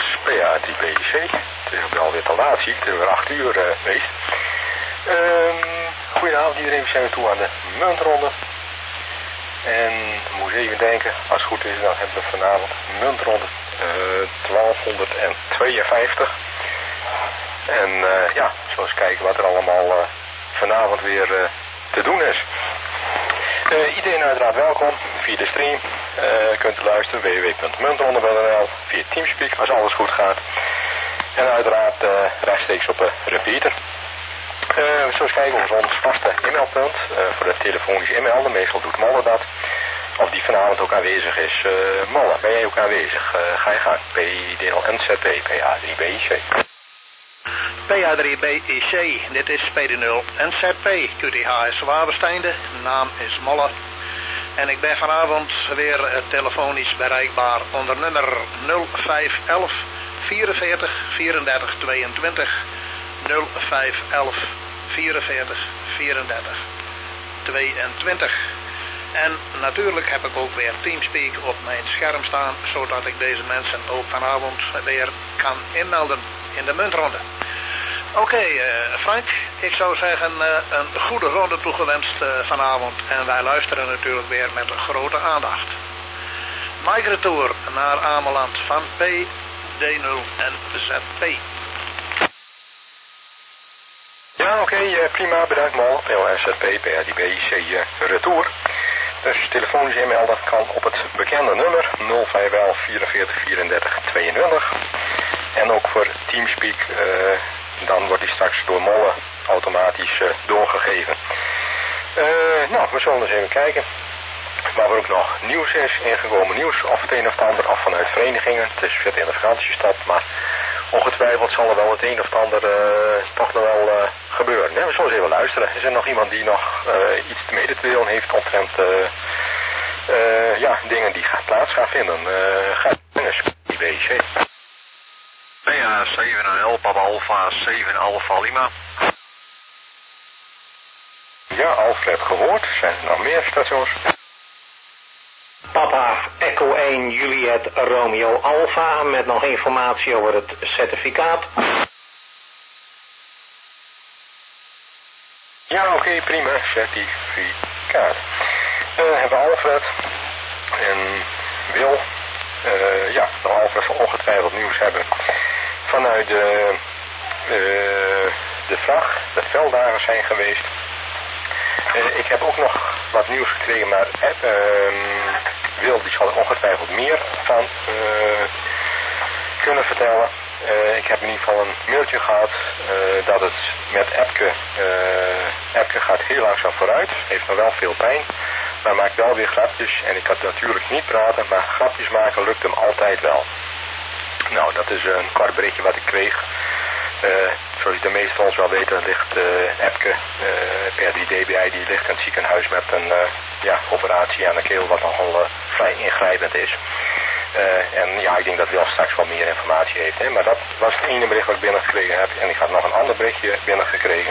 is PA3BC. Het is ook wel weer te laat, zie ik. Het is weer 8 uur geweest. Goedenavond iedereen, we zijn weer toe aan de muntronde. En moet eens even denken, als het goed is, dan hebben we vanavond muntronde 1252. En ja, zullen we eens kijken wat er allemaal vanavond weer te doen is. Iedereen uiteraard welkom via de stream. Kunt u luisteren www.muntronde.nl via Teamspeak als alles goed gaat. En uiteraard rechtstreeks op repeater. We zullen eens kijken of ons vaste e-mailpunt voor de telefonische e-mail. Meestal doet Molle dat. Of die vanavond ook aanwezig is. Molle, ben jij ook aanwezig? Ga je gang. PDL NZP, PA3BC. PA3BEC, dit is PD0 NZP, QTH Wapensteinde, naam is Molle. En ik ben vanavond weer telefonisch bereikbaar onder nummer 0511 44 34 22. 0511 44 34 22. En natuurlijk heb ik ook weer Teamspeak op mijn scherm staan, zodat ik deze mensen ook vanavond weer kan inmelden in de muntronde. Oké, Frank, ik zou zeggen een goede ronde toegewenst vanavond. En wij luisteren natuurlijk weer met grote aandacht. Mike Retour naar Ameland van PD0 en ZP. Ja, oké, prima, bedankt Molle. PLNZP, PA3BC Retour. Dus telefonisch e-mail, dat kan op het bekende nummer 0511 44 34 22. En ook voor Teamspeak, dan wordt die straks door Molle automatisch doorgegeven. Nou, we zullen eens even kijken. Waar er ook nog nieuws is, ingekomen nieuws, of het een of het ander, of vanuit verenigingen. Het is verder in de vakantiestad, maar ongetwijfeld zal er wel het een of het ander toch nog wel gebeuren. Ja, we zullen eens even luisteren. Is er nog iemand die nog iets mede te delen heeft omtrent ja, dingen die plaats gaan vinden? Gaat die BC. PA 7 Papa Alpha 7 Alpha Lima. Ja, Alfred gehoord. Zijn er nog meer stations? Papa Echo 1 Juliet Romeo Alpha met nog informatie over het certificaat. Ja, oké, prima. Certificaat. Hebben we Alfred en Wil. Ja, de Alfred zal ongetwijfeld nieuws hebben vanuit de vracht. De velddagen zijn geweest. Ik heb ook nog wat nieuws gekregen, maar Wil die zal er ongetwijfeld meer van kunnen vertellen. Ik heb in ieder geval een mailtje gehad dat het met Epke gaat heel langzaam vooruit. Heeft nog wel veel pijn, maar maakt wel weer grapjes. En ik kan natuurlijk niet praten, maar grapjes maken lukt hem altijd wel. Nou, dat is een kort berichtje wat ik kreeg. Zoals de meesten van ons wel weten, ligt Epke, PA3BBI, die ligt in het ziekenhuis met een operatie aan de keel, wat nogal vrij ingrijpend is. En ja, ik denk dat Wil straks wel meer informatie heeft. Hè? Maar dat was het ene bericht wat ik binnengekregen heb. En ik had nog een ander berichtje binnengekregen.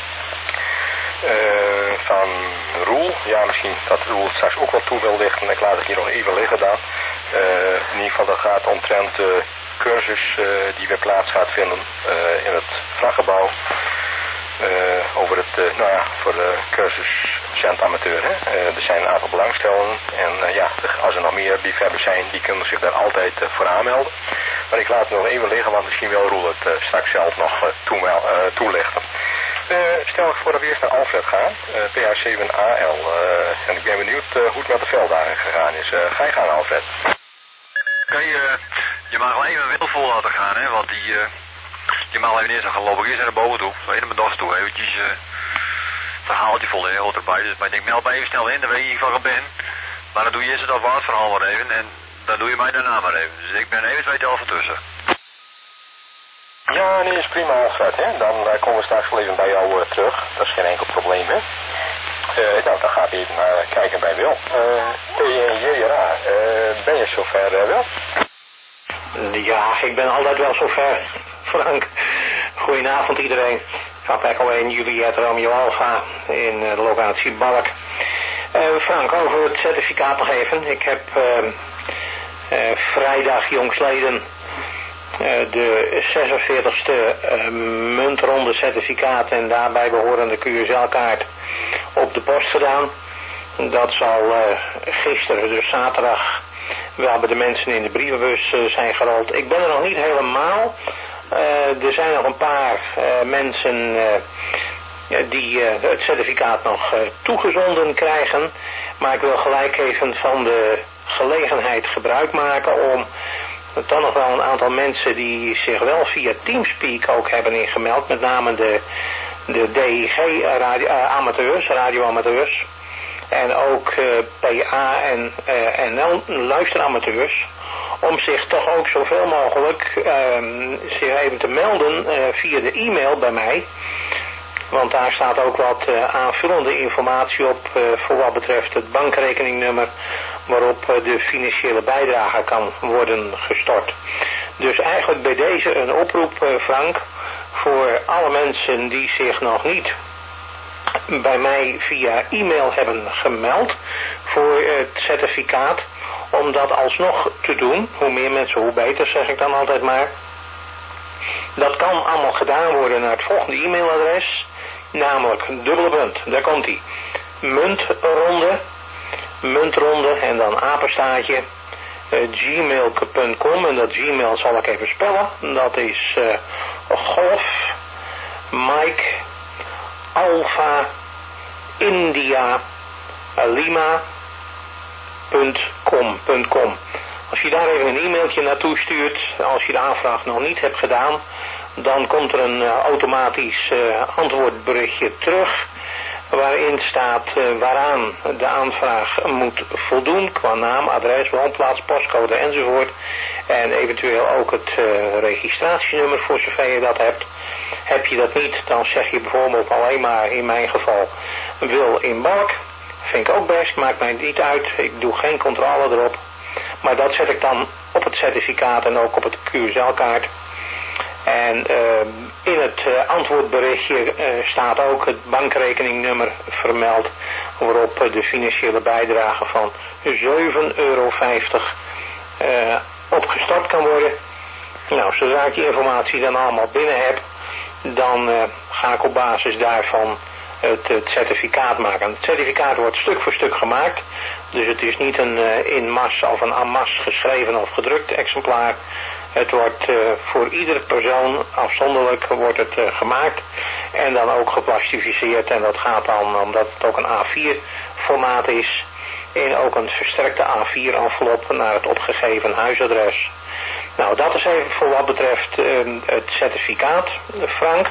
Van Roel. Ja, misschien dat Roel het straks ook wel toe wil lichten. Ik laat het hier nog even liggen dan. In ieder geval dat gaat omtrent de cursus die weer plaats gaat vinden in het vrachtgebouw. Over het, voor de cursus centamateur. Er zijn een aantal belangstellenden. En als er nog meer liefhebbers zijn, die kunnen zich daar altijd voor aanmelden. Maar ik laat het nog even liggen, want misschien wil Roel het straks zelf nog toelichten. Stel ik voor dat we eerst naar Alfred gaan, PH7AL. En ik ben benieuwd hoe het met de velddagen gegaan is. Ga je gaan, Alfred? Oké, je mag wel even Wil vol laten gaan, hè, want je mag wel even eerst gaan lopen, eerst naar boven toe, even naar mijn dochter toe, eventjes het verhaaltje vol, hè, hoort erbij. Dus, maar ik denk, meld mij even snel in, dan weet je waar ik ben. Maar dan doe je eerst het afwaardverhaal maar even en dan doe je mij daarna maar even. Dus ik ben even 2 tel tussen. Ja, nee, is prima, Alfred, hè. Dan komen we straks wel even bij jou terug. Dat is geen enkel probleem, hè. Nou, dan ga ik even kijken bij Wil. PNJRA, ben je zover, Wil? Ja, ik ben altijd wel zover, Frank. Goedenavond iedereen. Papa Echo 1 Juliet Romeo Alpha in de locatie Balk. Frank, over het certificaat nog even. Ik heb vrijdag jongsleden de 46e muntronde certificaat en daarbij behorende QSL-kaart op de post gedaan. Dat zal gisteren, dus zaterdag, wel bij de mensen in de brievenbus zijn gerold. Ik ben er nog niet helemaal. Er zijn nog een paar mensen die het certificaat nog toegezonden krijgen. Maar ik wil gelijk even van de gelegenheid gebruik maken om dan nog wel een aantal mensen die zich wel via Teamspeak ook hebben ingemeld. Met name de DIG radioamateurs. En ook PA en luisteramateurs. Om zich toch ook zoveel mogelijk zich even te melden via de e-mail bij mij. Want daar staat ook wat aanvullende informatie op voor wat betreft het bankrekeningnummer waarop de financiële bijdrage kan worden gestort. Dus eigenlijk bij deze een oproep, Frank, voor alle mensen die zich nog niet bij mij via e-mail hebben gemeld voor het certificaat, om dat alsnog te doen. Hoe meer mensen, hoe beter, zeg ik dan altijd maar. Dat kan allemaal gedaan worden naar het volgende e-mailadres, namelijk /, daar komt ie, muntronde en dan apenstaartje, gmail.com, en dat Gmail zal ik even spellen. Dat is Golf, Mike, Alpha, India, Lima.com. Als je daar even een e-mailtje naartoe stuurt, als je de aanvraag nog niet hebt gedaan, dan komt er een automatisch antwoordberichtje terug, waarin staat waaraan de aanvraag moet voldoen, qua naam, adres, woonplaats, postcode enzovoort. En eventueel ook het registratienummer voor zover je dat hebt. Heb je dat niet, dan zeg je bijvoorbeeld alleen maar in mijn geval wil in balk. Vind ik ook best, maakt mij niet uit. Ik doe geen controle erop. Maar dat zet ik dan op het certificaat en ook op het QSL-kaart. En in het antwoordberichtje staat ook het bankrekeningnummer vermeld, waarop de financiële bijdrage van €7,50 opgestort kan worden. Nou, zodra ik die informatie dan allemaal binnen heb, dan ga ik op basis daarvan het certificaat maken. Het certificaat wordt stuk voor stuk gemaakt, dus het is niet een in masse of een en masse geschreven of gedrukt exemplaar. Het wordt voor iedere persoon afzonderlijk wordt het gemaakt en dan ook geplastificeerd, en dat gaat dan, omdat het ook een A4 formaat is, in ook een versterkte A4 envelop naar het opgegeven huisadres. Nou, dat is even voor wat betreft het certificaat, Frank.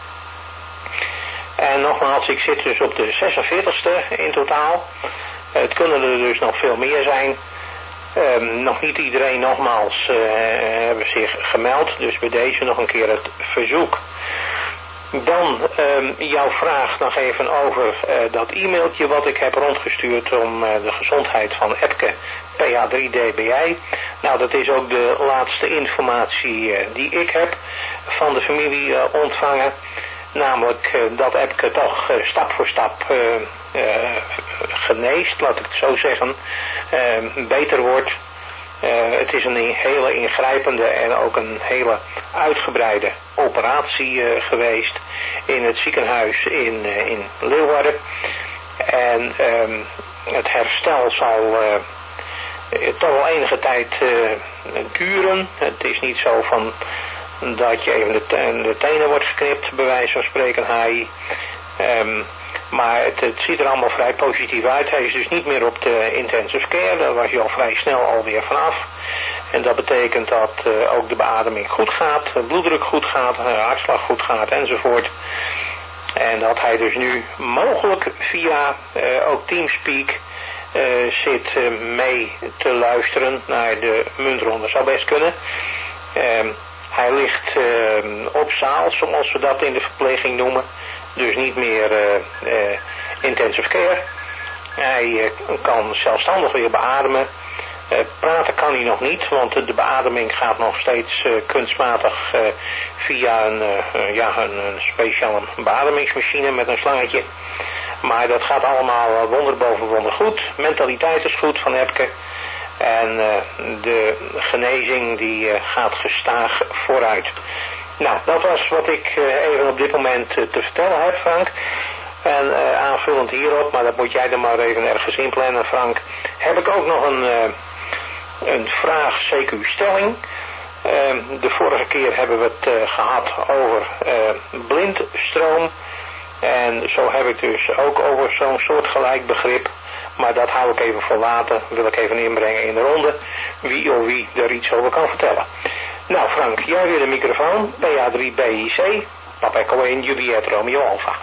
En nogmaals, ik zit dus op de 46e in totaal. Het kunnen er dus nog veel meer zijn. Nog niet iedereen nogmaals hebben zich gemeld, dus bij deze nog een keer het verzoek. Dan jouw vraag nog even over dat e-mailtje wat ik heb rondgestuurd om de gezondheid van Epke PH3DBI. Nou, dat is ook de laatste informatie die ik heb van de familie ontvangen. Namelijk dat Epke toch stap voor stap geneest, laat ik het zo zeggen, beter wordt. Het is een hele ingrijpende en ook een hele uitgebreide operatie geweest in het ziekenhuis in Leeuwarden. En het herstel zal toch wel enige tijd duren. Het is niet zo van dat je even de tenen wordt geknipt, bij wijze van spreken, hij. Maar het ziet er allemaal vrij positief uit. Hij is dus niet meer op de intensive care. Daar was hij al vrij snel alweer vanaf. En dat betekent dat ook de beademing goed gaat, de bloeddruk goed gaat, de hartslag goed gaat enzovoort. En dat hij dus nu mogelijk via ook Teamspeak zit mee te luisteren naar de muntronde. Zou best kunnen. Hij ligt op zaal, zoals we dat in de verpleging noemen. Dus niet meer intensive care. Hij kan zelfstandig weer beademen. Praten kan hij nog niet, want de beademing gaat nog steeds kunstmatig via een speciale beademingsmachine met een slangetje. Maar dat gaat allemaal wonder boven wonder goed. Mentaliteit is goed van Epke. En de genezing die gaat gestaag vooruit. Nou, dat was wat ik even op dit moment te vertellen heb, Frank. En aanvullend hierop, maar dat moet jij er maar even ergens inplannen, Frank, heb ik ook nog een vraag CQ-stelling. De vorige keer hebben we het gehad over blindstroom. En zo heb ik dus ook over zo'n soortgelijk begrip. Maar dat hou ik even voor later, wil ik even inbrengen in de ronde. Wie of wie er iets over kan vertellen. Nou Frank, jij weer de microfoon. PA3BIC, Papa Echo 1, Juliet Romeo Alpha.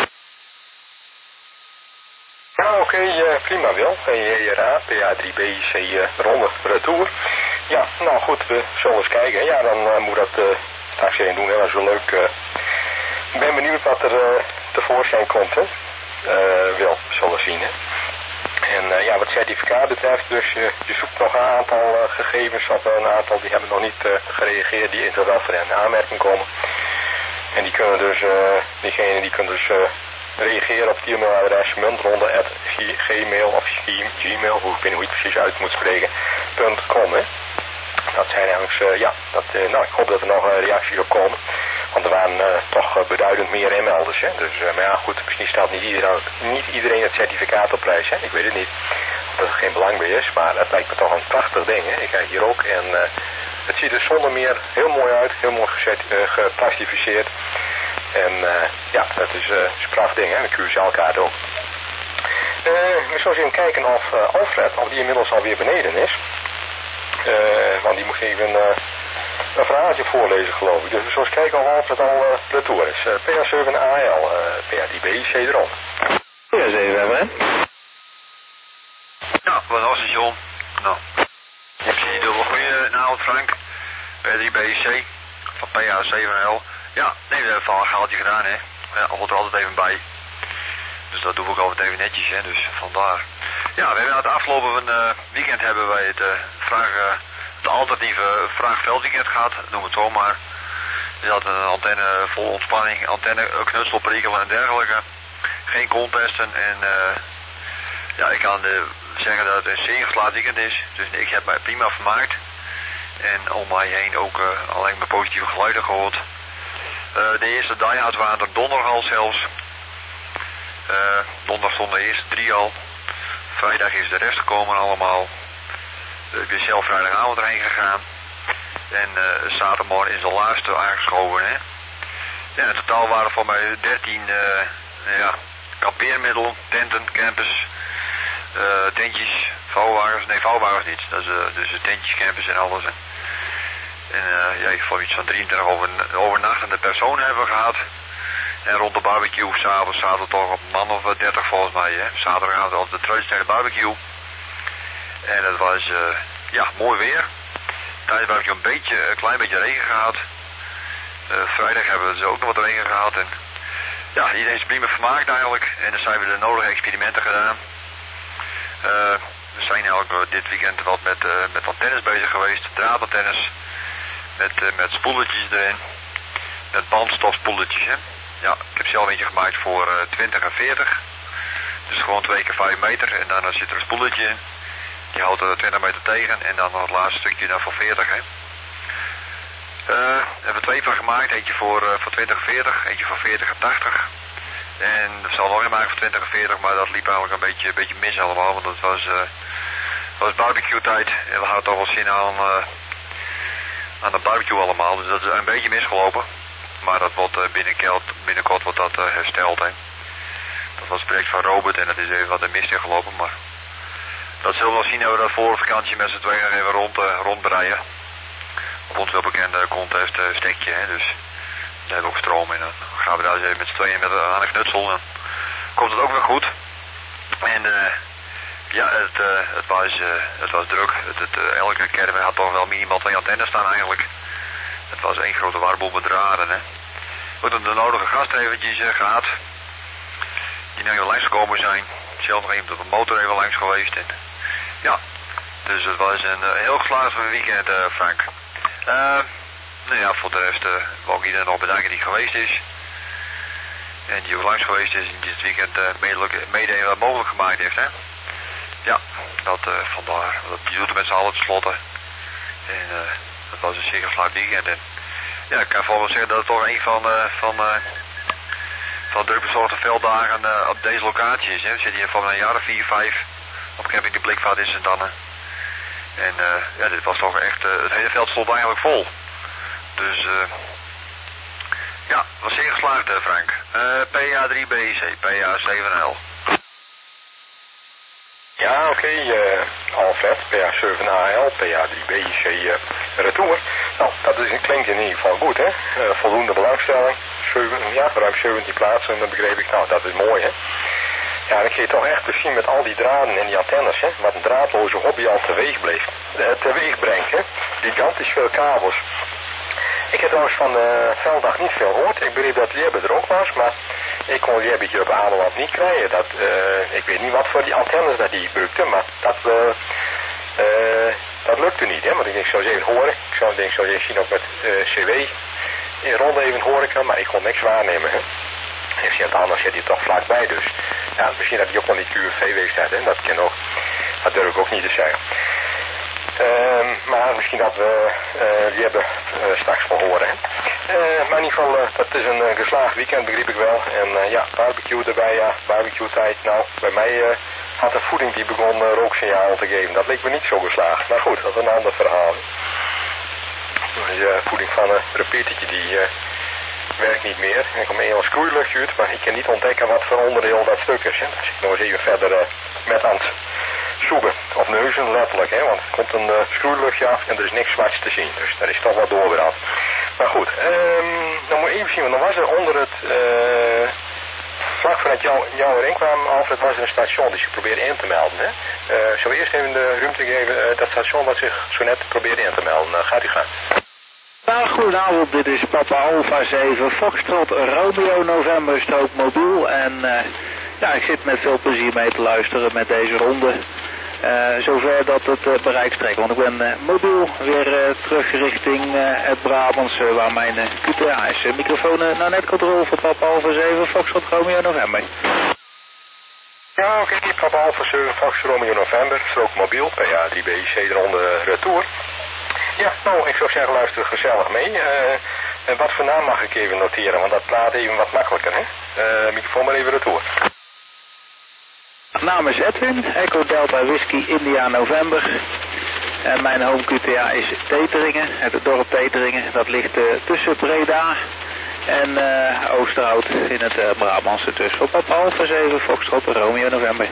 Ja, oké, prima Wil. PA PA3BIC ronde retour. Ja, nou goed, we zullen eens kijken. Ja, dan moet dat straks even doen. Hè. Dat is wel leuk. Ik ben benieuwd wat er tevoorschijn komt. Hè. Wil, zullen we zien. Hè. En ja, wat certificaat betreft, dus je zoekt nog een aantal gegevens op een aantal die hebben nog niet gereageerd, die eventueel voor in aanmerking komen. En die kunnen dus, diegene die kunnen dus reageren op het e-mailadres muntronde@gmail of gmail, ik weet niet hoe je het precies uit moet spreken, .com. Hè. Dat zijn eigenlijk, ja, nou, ik hoop dat er nog reacties op komen. Want er waren toch beduidend meer inmelders. Hè? Dus, maar ja, goed, misschien stelt niet iedereen het certificaat op prijs. Hè? Ik weet het niet. Of dat er geen belang bij is. Maar het lijkt me toch een prachtig ding. Hè? Ik kijk hier ook. En het ziet er zonder meer heel mooi uit. Heel mooi geplastificeerd. En ja, dat is een prachtig ding. Hè? Een QSL-kaart ook. We zullen even kijken of Alfred, of die inmiddels alweer beneden is. Want die moest even een verhaaltje voorlezen, geloof ik. Dus we zullen eens kijken of Alfred al retour is. PA7AL, PA3BIC erom. PA7 hebben we. Ja, wat was het, John? Nou, ik zie je dubbel goedenavond, Frank. PA3BIC van PA7AL. Ja, nee, we hebben van een gaaltje gedaan, hè. Ja, hoort er altijd even bij. Dus dat doe ik altijd even netjes, hè. Dus vandaar. Ja, we hebben het afgelopen weekend hebben wij het alternatieve vraagveldweekend gehad, noem het zo maar. Je had een antenne vol ontspanning, antenne knutselprikkelen en dergelijke. Geen contesten en ja, ik kan zeggen dat het een zeer geslaagd weekend is. Dus ik heb mij prima vermaakt. En om mij heen ook alleen maar positieve geluiden gehoord. De eerste die-outs waren er donderdag al zelfs. Donderdag stonden de eerste 3 al. Vrijdag is de rest gekomen allemaal. Ik ben zelf vrijdagavond erheen gegaan. En zaterdagmorgen is de laatste aangeschoven. Hè. Ja, in totaal waren voor mij 13 ja, kampeermiddelen, tenten, campers, tentjes, vouwwagens. Nee, vouwwagens niet. Dat is dus tentjes, campers en alles. En ja, voor iets van 23 overnachtende personen hebben we gehad. En rond de barbecue, s'avonds zaten we toch op een man of 30 volgens mij. Hè. Zaterdagavond op de traditionele barbecue. En het was ja, mooi weer. Tijdens de barbecue een klein beetje regen gehad. Vrijdag hebben we dus ook nog wat regen gehad. En ja, iedereen is prima vermaakt eigenlijk. En dan zijn we de nodige experimenten gedaan. We zijn eigenlijk dit weekend wat met antennes bezig geweest. Draadantennes. Met spoeletjes erin. Met bandstofspoeletjes, hè. Ja, ik heb zelf eentje gemaakt voor 20 en 40. Dus gewoon 2 keer 5 meter. En dan zit er een spoeletje in. Die houdt 20 meter tegen. En dan het laatste stukje dan voor 40, hè. Hebben we 2 van gemaakt. Eentje voor 20 en 40. Eentje voor 40 en 80. En er zal nog een maken voor 20 en 40. Maar dat liep eigenlijk een beetje mis allemaal. Want het was barbecue tijd. En we hadden toch wel zin aan de barbecue allemaal. Dus dat is een beetje misgelopen. Maar dat wordt binnenkort wordt dat hersteld. Hè. Dat was het project van Robert en dat is even wat er mis in gelopen. Maar dat zullen we nog zien dat we dat voor de vakantie met z'n tweeën even rondbreien. Op ons wel bekende contest stekje. Hè. Dus daar hebben we ook stroom in. Dan gaan we daar eens even met z'n tweeën aan de knutsel. Dan komt het ook weer goed. En ja, het was druk. Elke caravan had toch wel minimaal 2 antennes staan eigenlijk. Het was één grote warboel met draden, hè. We hebben de nodige gasten eventjes gehad. Die nu langs gekomen zijn. Zelf nog even op de motor even langs geweest. En, ja, dus het was een heel geslaagd weekend, Frank. Nou ja, voor de rest wil ik iedereen nog bedanken die geweest is. En die ook langs geweest is en die dit weekend mede wat mogelijk gemaakt heeft, hè. ja, dat vandaar. Die doet het met z'n allen tenslotte. En dat was een zeker geslaagd weekend. En ja, ik kan volgens zeggen dat het toch een van de bezorgde velddagen op deze locatie is. Hè. We zitten hier van een jaar of 4, 5 op camping de Blikvaart in Sint-Anne. En ja, dit was toch echt, het hele veld stond eigenlijk vol. Dus ja, het was zeer geslaagd Frank. PA3BC, PA7L. Ja, oké, Alfred, PA7AL, PA3BC retour. Nou, dat klinkt in ieder geval goed, hè. Voldoende belangstelling. Ruim 17 plaatsen, dat begreep ik. Nou, dat is mooi, hè. Ja, en ik zie toch echt te zien met al die draden en die antennes, hè. Wat een draadloze hobby al teweeg brengt, hè. Gigantisch veel kabels. Ik heb trouwens van Velddag niet veel gehoord. Ik begreep dat Liebbe er ook was, maar ik kon Liebbe hier op Ameland niet krijgen. Ik weet niet wat voor die antennes dat die brukte, maar dat lukte niet, hè. Want ik denk, zou eens even horen. Ik zou eens zien of met CW in ronde even horen kan, maar ik kon niks waarnemen, hè. Ik zie het anders zit hij toch vlakbij, dus ja, misschien dat hij ook wel niet QFV geweest had, hè. Dat durf ik ook niet te zeggen. Maar misschien dat we die hebben straks wel horen. Maar in ieder geval, dat is een geslaagd weekend, begreep ik wel. En ja, barbecue erbij, ja, barbecue tijd. Nou, bij mij had de voeding die begon rooksignaal te geven. Dat leek me niet zo geslaagd. Maar goed, dat is een ander verhaal. De voeding van een repetertje die werkt niet meer. Ik kom een scroeiluchtje uit, maar ik kan niet ontdekken wat voor onderdeel dat stuk is. Hè. Dus ik nog eens even verder met aan het zoeken. Of neuzen, letterlijk, hè, want er komt een scroeiluchtje af en er is niks zwarts te zien. Dus daar is toch wat doorbraad. Maar goed, dan moet je even zien, want dan was er onder het, vlak voordat jou erin kwam, Alfred, was er een station die zich probeerde in te melden. Hè. Zullen we eerst even de ruimte geven, dat station wat zich zo net probeerde in te melden. Gaat u gaan. Nou, goedenavond, dit is Papa Alpha 7, Foxtrot, Romeo November, strook mobiel. En ja, ik zit met veel plezier mee te luisteren met deze ronde. Zover dat het bereik strekt. Want ik ben mobiel weer terug richting het Brabantse, waar mijn QTA is. Microfoon naar netcontrole voor Papa Alpha 7, Foxtrot, Romeo November. Ja, oké, Papa Alpha 7, Foxtrot, Romeo November, strook mobiel, PA3BC de ronde retour. Ja, nou, ik zou zeggen, luister gezellig mee. En wat voor naam mag ik even noteren, want dat laat even wat makkelijker, hè? Microfoon maar even retour. Naam is Edwin, Echo Delta Whisky India November. En mijn home QTA is Teteringen, het dorp Teteringen. Dat ligt tussen Breda en Oosterhout in het Brabantse. Dus op Papa Alpha 7, Foxtrot, Romeo November.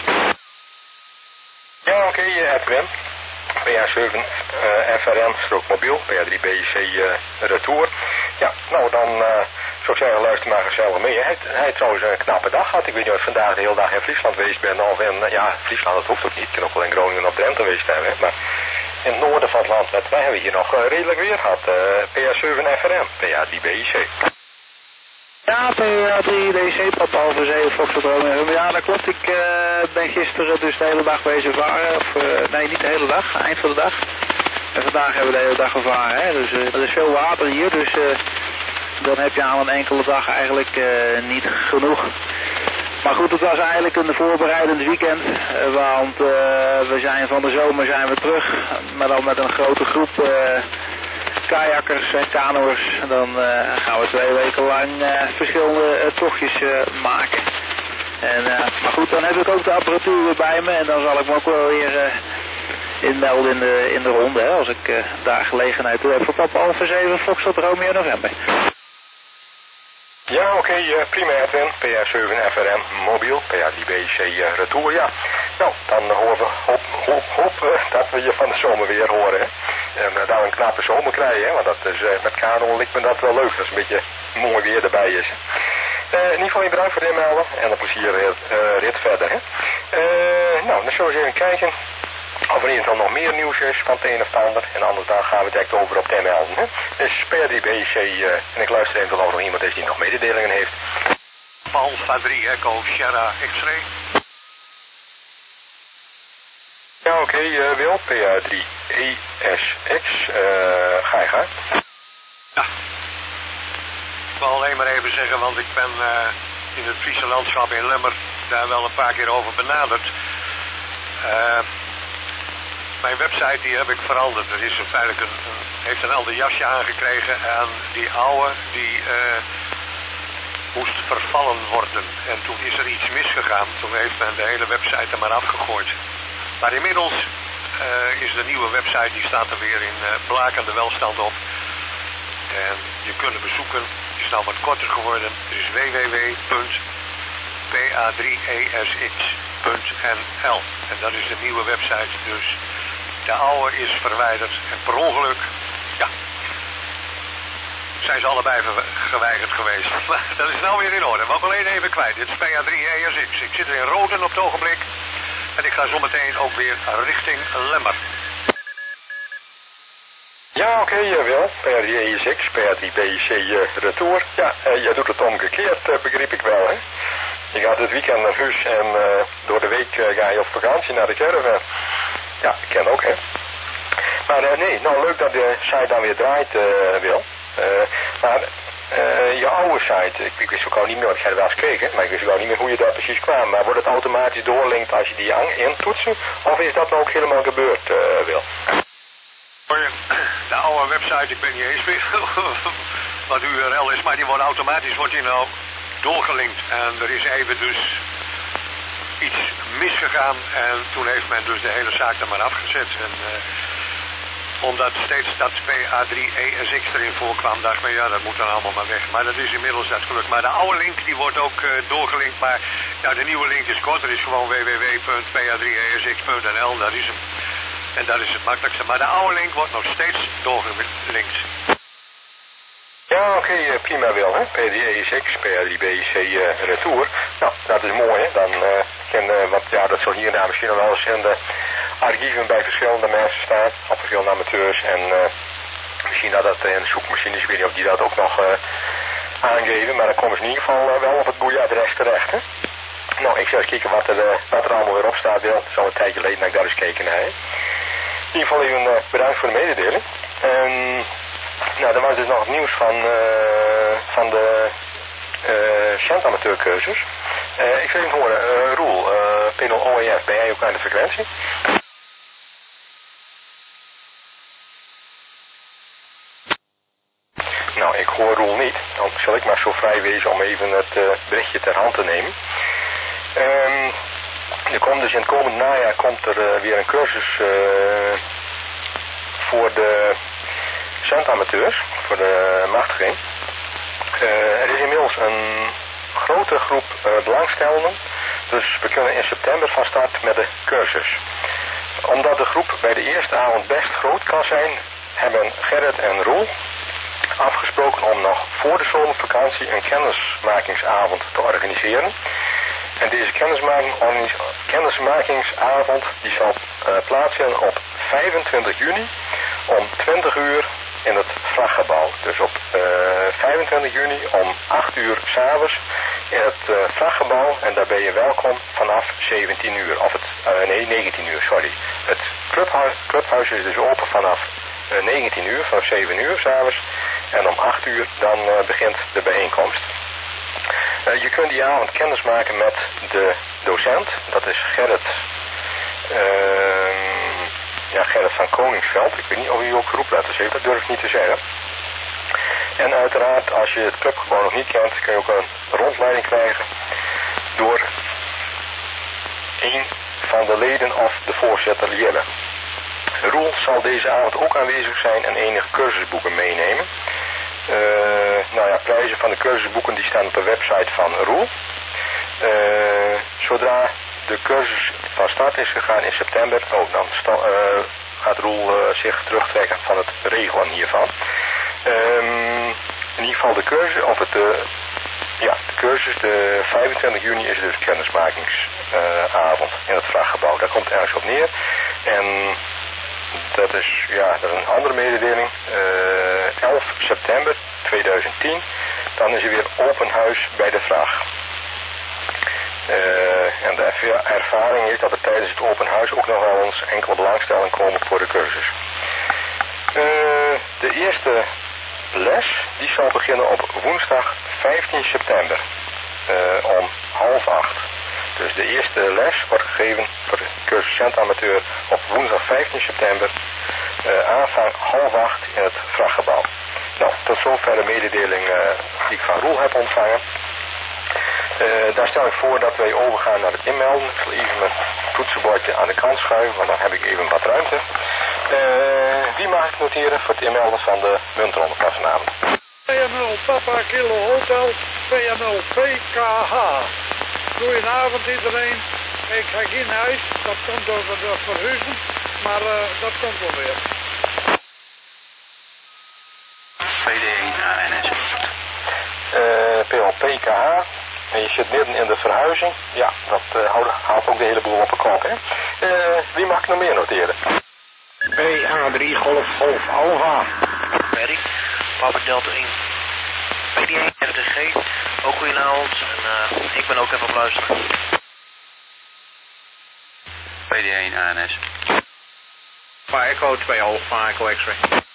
Ja, oké, Edwin. PA7 FRN, strook mobiel, PA3BC retour. Ja, nou dan zou ik zeggen, luister maar gezellig mee. Hij trouwens een knappe dag had. Ik weet niet of ik vandaag de hele dag in Friesland geweest ben. Of in, ja, Friesland, dat hoeft ook niet. Ik kan ook wel in Groningen of Drenthe geweest zijn. Hè? Maar in het noorden van het land, wij hebben hier nog redelijk weer gehad. PA7 FRN, PA3BC. Ja, PA3BC, Papa Alpha 7, Foxtrot, Romeo. Ja, dat klopt. Ik ben gisteren dus de hele dag wezen varen. Of nee, niet de hele dag, eind van de dag. En vandaag hebben we de hele dag gevaren. Hè? Dus er is veel water hier, dus dan heb je aan een enkele dag eigenlijk niet genoeg. Maar goed, het was eigenlijk een voorbereidend weekend. Want we zijn van de zomer zijn we terug. Maar dan met een grote groep kajakkers en kanoers. Dan gaan we 2 weken lang verschillende tochtjes maken. En, maar goed, dan heb ik ook de apparatuur weer bij me. En dan zal ik me ook wel weer inmelden in de ronde. Hè, als ik daar gelegenheid toe heb voor Papa Alpha 7, Foxtrot, Romeo November. Ja, oké, prima Edwin, PA7 FRM mobiel, PA3BC retour, ja. Nou, dan hoop dat we je van de zomer weer horen, hè. En daar een knappe zomer krijgen, hè, want dat is, met kano lijkt me dat wel leuk, als een beetje mooi weer erbij is. In ieder geval bedankt voor het inmelden en een plezier rit verder, hè. Nou, dan zullen we eens even kijken of er in ieder geval nog meer nieuws is van het een of het ander. En anders dan gaan we direct over op het melden. Hè? Dus PA3BC, en ik luister even of er nog iemand is die nog mededelingen heeft. Alpha 3 Echo Sierra X-ray. Ja, oké, Wil, PA3 ESX, ga je gang. Ja. Ik wil alleen maar even zeggen, want ik ben in het Friese landschap in Lemmer daar wel een paar keer over benaderd. Mijn website die heb ik veranderd. Er is feitelijk heeft een ander jasje aangekregen en die oude die moest vervallen worden. En toen is er iets misgegaan. Toen heeft men de hele website er maar afgegooid. Maar inmiddels is de nieuwe website, die staat er weer in blakende welstand op. En je kunt het bezoeken. Die is nou wat korter geworden. Het is www.pa3esx.nl. En dat is de nieuwe website. Dus de oude is verwijderd. En per ongeluk, ja, zijn ze allebei geweigerd geweest. Maar dat is nou weer in orde. Wat alleen even kwijt. Dit is PA3ESX. Ik zit er in Roden op het ogenblik. En ik ga zometeen ook weer richting Lemmer. Ja, oké, Wil. PA3ESX, PA3BC retour. Ja, jij doet het omgekeerd, begreep ik wel, hè? Je gaat het weekend naar huis en door de week ga je op vakantie naar de caravan. Ja, ik ken ook, hè? Maar nee, nou leuk dat de site dan weer draait, Wil. Maar je oude site, ik wist ook al niet meer, want ik had er wel eens gekeken, maar ik wist ook al niet meer hoe je daar precies kwam. Maar wordt het automatisch doorlinkt als je die intoetsen? Of is dat nou ook helemaal gebeurd, Wil? De oude website, ik weet niet eens meer wat URL is, maar die wordt automatisch nou doorgelinkt. En er is even dus iets misgegaan en toen heeft men dus de hele zaak er maar afgezet. En omdat steeds dat PA3ESX erin voorkwam, dacht men, ja, dat moet dan allemaal maar weg. Maar dat is inmiddels dat gelukt. Maar de oude link, die wordt ook doorgelinkt. Maar ja, de nieuwe link is korter, is gewoon www.pa3esx.nl, dat is hem. En dat is het makkelijkste. Maar de oude link wordt nog steeds doorgelinkt. Ja, oké, prima wel, hè. PA3ESX, PA3BC retour. Nou, dat is mooi, hè. Dan want ja, dat zal hier en daar misschien nog wel eens in de archieven bij verschillende mensen staan, of verschillende amateurs. En misschien dat dat in de zoekmachines, ik weet niet of die dat ook nog aangeven, maar dan komen ze in ieder geval wel op het goede adres terecht, hè. Nou, ik zal eens kijken wat er allemaal weer op staat, Wil. Het is al een tijdje geleden dat ik daar eens gekeken naar, hè. In ieder geval even bedankt voor de mededeling. Nou, er was dus nog het nieuws van de centamateurcursus. Ik wil even horen, Roel, P0OEF, ben jij ook aan de frequentie? Nou, ik hoor Roel niet. Dan zal ik maar zo vrij wezen om even het berichtje ter hand te nemen. Er komt dus in het komend najaar komt er weer een cursus voor de centamateurs, voor de machtiging. Er is inmiddels een grote groep belangstellenden, dus we kunnen in september van start met de cursus. Omdat de groep bij de eerste avond best groot kan zijn, hebben Gerrit en Roel afgesproken om nog voor de zomervakantie een kennismakingsavond te organiseren. En deze kennismakingsavond die zal plaatsvinden op 25 juni om 20 uur in het vrachtgebouw. Dus op 25 juni om 8 uur 's avonds in het vrachtgebouw. En daar ben je welkom vanaf 17 uur. Of 19 uur, sorry. Het clubhuis is dus open vanaf 19 uur, vanaf 7 uur 's avonds. En om 8 uur dan begint de bijeenkomst. Je kunt die avond kennis maken met de docent. Dat is Gerrit. Gerrit van Koningsveld. Ik weet niet of u ook groepletters heeft, dat durf ik niet te zeggen. En uiteraard, als je het clubgebouw nog niet kent, kun je ook een rondleiding krijgen door een van de leden of de voorzitter Jelle. Roel zal deze avond ook aanwezig zijn en enige cursusboeken meenemen. Prijzen van de cursusboeken die staan op de website van Roel. Zodra de cursus van start is gegaan in september, dan gaat Roel zich terugtrekken van het regelen hiervan. In ieder geval de cursus, de cursus, de 25 juni is dus kennismakingsavond in het vrachtgebouw. Daar komt het ergens op neer. En dat is een andere mededeling. 11 september 2010, dan is er weer open huis bij de vracht. En de ervaring is dat er tijdens het open huis ook nog wel eens enkele belangstelling komen voor de cursus. De eerste les die zal beginnen op woensdag 15 september om 7:30. Dus de eerste les wordt gegeven voor de cursus chantamateur op woensdag 15 september. Aanvang 7:30 in het vrachtgebouw. Nou, tot zover de mededeling die ik van Roel heb ontvangen. Daar stel ik voor dat wij overgaan naar het inmelden. Ik zal even mijn toetsenbordje aan de kant schuiven, want dan heb ik even wat ruimte. Wie mag ik noteren voor het inmelden van de muntronde van vanavond? PNL Papa Kilo Hotel, PNL PKH. Goedenavond iedereen. Ik ga geen huis, dat komt door de verhuizing, maar dat komt wel weer. PD1 ANS. PLPKH. En je zit midden in de verhuizing. Ja, dat haalt ook de hele boel op de kop, hè. Wie mag ik nog meer noteren? PA3 Golf Alpha. Perry, Papa Delta 1. PD1 RTG, ook goedenavond. En ik ben ook even op luisteren. PD1 ANS. Echo 2 Alpha, Echo X-ray.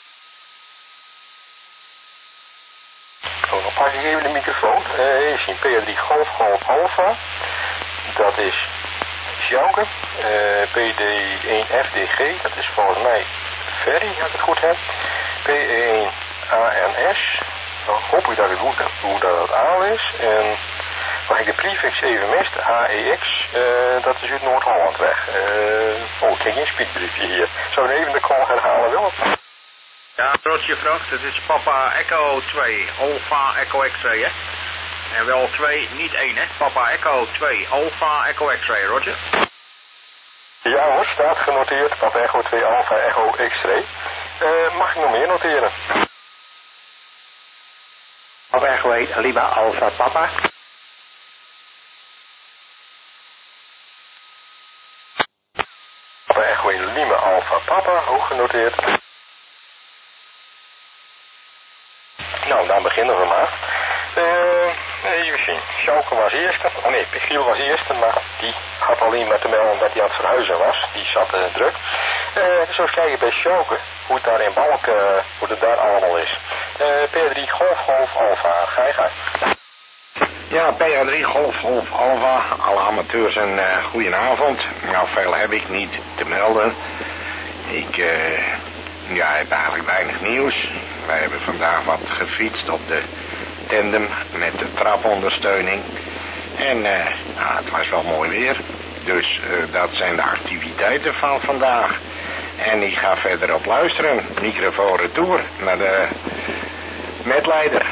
Dan pak ik even de microfoon. Je ziet P3 Golf Alpha. Dat is Sjouke. PD1 FDG. Dat is volgens mij Ferry, als ik het goed heb. P1 ANS. Dan hoop ik dat ik hoe dat aal is. En mag ik de prefix even mist. AEX. Dat is uit Noord-Hollandweg. Ik heb geen speakbriefje hier. Zou ik even de call herhalen willen? Ja, trots je vraagt. Het is Papa Echo 2 Alpha Echo X-ray, hè? En wel 2, niet 1, hè? Papa Echo 2 Alpha Echo X-ray, Roger? Ja hoor, staat genoteerd. Papa Echo 2 Alpha Echo X-ray. Mag ik nog meer noteren? Papa Echo 1 Lima Alpha Papa. Papa Echo 1 Lima Alpha Papa, ook genoteerd. Nou, dan beginnen we maar. Even zien. Sjouke was eerste. Oh nee, Giel was eerste, maar die had alleen maar te melden dat hij aan het verhuizen was. Die zat druk. Dus eens kijken bij Sjouke, hoe het daar in Balk, hoe het daar allemaal is. P3 Golf Alpha, ga je. Ja, PA3 Golf Alpha. Alle amateurs een goedenavond. Nou, veel heb ik niet te melden. Ik heb eigenlijk weinig nieuws. Wij hebben vandaag wat gefietst op de tandem met de trapondersteuning. En het was wel mooi weer. Dus dat zijn de activiteiten van vandaag. En ik ga verder op luisteren. Microfoon retour naar de metleider.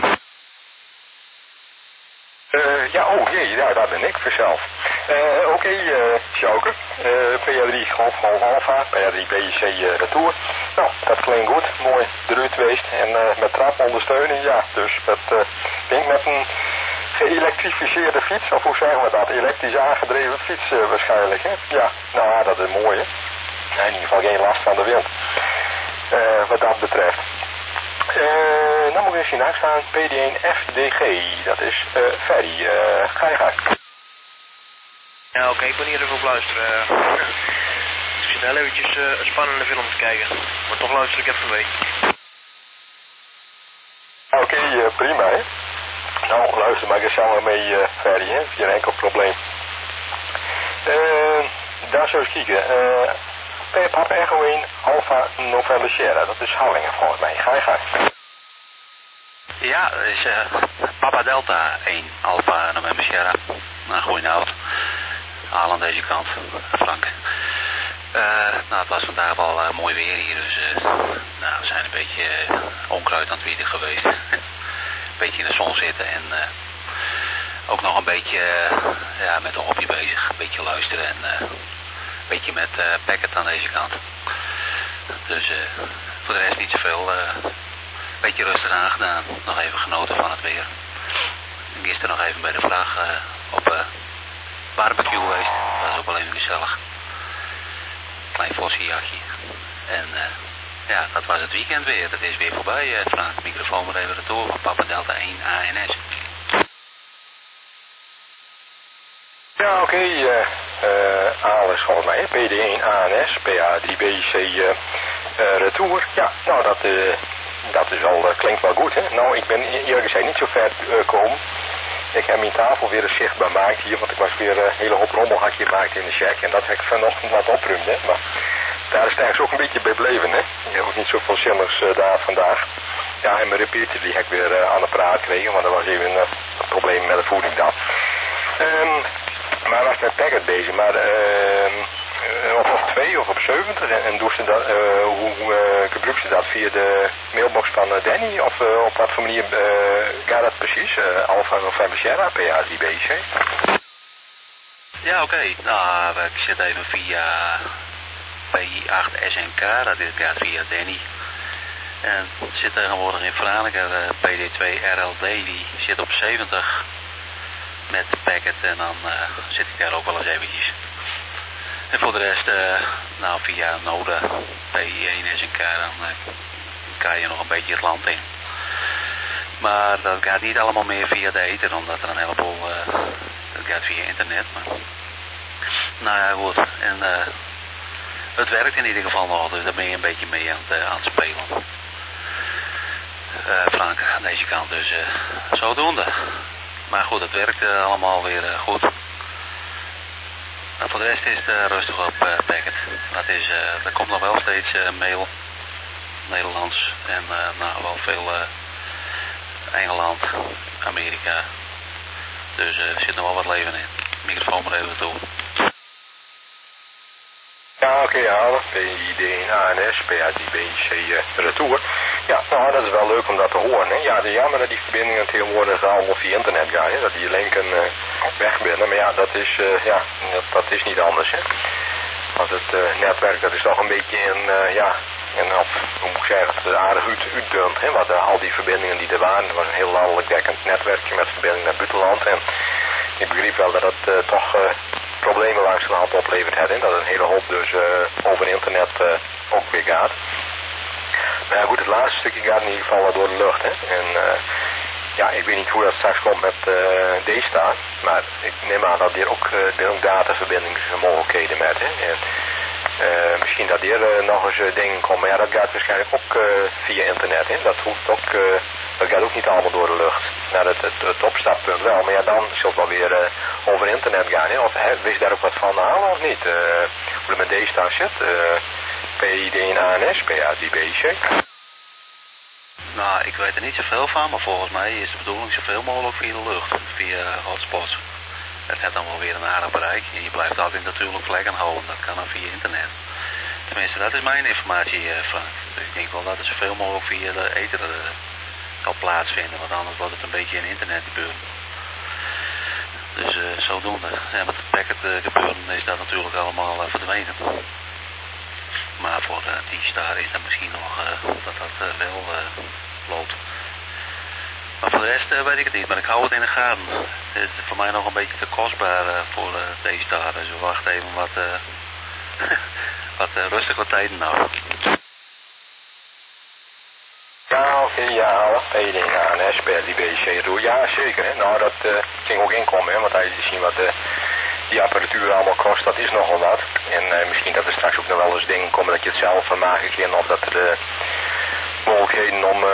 Ja, daar ben ik vanzelf. Sjouke. PA3 Golf Alpha, PA3 BC Retour. Nou, dat klinkt goed. Mooi eruit geweest. En met trapondersteuning, ja. Dus ik denk met een geëlektrificeerde fiets, of hoe zeggen we dat? Elektrisch aangedreven fiets waarschijnlijk, hè? Ja, nou, dat is mooi, hè? Ja, in ieder geval geen last van de wind. Wat dat betreft. Dan moet ik eens zien aanstaan. PD1 FDG, dat is Ferry. Ga je gang. Ja, oké, ik ben hier even op luisteren. Ik zit heel eventjes een spannende film te kijken. Maar toch luister ik even mee. Oké, prima, hè? Nou, luister maar eens samen mee, Ferry, hè? Geen enkel probleem. Daar zullen we kijken. Papa Echo 1 Alpha November Sierra, dat is Hallingen volgens mij. Ga je gang. Ja, dat is Papa Delta 1 Alpha November Sierra. Nou, goedenavond. Al aan deze kant, Frank. Het was vandaag wel mooi weer hier, dus we zijn een beetje onkruid aan het wieden geweest. Een beetje in de zon zitten en ook nog een beetje met een hobby bezig. Een beetje luisteren en een beetje met packet aan deze kant. Dus voor de rest niet zoveel. Een beetje rustig aangedaan. Nog even genoten van het weer. Gisteren nog even bij de vlag op barbecue geweest. Dat was ook wel even gezellig. Klein vossenjachtje. En dat was het weekend weer. Dat is weer voorbij. Frank, microfoon maar even retour van Papa Delta 1 ANS. Ja, oké. Aal is volgens mij PD1 ANS, PA3BC Retour. Ja, nou dat is al, klinkt wel goed, hè. Nou, ik ben eerlijk gezegd niet zo ver gekomen. Ik heb mijn tafel weer eens zichtbaar gemaakt hier, want ik was weer een hele hoop rommel had je gemaakt in de shack. En dat heb ik vanochtend wat opruimd, hè. Maar daar is het eigenlijk ook een beetje bij bleven, hè. Je hebt ook niet zoveel zinnigs daar vandaag. Ja, en mijn repeater die heb ik weer aan de praat gekregen, want er was even een probleem met de voeding dan. Maar hij was met Packet bezig, maar op 2 of op 70 en doet ze dat, hoe gebruikt ze dat via de mailbox van Danny of op wat voor manier gaat dat precies? Alpha November Sierra, PADBC? Ja, oké. Nou, ik zit even via P8SNK, dat gaat via Danny. En zit tegenwoordig in Franeker, PD2RLD, die zit op 70 met de packet en dan zit ik daar ook wel eens eventjes. En voor de rest, nou via Noda, P1 SNK, dan kan je nog een beetje het land in. Maar dat gaat niet allemaal meer via de ether, omdat er een heleboel, dat gaat via internet. Maar, nou ja, goed. En het werkt in ieder geval nog, dus daar ben je een beetje mee aan het spelen. Frank, aan deze kant, dus zodoende. Maar goed, het werkt allemaal weer goed. En voor de rest is het rustig op Packet. Er komt nog wel steeds mail, Nederlands en nou, wel veel Engeland, Amerika. Dus er zit nog wel wat leven in. Microfoon maar even toe. Ja, oké, halen. PID, ANS, PADBC, retour. Ja, nou, dat is wel leuk om dat te horen, hè. Ja, jammer dat die verbindingen tegenwoordig allemaal via internet gaan, hè. Dat die linken wegbinden. Maar ja, dat is, dat is niet anders, hè. Want het netwerk, dat is toch een beetje hoe moet ik zeggen, het aardig uitdund, hè. Want al die verbindingen die er waren, er was een heel landelijk dekkend netwerkje met verbinding naar buitenland. En ik begreep wel dat het toch problemen langs de hand opleverd had, hè. Dat een hele hoop dus over internet ook weer gaat. Maar ja, goed, het laatste stukje gaat in ieder geval door de lucht, hè. En ja, ik weet niet hoe dat straks komt met D-Star, maar ik neem aan dat er ook dataverbindingsmogelijkheden met, hè. En, misschien dat er nog eens dingen komen, maar ja, dat gaat waarschijnlijk ook via internet, hè. Dat hoeft ook, dat gaat ook niet allemaal door de lucht. Naar het opstappunt wel, maar ja, dan zult het wel weer over internet gaan, hè. Of wist daar ook wat van halen of niet? Hoe het met D-Star zit? PID en ANS, PADBC? Nou, ik weet er niet zoveel van, maar volgens mij is de bedoeling zoveel mogelijk via de lucht, via hotspots. Het heeft dan wel weer een aardig bereik en je blijft altijd natuurlijk vlekken houden, dat kan dan via internet. Tenminste, dat is mijn informatie, Frank. Dus ik denk wel dat het zoveel mogelijk via de ether zal plaatsvinden, want anders wordt het een beetje een internetgebeuren. Dus zodoende. En met het packet gebeuren is dat natuurlijk allemaal verdwenen. Maar voor die star is dat misschien nog dat wel loopt. Maar voor de rest weet ik het niet, maar ik hou het in de gaten. Het is voor mij nog een beetje te kostbaar voor deze star, dus we wachten even wat rustige tijden nou. Ja, oké, ja, PID, ANS, PADBC, ja zeker, hè. Nou, dat ging ook inkomen, hè, want als je ziet wat die apparatuur allemaal kost, dat is nogal wat. En misschien dat er straks ook nog wel eens dingen komen dat je het zelf van maken kan, of dat er de mogelijkheden om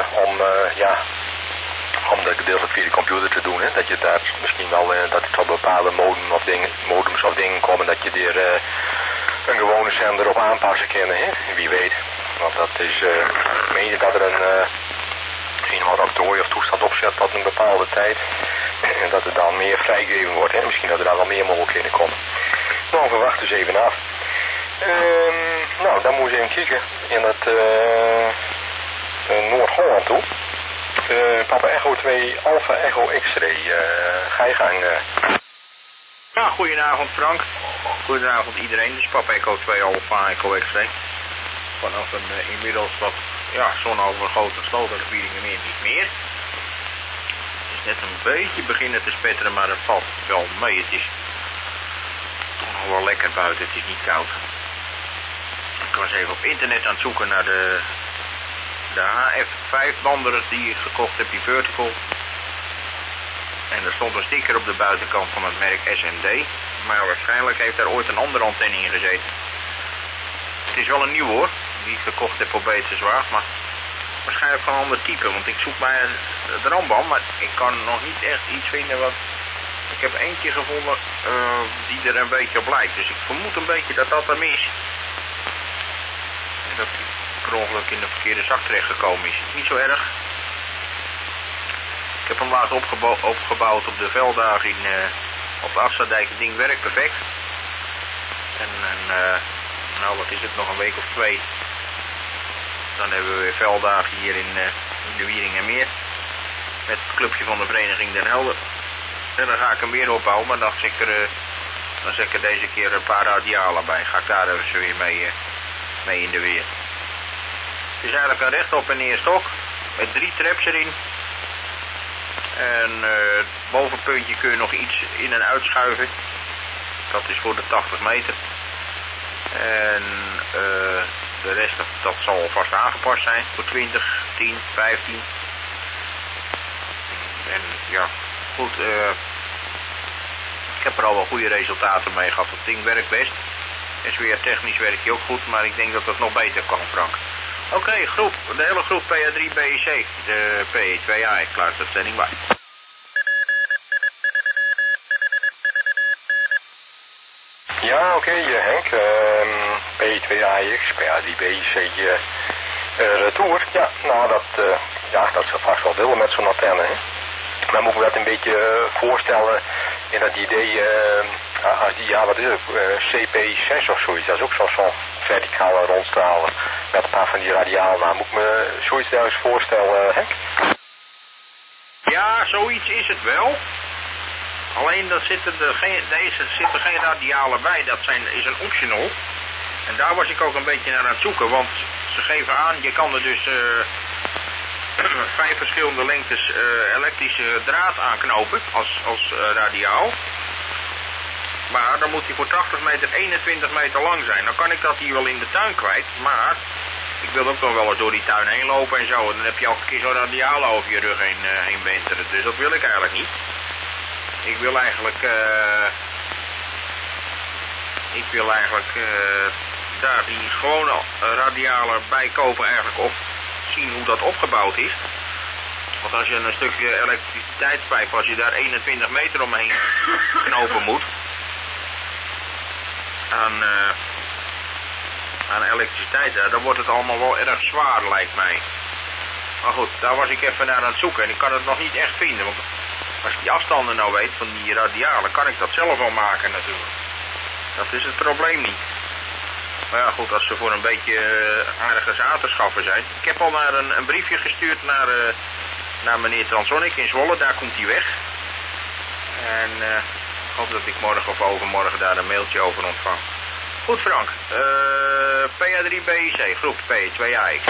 om dat gedeeltelijk via de computer te doen, hè. Dat je daar misschien wel, dat er tot bepaalde modems of dingen komen, dat je er een gewone zender op aanpassen kan, hè. Wie weet. Want dat is, meen je dat er een octrooi of toestand opzet tot een bepaalde tijd. En dat er dan meer vrijgegeven wordt, hè. Misschien dat er dan wel meer mogelijkheden komen. Nou, we wachten eens even af. Nou, dan moeten we even kijken in het Noord-Holland toe. Papa Echo 2 Alpha Echo X-ray. Ga je gang. Ja, goedenavond Frank. Goedenavond iedereen. Dit is Papa Echo 2 Alpha Echo X-ray. Vanaf een inmiddels wat zonovergoten slotenvieringen meer niet meer. Het is net een beetje beginnen te spetteren, maar dat valt wel mee. Het is nog wel lekker buiten, het is niet koud. Ik was even op internet aan het zoeken naar de HF5 wanderers die ik gekocht heb, die vertical. En er stond een sticker op de buitenkant van het merk SMD. Maar waarschijnlijk heeft daar ooit een andere antenne in gezeten. Het is wel een nieuw hoor, die ik gekocht heb op BT Zwaag, maar waarschijnlijk van een ander type, want ik zoek bij de Rambam, maar ik kan nog niet echt iets vinden wat... Ik heb eentje gevonden die er een beetje op lijkt, dus ik vermoed een beetje dat dat hem is. En dat hij per ongeluk in de verkeerde zak terechtgekomen is. Niet zo erg. Ik heb hem laatst opgebouwd op de velddagen op de Afstadijk. Het ding werkt perfect. En nou wat is het, nog een week of 2. Dan hebben we weer velddagen hier in de Wieringermeer. Met het clubje van de Vereniging Den Helder. En dan ga ik hem weer opbouwen, maar dan zet ik er deze keer een paar radialen bij. Ga ik daar even weer mee in de weer. Het is eigenlijk een rechtop en neer stok. Met 3 traps erin. En het bovenpuntje kun je nog iets in en uitschuiven. Dat is voor de 80 meter. En de rest dat zal vast aangepast zijn. Voor 20, 10, 15. En ja, goed. Ik heb er al wel goede resultaten mee gehad. Het ding werkt best. En weer technisch werkt hij ook goed. Maar ik denk dat het nog beter kan, Frank. Oké, groep. De hele groep PA3 BEC. De PE2A. Ik kluis de stelling bij. Ja, oké, Henk. P2AX, PA3BC, retour. Ja, nou, dat zou vast wel willen met zo'n antenne, hè. Maar moet ik me dat een beetje voorstellen in dat idee, als die, ja, wat is het, CP6 of zoiets. Dat is ook zo'n verticale rondstralen met een paar van die radialen. Nou, moet ik me zoiets daar eens voorstellen, Henk? Ja, zoiets is het wel. Alleen dat zitten geen radialen bij, dat is een optional. En daar was ik ook een beetje naar aan het zoeken, want ze geven aan, je kan er dus 5 verschillende lengtes elektrische draad aanknopen als radiaal. Maar dan moet hij voor 80 meter 21 meter lang zijn. Dan kan ik dat hier wel in de tuin kwijt, maar ik wil ook nog wel eens door die tuin heen lopen en zo. En dan heb je elke keer zo'n radiaal over je rug heen wenteren, dus dat wil ik eigenlijk niet. Ik wil eigenlijk daar die gewone radialen bij kopen eigenlijk of zien hoe dat opgebouwd is. Want als je een stukje elektriciteitspijp, als je daar 21 meter omheen knopen moet aan elektriciteit, dan wordt het allemaal wel erg zwaar, lijkt mij. Maar goed, daar was ik even naar aan het zoeken en ik kan het nog niet echt vinden, want als ik die afstanden nou weet van die radialen, kan ik dat zelf wel maken natuurlijk. Dat is het probleem niet. Maar ja goed, als ze voor een beetje aardige aan te schaffen zijn. Ik heb al naar een briefje gestuurd naar meneer Transonic in Zwolle, daar komt hij weg. En ik hoop dat ik morgen of overmorgen daar een mailtje over ontvang. Goed Frank, PA3BEC, groep P2AX.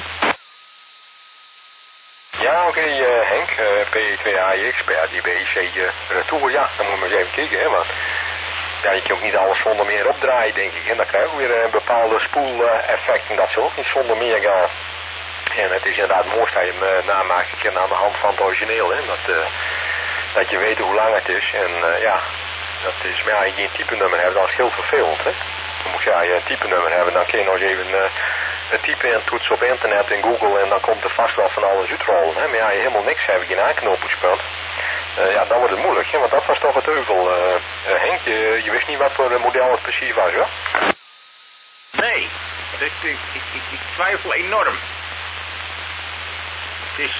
Ja, oké, Henk, P2AX, PA3BEC, retour, ja, dan moet je maar eens even kijken, hè, want ja, je kunt ook niet alles zonder meer opdraaien, denk ik, en dan krijg je ook weer een bepaalde spoeleffecten, dat zal ook niet zonder meer gaan. En het is inderdaad mooi dat je hem namaakt aan de hand van het origineel, hè, dat je weet hoe lang het is, en ja, dat is, maar ja, als je een type nummer hebt, dan is het heel vervelend, hè. Dan moet je een type nummer hebben, dan kun je nog eens even een type en toetsen op internet in Google en dan komt er vast wel van alles uitrollen. Hè? Maar ja, je helemaal niks hebt, geen aanknopingspunt. Ja, dan wordt het moeilijk, hè? Want dat was toch het heuvel. Henk, je wist niet wat voor model het precies was, hoor? Nee, ik twijfel enorm. Het is,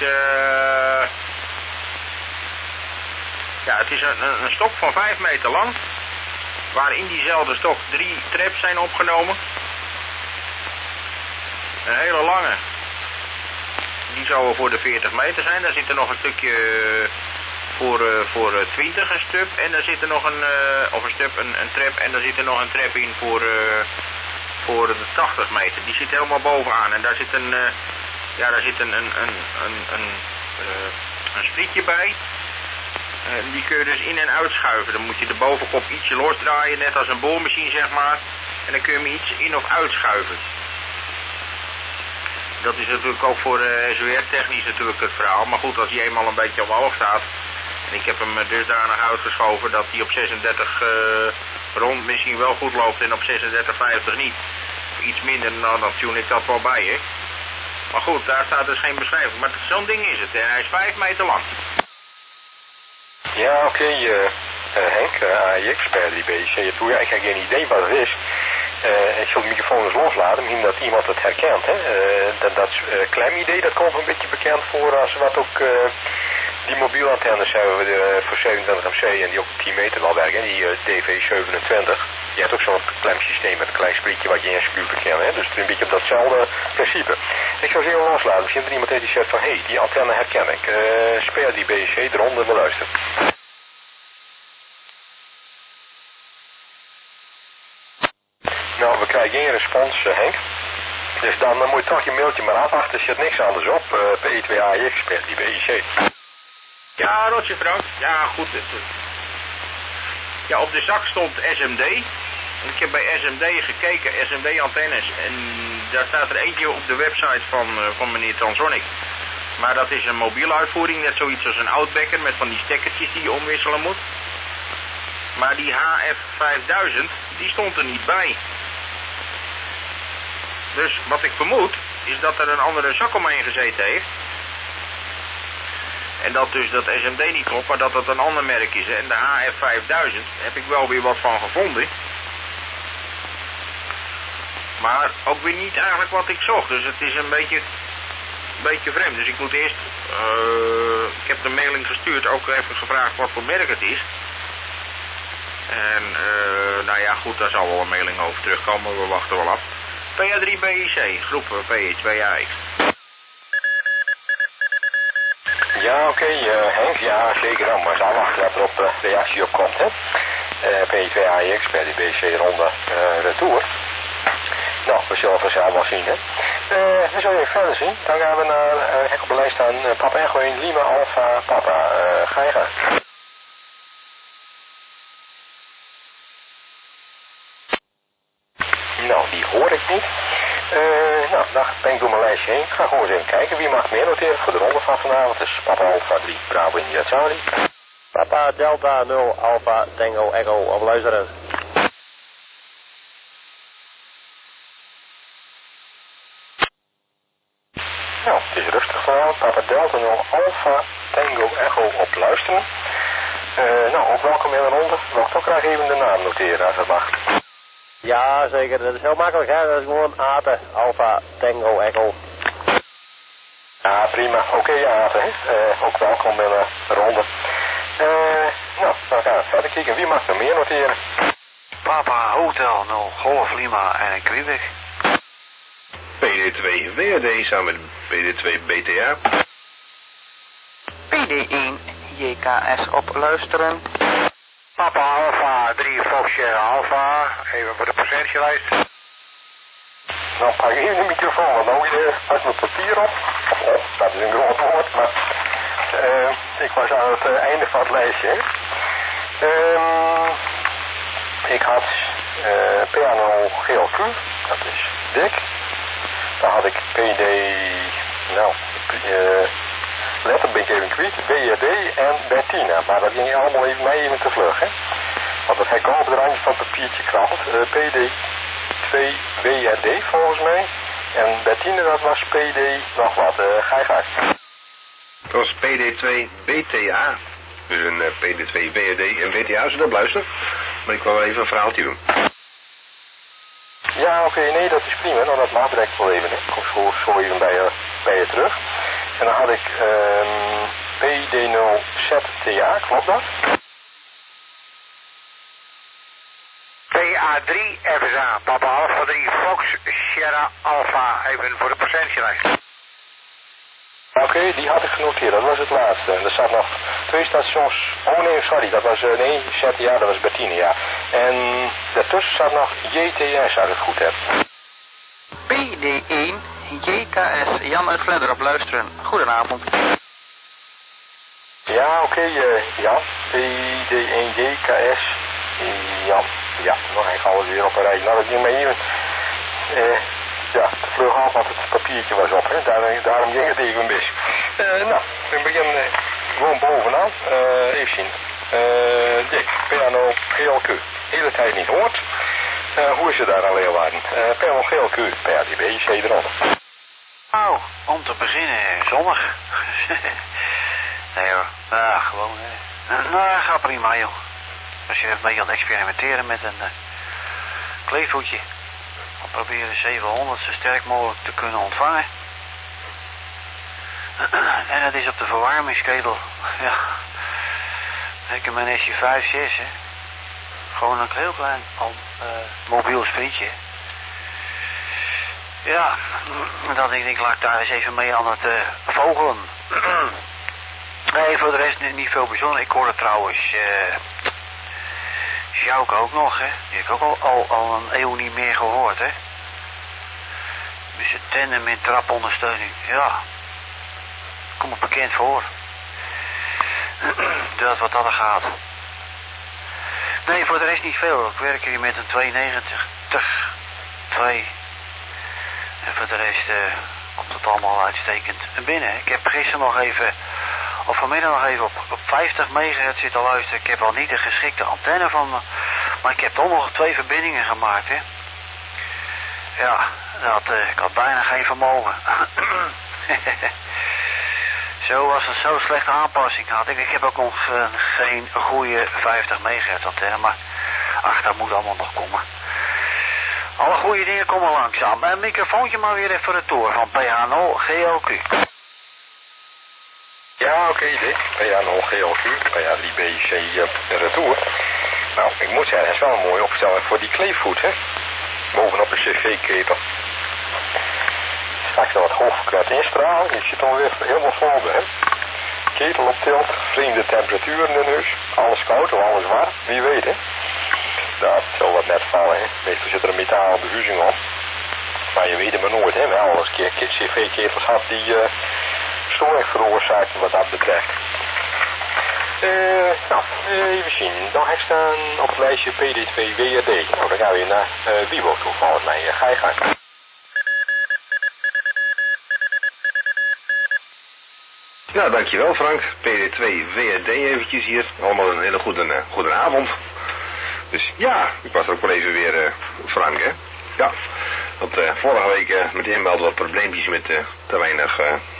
ja, het is een stok van 5 meter lang. Waar in diezelfde stok 3 traps zijn opgenomen. Een hele lange. Die zou voor de 40 meter zijn. Daar zit er nog een stukje voor 20 een stub. En daar zit er nog een trap. En daar zit er nog een trap in voor de 80 meter. Die zit helemaal bovenaan. En daar zit een sprietje bij. Die kun je dus in- en uitschuiven. Dan moet je de bovenkop ietsje losdraaien, net als een boormachine zeg maar. En dan kun je hem iets in- of uitschuiven. Dat is natuurlijk ook voor SWR technisch natuurlijk het verhaal. Maar goed, als hij eenmaal een beetje omhoog staat. En ik heb hem dusdanig uitgeschoven dat hij op 36 rond misschien wel goed loopt en op 36,50 niet. Of iets minder, nou dan tune ik dat wel bij, hè. Maar goed, daar staat dus geen beschrijving. Maar zo'n ding is het en hij is 5 meter lang. Ja, oké, Henk, AEX per die BC Tour. Ik heb geen idee wat het is. Ik zal de microfoon eens loslaten, misschien dat iemand het herkent. Hè? Dat klemidee, dat komt een beetje bekend voor als wat ook die mobiele antennes hebben we voor 27MC en die ook 10 meter wel werken, die DV27. Je hebt ook zo'n klemsysteem met een klein sprietje wat je in je computer kent, hè? Dus het is een beetje op datzelfde principe. Ik zou ze even loslaten, misschien dat iemand heeft die zegt van, hé, die antenne herken ik. Speel die BC eronder beluisteren. Nou, we krijgen geen respons, Henk. Dus dan moet je toch je mailtje maar afwachten. Er zit niks anders op. P2AX per die BIC. Ja, Rotje Frank. Ja, goed. Ja, op de zak stond SMD. Ik heb bij SMD gekeken, SMD-antennes. En daar staat er eentje op de website van meneer Transonic. Maar dat is een mobiele uitvoering, net zoiets als een Outbacker met van die stekkertjes die je omwisselen moet. Maar die HF5000, die stond er niet bij. Dus wat ik vermoed, is dat er een andere zak omheen gezeten heeft. En dat dus dat SMD niet klopt, maar dat het een ander merk is. En de HF5000 heb ik wel weer wat van gevonden. Maar ook weer niet eigenlijk wat ik zocht. Dus het is een beetje vreemd. Dus ik moet eerst... ik heb de mailing gestuurd, ook even gevraagd wat voor merk het is. En nou ja, goed, daar zal wel een mailing over terugkomen. We wachten wel af. PA3BIC, groep PE2AX. Ja, oké, Henk, ja, zeker dan. Maar zal wachten dat er op reactie op komt, hè. PE2AX bij de BC-ronde retour. Nou, we zullen vanzelf wel zien, hè. We zullen even verder zien. Dan gaan we naar, hek op de lijst staan, Papa Echo 1, Lima Alpha, Papa. Ga je gang. Nou, die hoor ik niet. Nou, dan ben ik door mijn lijstje heen. Ik ga gewoon eens even kijken wie mag meer noteren voor de ronde van vanavond. Dus Papa Alpha 3, Bravo India Charlie. Papa Delta 0 Alpha Tango Echo op luisteren. Nou, het is rustig vanavond. Papa Delta 0 Alpha Tango Echo op luisteren. Nou, ook welkom in de ronde. Wil ik toch graag even de naam noteren als het mag. Ja, zeker. Dat is heel makkelijk, hè. Dat is gewoon Aten, Alpha, Tango, Echo. Ja, prima. Oké, Aten, hè. Ook welkom in de ronde. Nou, dan gaan we verder kijken. Wie mag er meer noteren? Papa Hotel 0 Golf Lima en een Quebec. PD2 WRD samen met PD2 BTA. PD1 JKS op luisteren. Papa Alpha 3 Fox Sierra Alpha, even voor de presentielijst. Nou, pak even de microfoon, want nou had mijn papier op. Of, dat is een groot woord, maar ik was aan het einde van het lijstje. Ik had piano GLQ, dat is dik. Dan had ik PD, nou, letter ben ik even kwijt, BRD en Bettina. Maar dat ging allemaal even mij even te vlug, hè. Want dat heb ik op het randje van het papiertje krabbelt. PD2 WRD volgens mij. En Bettina dat was PD nog wat. Ga je gang. Dat was PD2 BTA. Dus een PD2 WRD en BTA, als je dat luistert. Maar ik wil wel even een verhaaltje doen. Ja, oké, nee, dat is prima. Nou, dat mag direct wel even, hè. Ik kom zo even bij je terug. En dan had ik PD0ZTA, klopt dat? PA3 FSA, Papa Alpha 3 Fox Sierra Alpha, even voor de presentielijst. Oké, die had ik genoteerd, dat was het laatste. En er zat nog 2 stations, oh nee, sorry, dat was, nee, ZTA, dat was Bettine, ja. En daartussen zat nog JTS, als ik het goed heb. PD1 JKS Jan uit Vledder op luisteren. Goedenavond. Ja, oké, ja, PD1 JKS, ja, nog even alles weer op een rij. Nou, dat ging maar even, ja, te vlug af, want het papiertje was op, hè. Daarom ging het even mis. Nou, we beginnen gewoon bovenaan. Even zien. Dick, piano GLQ. Hele tijd niet hoort. Hoe is het daar aan Leeuwarden? Piano GLQ, PRDB, C eronder. Nou, om te beginnen zonnig. Nee hoor, gewoon. Nou, gaat prima joh. Als je een beetje aan het experimenteren met een kleefvoetje. Dan proberen 700 zo sterk mogelijk te kunnen ontvangen. En dat is op de verwarmingsketel. Ja. Ik heb mijn SJ5, 6 hè. Gewoon een heel klein mobiel sprietje. Ja, dan denk ik, laat ik daar eens even mee aan het vogelen. Nee, voor de rest niet veel bijzonder. Ik hoorde trouwens Sjouk ook nog, hè. Die heb ik ook al een eeuw niet meer gehoord, hè. Dus het tandem met trapondersteuning, ja. Kom me bekend voor. Dat wat dat er gaat. Nee, voor de rest niet veel. Ik werk hier met een 290. 2. En voor de rest komt het allemaal uitstekend binnen. Ik heb gisteren nog even, of vanmiddag nog even op 50 megahertz zitten luisteren. Ik heb al niet de geschikte antenne van me, maar ik heb toch nog 2 verbindingen gemaakt, hè. Ja, ik had bijna geen vermogen. Zo was het zo'n slechte aanpassing had ik. Ik heb ook nog geen goede 50 megahertz antenne, maar ach, dat moet allemaal nog komen. Alle goede dingen komen langzaam. Een microfoontje maar weer even retour van PH0 GLQ. Ja, oké, Dick. PH0 GLQ, PH3BC retour. Nou, ik moet zeggen, het is wel een mooie opstelling voor die kleefvoet, hè. Bovenop een cv-ketel. Straks nog wat hoogverkleed instraal. Je zit alweer helemaal vol bij, hè. Ketel op tilt, vreemde temperaturen in huis. Alles koud of alles warm, wie weet, hè. Nou, het zal wat net vallen, hè. Meestal zit er een metalen behuizing op. Maar je weet het maar nooit, hè. Wel als ik cv-ketels had die storing veroorzaakten wat dat betreft. Nou, even zien. Dan heb ik staan op het lijstje PD2 WRD. Nou, dan gaan we weer naar Wiebo toe, volgens mij. Ga je gang. Nou, dankjewel Frank. PD2 WRD eventjes hier. Allemaal een hele goede avond. Dus ja, ik was ook wel even weer Frank, hè. Ja, want vorige week met inmelden wat probleempjes met te weinig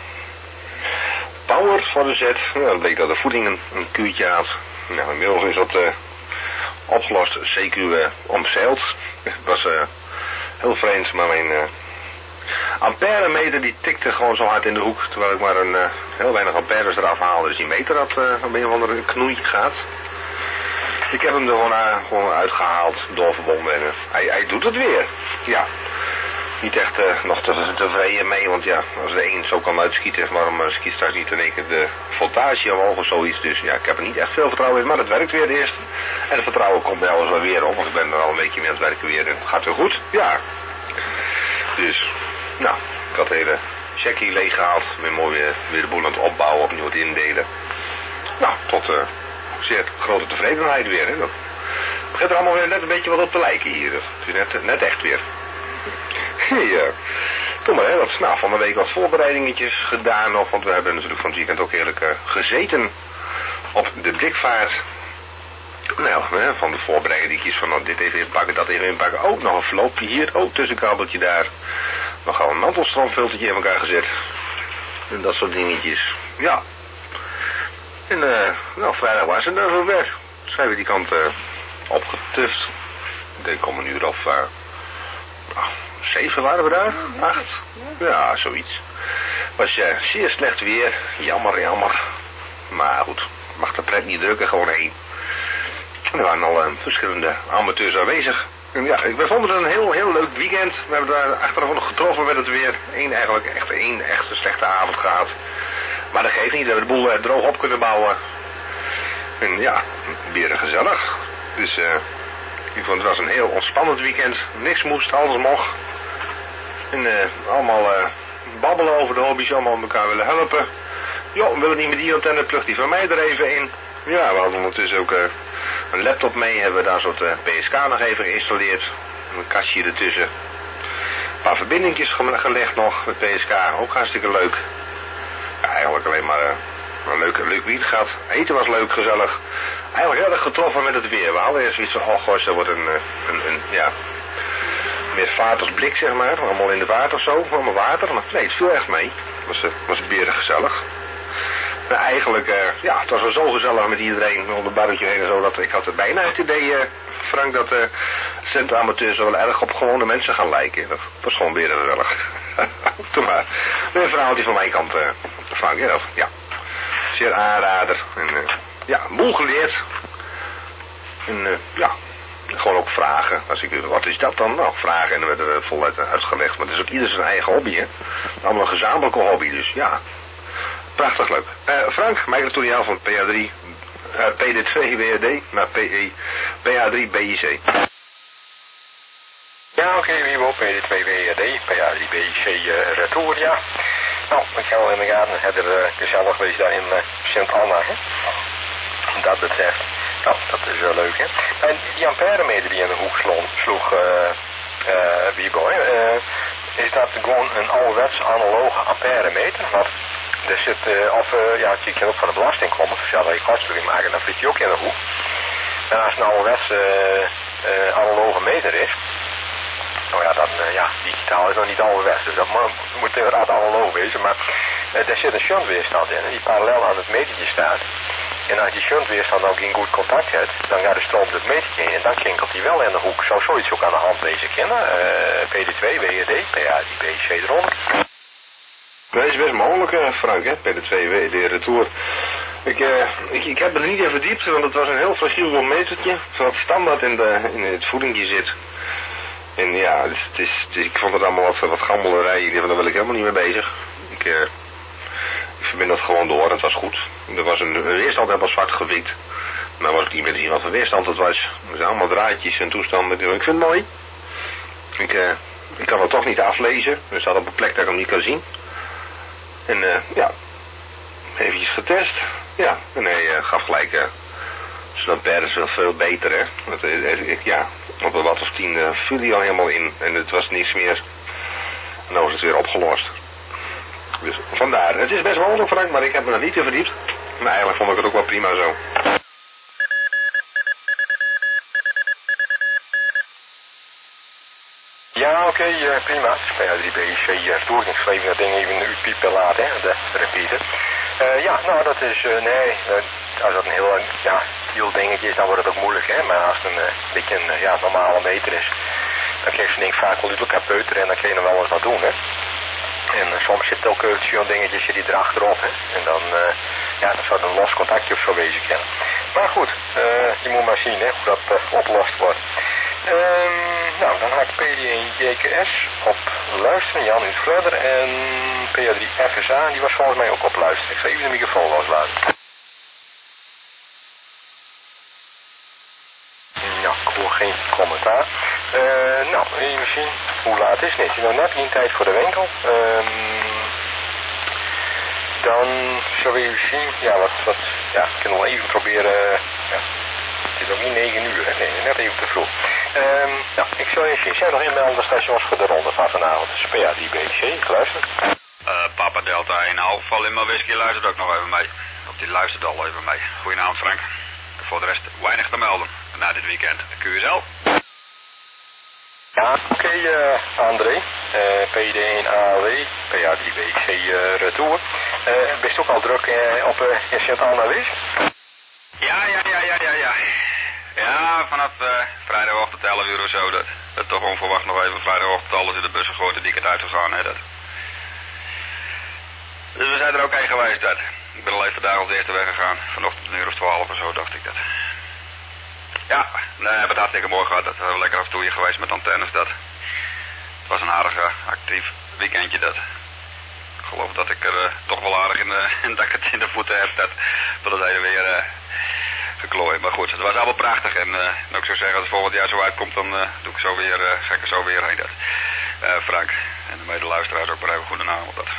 power voor de zet. Nou, dan bleek dat de voeding een kuurtje had. Nou, inmiddels is dat opgelost, CQ omzeild. Het was heel vreemd, maar mijn amperemeter die tikte gewoon zo hard in de hoek, terwijl ik maar heel weinig amperes eraf haalde. Dus die meter had een beetje van een knoei gehad. Ik heb hem er gewoon uitgehaald, doorverbonden en hij doet het weer. Ja, niet echt nog tevreden mee, want ja, als de een zo kan uitschieten, waarom schiet straks niet in één keer de voltage omhoog of zoiets. Dus ja, ik heb er niet echt veel vertrouwen in, maar het werkt weer eerst. En het vertrouwen komt wel eens wel weer op, want ik ben er al een beetje mee aan het werken weer en het gaat weer goed. Ja, dus nou, ik had de hele checkie leeggehaald, ben mooi weer de boel aan het opbouwen, opnieuw het indelen. Nou, tot zeer grote tevredenheid weer, hè. Dat begint er allemaal weer net een beetje wat op te lijken hier. Dat is net echt weer. Ja, kom maar, hè. Nou, van de week wat voorbereidingetjes gedaan nog, want we hebben natuurlijk van het weekend ook heerlijk gezeten op de blikvaart. Nou, hè, van de voorbereidingetjes van dit even inpakken, dat even inpakken. Ook nog een verloopje hier, tussenkabeltje daar. Nog al een mantelstroomfiltertje in elkaar gezet. En dat soort dingetjes. Ja. En nou, vrijdag was het zo weg. Zijn we die kant opgetuft. Ik denk om een uur of 7 waren we daar. 8. Ja, zoiets. Was zeer slecht weer. Jammer. Maar goed, mag de pret niet drukken, gewoon heen. Er waren al verschillende amateurs aanwezig. En ja, we vonden het een heel leuk weekend. We hebben daar achteraf nog getroffen met het weer. Eén echte slechte avond gehad. Maar dat geeft niet, dat we de boel droog op kunnen bouwen. En ja, weer gezellig. Dus ik vond het was een heel ontspannend weekend. Niks moest, alles mocht. En allemaal babbelen over de hobby's, allemaal elkaar willen helpen. Jo, wil het niet met die antenne, plug die van mij er even in. Ja, we hadden ondertussen ook een laptop mee, hebben we daar een soort PSK nog even geïnstalleerd. Een kastje ertussen. Een paar verbindingjes gelegd nog met PSK, ook hartstikke leuk. Ja, eigenlijk alleen maar een leuk weekend gehad. Eten was leuk, gezellig. Eigenlijk heel erg getroffen met het weer. We hadden eerst zoiets van, oh goh, dat wordt een meer vaart als blik, zeg maar. Allemaal in de vaart of zo, allemaal water. Maar nee, het viel echt mee. Het was berig gezellig. Maar eigenlijk, ja, het was wel zo gezellig met iedereen om het barretje heen en zo, dat ik had er bijna het idee, Frank, dat centamateurs wel erg op gewone mensen gaan lijken. Dat was gewoon weer gezellig. Toen maar. Een verhaaltje van mijn kant, Frank, ja. Zeer aanrader. En ja, een boel geleerd. En ja, gewoon ook vragen. Als ik, wat is dat dan? Nou, vragen en dan werd er voluit uitgelegd. Maar het is ook ieder zijn eigen hobby, hè. Allemaal een gezamenlijke hobby, dus ja. Prachtig leuk. Frank, microtoriaal van PA3, PD2 WRD, naar PA3 BIC. Ja, oké, wie wil PD2 WRD, PA3 BIC retour, ja. Nou, ik ga wel in de gaten, het er gezellig geweest daar in Sint-Anna, hè. Dat betreft. Nou, dat is wel leuk, hè. En die amperemeter die in de hoek sloeg Wiebo, is dat gewoon een ouderwets analoge amperemeter? Want er zit, ja, je kan ook van de belasting komen, sociaal dat je kortsluiting maken, dan vliegt hij ook in de hoek. En als het een ouderwets analoge meter is, nou ja, dan, ja, digitaal is nog niet ouderwets, dus dat moet inderdaad analoog wezen, maar er zit een shuntweerstand in, die parallel aan het metertje staat. En als die shuntweerstand nou geen goed contact heeft, dan gaat de stroom door het metertje heen en dan kinkelt hij wel in de hoek. Zou zoiets ook aan de hand wezen kennen? PD2, WRD, PA, die BC eronder. Dat is best mogelijk, Frank, hè, PD2, WRD retour. Ik heb er niet in verdiept, want het was een heel fragiel metertje, wat standaard in het voedingje zit. En ja, ik vond het allemaal wat gammelerij, daar wil ik helemaal niet mee bezig. Ik verbind dat gewoon door, het was goed. Er was een weerstand helemaal zwart gewikt. Maar was ik niet meer te zien wat voor weerstand het was. Er zijn allemaal draadjes en toestanden. Ik vind het mooi. Ik kan het toch niet aflezen. Er staat op een plek dat ik hem niet kan zien. En ja, eventjes getest. Ja, en hij gaf gelijk zo'n ampère is wel veel beter, hè. Ja, op een watt of 10 viel hij al helemaal in. En het was niets meer. En nou is het weer opgelost. Dus vandaar. Het is best wel Frank, maar ik heb me er niet in verdiept. Maar eigenlijk vond ik het ook wel prima zo. Ja, oké, prima. PA3 BIC toegegeven dat ding even uw piepen laten, hè, de repeater. Ja, nou dat is, nee, als dat een heel dingetje is, dan wordt het ook moeilijk, hè. Maar als het een beetje een normale meter is, dan krijg je zo'n ding vaak wel elkaar peuteren en dan kun je er wel eens wat doen, hè. En soms zit ook zo'n dingetje die erachterop, hè. En dan, ja, dan zou het een los contactje of zo wezen kennen. Maar goed, je moet maar zien, hè, hoe dat opgelost wordt. Nou, dan haak PD1 JKS op luisteren, Jan in Fledder en PA3 FSA, die was volgens mij ook op luisteren. Ik zal even de microfoon loslaten. Nou, ik hoor geen commentaar. Nou, even zien, hoe laat is het? Het is nog net geen tijd voor de winkel. Dan zullen we even zien, ja, ja, ik kan wel even proberen, ja. Het is nog niet 9 uur, hè? Nee, net even te vroeg. Nou, ik zal eens zien. Zijn nog inmelden stations voor de ronde van vanavond? Dus PA3 BC, ik luister. Papa Delta 1 Alpha Lima Whisky luistert ook nog even mee. Of die luistert al even mee. Goedenavond Frank. Voor de rest weinig te melden. Na dit weekend. QSL. Ja, oké, André. PD1 AW, PA3 BC retour. Bist ook al druk op in Sint-Anna aanwezig? Ja. Ja, vanaf vrijdagochtend 11 uur of zo. Dat toch onverwacht nog even vrijdagochtend alles in de bus gegooid en die kant uitgegaan, hè, dat. Dus we zijn er ook heen geweest, dat. Ik ben al even daar als eerste weggegaan. Vanochtend 1 uur of 12 of zo, dacht ik dat. Ja, we hebben het hartstikke mooi gehad. Dat was lekker af en toe hier geweest met antennes, dat. Het was een aardig actief weekendje, dat. Ik geloof dat ik er toch wel aardig dat ik het in de voeten heb, dat het hele weer geklooid. Maar goed, het was allemaal prachtig. En ik zou zeggen, als het volgend jaar zo uitkomt, dan doe ik zo weer, ga ik er zo weer heen. Dat. Frank en de medeluisteraars ook maar even goedenavond. Dat.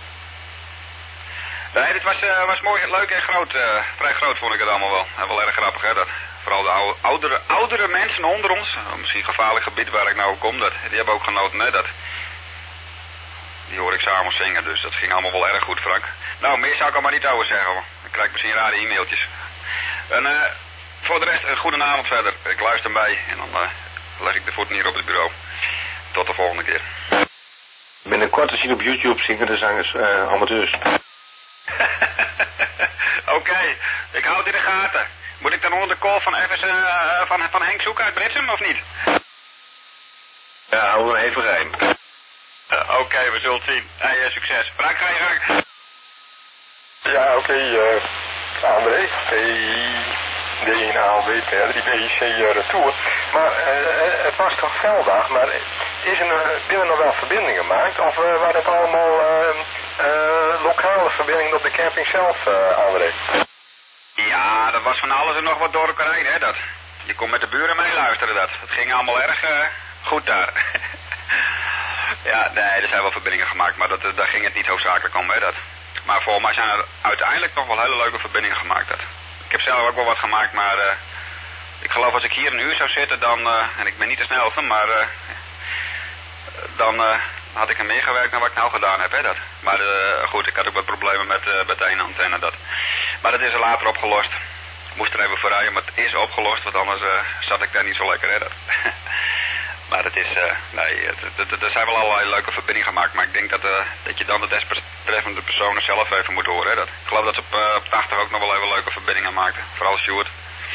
Nee, dit was mooi, leuk en groot. Vrij groot vond ik het allemaal wel. En wel erg grappig, hè. Dat. Vooral de oudere mensen onder ons, misschien gevaarlijk gebied waar ik nou op kom, die hebben ook genoten, hè. Dat. Die hoor ik samen zingen, dus dat ging allemaal wel erg goed, Frank. Nou, meer zou ik al maar niet over zeggen, hoor. Dan krijg ik misschien rare e-mailtjes. En voor de rest, een goede avond verder. Ik luister bij en dan leg ik de voeten hier op het bureau. tot de volgende keer. Binnenkort te zien op YouTube zingende zangers, amateurs. Oké, ik hou het in de gaten. Moet ik dan onder de call van van Henk zoeken uit Britsum of niet? Ja, hou maar even geheim. Oké, we zullen het zien. Hey, succes. Frank, ga je gang. Ja, oké, André, D1ALB, PRDBC retour. Maar het was toch veldag, maar is er binnen nog wel verbindingen gemaakt? Of waren het allemaal lokale verbindingen op de camping zelf, André? Ja, dat was van alles en nog wat door elkaar heen, hè, dat. Je kon met de buren meeluisteren, dat. Het ging allemaal erg goed daar. Ja, nee, er zijn wel verbindingen gemaakt, maar daar ging het niet hoofdzakelijk om, hè, dat. Maar volgens mij zijn er uiteindelijk nog wel hele leuke verbindingen gemaakt, dat. Ik heb zelf ook wel wat gemaakt, maar ik geloof als ik hier een uur zou zitten, dan, en ik ben niet de snelste, maar dan had ik er meer gewerkt dan wat ik nou gedaan heb, hè, dat. Maar goed, ik had ook wat problemen met de ene antenne, dat. Maar dat is er later opgelost. Ik moest er even voor rijden, maar het is opgelost, want anders zat ik daar niet zo lekker, hè, dat. Maar het is, nee, er zijn wel allerlei leuke verbindingen gemaakt, maar ik denk dat je dan de desbetreffende personen zelf even moet horen, hè, dat. Ik geloof dat ze op 80 ook nog wel even leuke verbindingen maakten, vooral Sjoerd.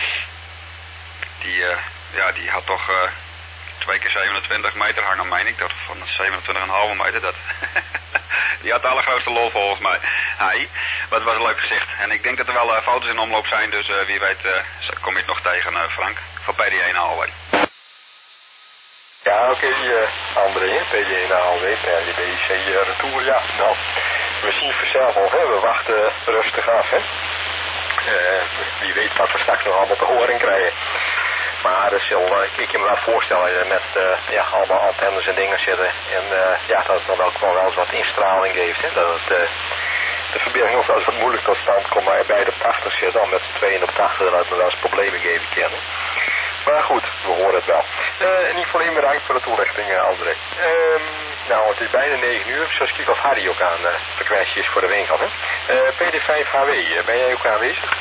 Die had toch 2 keer 27 meter hangen, meen ik, dat van 27,5 meter, dat. Die had de allergrootste lol volgens mij. Hij, wat was een leuk gezicht. En ik denk dat er wel foto's in omloop zijn, dus wie weet kom je het nog tegen, Frank, van PD1ALW. Ja, oké, André, PD1ALW, PRDBC retour, ja, nou, we zien vanzelf al, hè, we wachten rustig af, hè. Wie weet wat we straks nog allemaal te horen krijgen. Maar ik kan me wel voorstellen met allemaal antennes en dingen zitten. En dat het dan ook wel eens wat instraling geeft. Hè? Dat het, de verbinding ook wel eens wat moeilijk tot stand komt. Maar bij de 80 zit dan met 2 op 80 dat het wel eens problemen geven kennen. Maar goed, we horen het wel. In ieder geval bedankt voor de toelichting, André. Nou, het is bijna 9 uur. Zoals ik of Harry ook aan frequenties voor de winkel. Hè? PD5HW, ben jij ook aanwezig?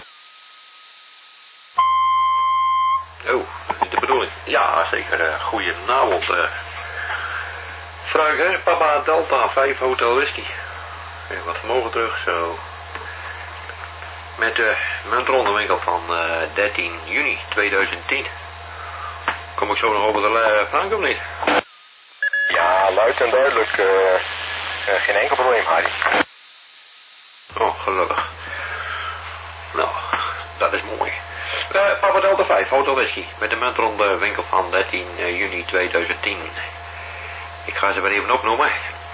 Oh, dat is de bedoeling. Ja, zeker. Goedenavond. Frank, hè? Papa Delta 5 Hotel Whisky. Even wat vermogen terug, zo. Met de muntrondenwinkel van 13 juni 2010. Kom ik zo nog over de Frank of niet? Ja, luid en duidelijk. Geen enkel probleem, Harry. Oh, gelukkig. Nou, dat is mooi. Papa Delta 5, Hotel Whisky, met de muntronde winkel van 13 juni 2010. Ik ga ze weer even opnoemen.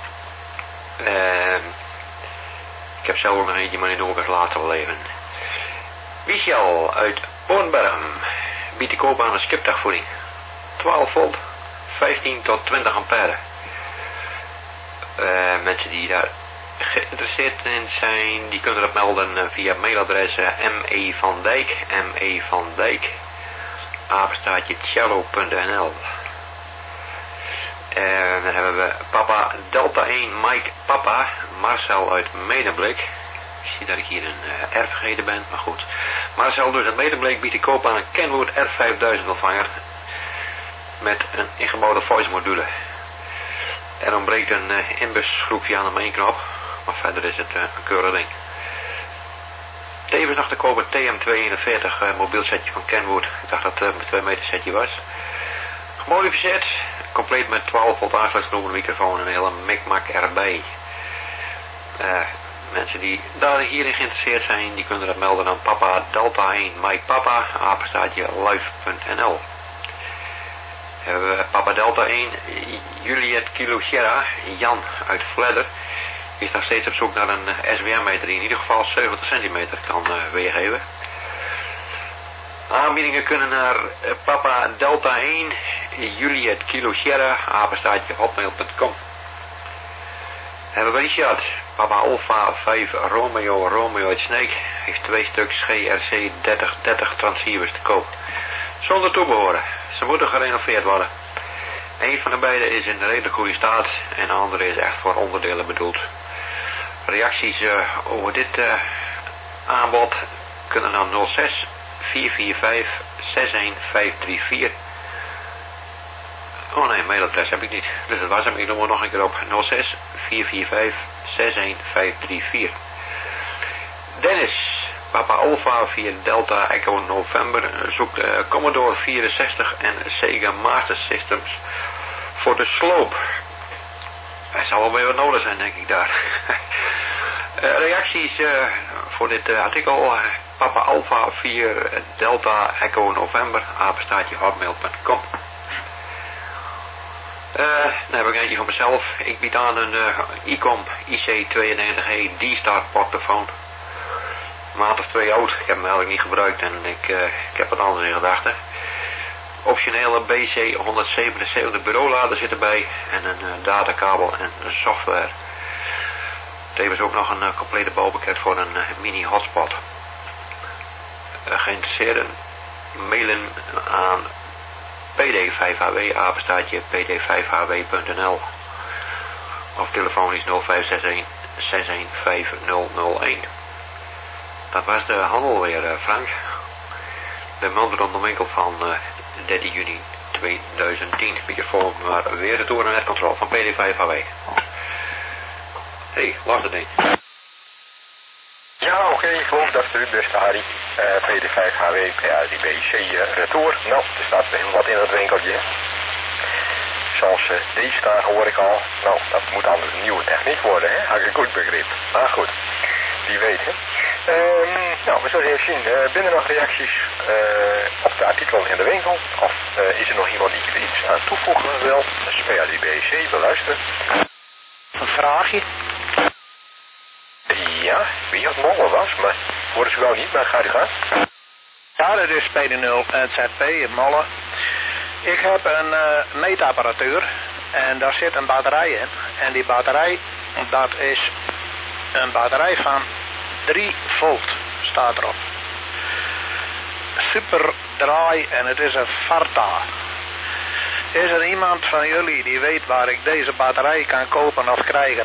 Ik heb zelf nog eentje maar in de ogen laten leven. Michel uit Bornbergen biedt te koop aan een skipdagvoeding. 12 volt, 15 tot 20 ampère. Mensen die daar geïnteresseerd in zijn, die kunnen dat melden via mailadres me.van @ cello.nl. En dan hebben we Papa Delta 1 Mike Papa Marcel uit Medemblik. Ik zie dat ik hier een R vergeten ben, maar goed. Marcel dus uit Medemblik biedt te koop aan een Kenwood R5000 ontvanger met een ingebouwde voice module. Er ontbreekt een inbusschroefje aan de mainknop, maar verder is het een keurig ding. Tevens nog te kopen TM241 mobiel setje van Kenwood. Ik dacht dat het een 2 meter setje was. Gemodificeerd, compleet met 12 volt aansluitknoppen, microfoon en een hele mikmak erbij. Mensen die daar hierin geïnteresseerd zijn, die kunnen dat melden aan Papa Delta 1 Mike Papa @live.nl. Hebben we Papa Delta 1 Juliet Kilo Sierra Jan uit Vledder. Die is nog steeds op zoek naar een SWR-meter die in ieder geval 70 centimeter kan weergeven. Aanbiedingen kunnen naar Papa Delta 1 Juliet Kilo Sierra @hotmail.com. Hebben we Richard, Papa Alpha 5 Romeo uit Sneek, heeft 2 stuks GRC 3030 transceivers te koop. Zonder toebehoren. Ze moeten gerenoveerd worden. Een van de beide is in redelijk goede staat en de andere is echt voor onderdelen bedoeld. Reacties over dit aanbod kunnen naar 06 445 61534. Oh nee, mailadres heb ik niet. Dus dat was hem. Ik noem er nog een keer op. 06 445 61534. Dennis, Papa Alpha via Delta Echo November zoekt Commodore 64 en Sega Master Systems voor de sloop. Hij zal wel weer wat nodig zijn, denk ik daar. Reacties voor dit artikel. Papa Alpha 4 Delta Echo November, apenstaartje hotmail.com. Dan heb ik eentje van mezelf. Ik bied aan een ICOM IC92E D-Star portofoon. Een maand of 2 oud. Ik heb hem eigenlijk niet gebruikt en ik heb het anders in gedachten. Optionele BC 177 bureaulader zit erbij en een datakabel en een software. Tevens ook nog een complete bouwpakket voor een mini hotspot. Geïnteresseerden mailen aan pd5hw apenstaartje pd5hw.nl of telefonisch 0561 615001. Dat was de handel weer, Frank. De man rond de winkel van 13 juni 2010. Beetje voor maar weer de toer en netcontrole van PD5HW. Hey, los het ding. Ja, oké, ik geloof dat u, beste Harry. PD5HW, PADBC retour. Nou, er staat heel wat in het winkeltje. Zoals D-Star hoor ik al. Nou, dat moet dan een nieuwe techniek worden, hè? Had ik goed begrepen. Maar goed, wie weet, hè. Nou, we zullen even zien. Binnen nog reacties op de artikelen in de winkel? Of is er nog iemand die er iets aan toevoegen wil? Dat is PADBC, we luisteren. Een vraagje? Ja, wie het Molle was, maar horen ze wel niet, maar ga je gaan. Ja, dat is PD0 ZP, Molle. Ik heb een meetapparatuur en daar zit een batterij in. En die batterij, dat is een batterij van 3 volt, staat erop. Super draai en het is een Varta. Is er iemand van jullie die weet waar ik deze batterij kan kopen of krijgen?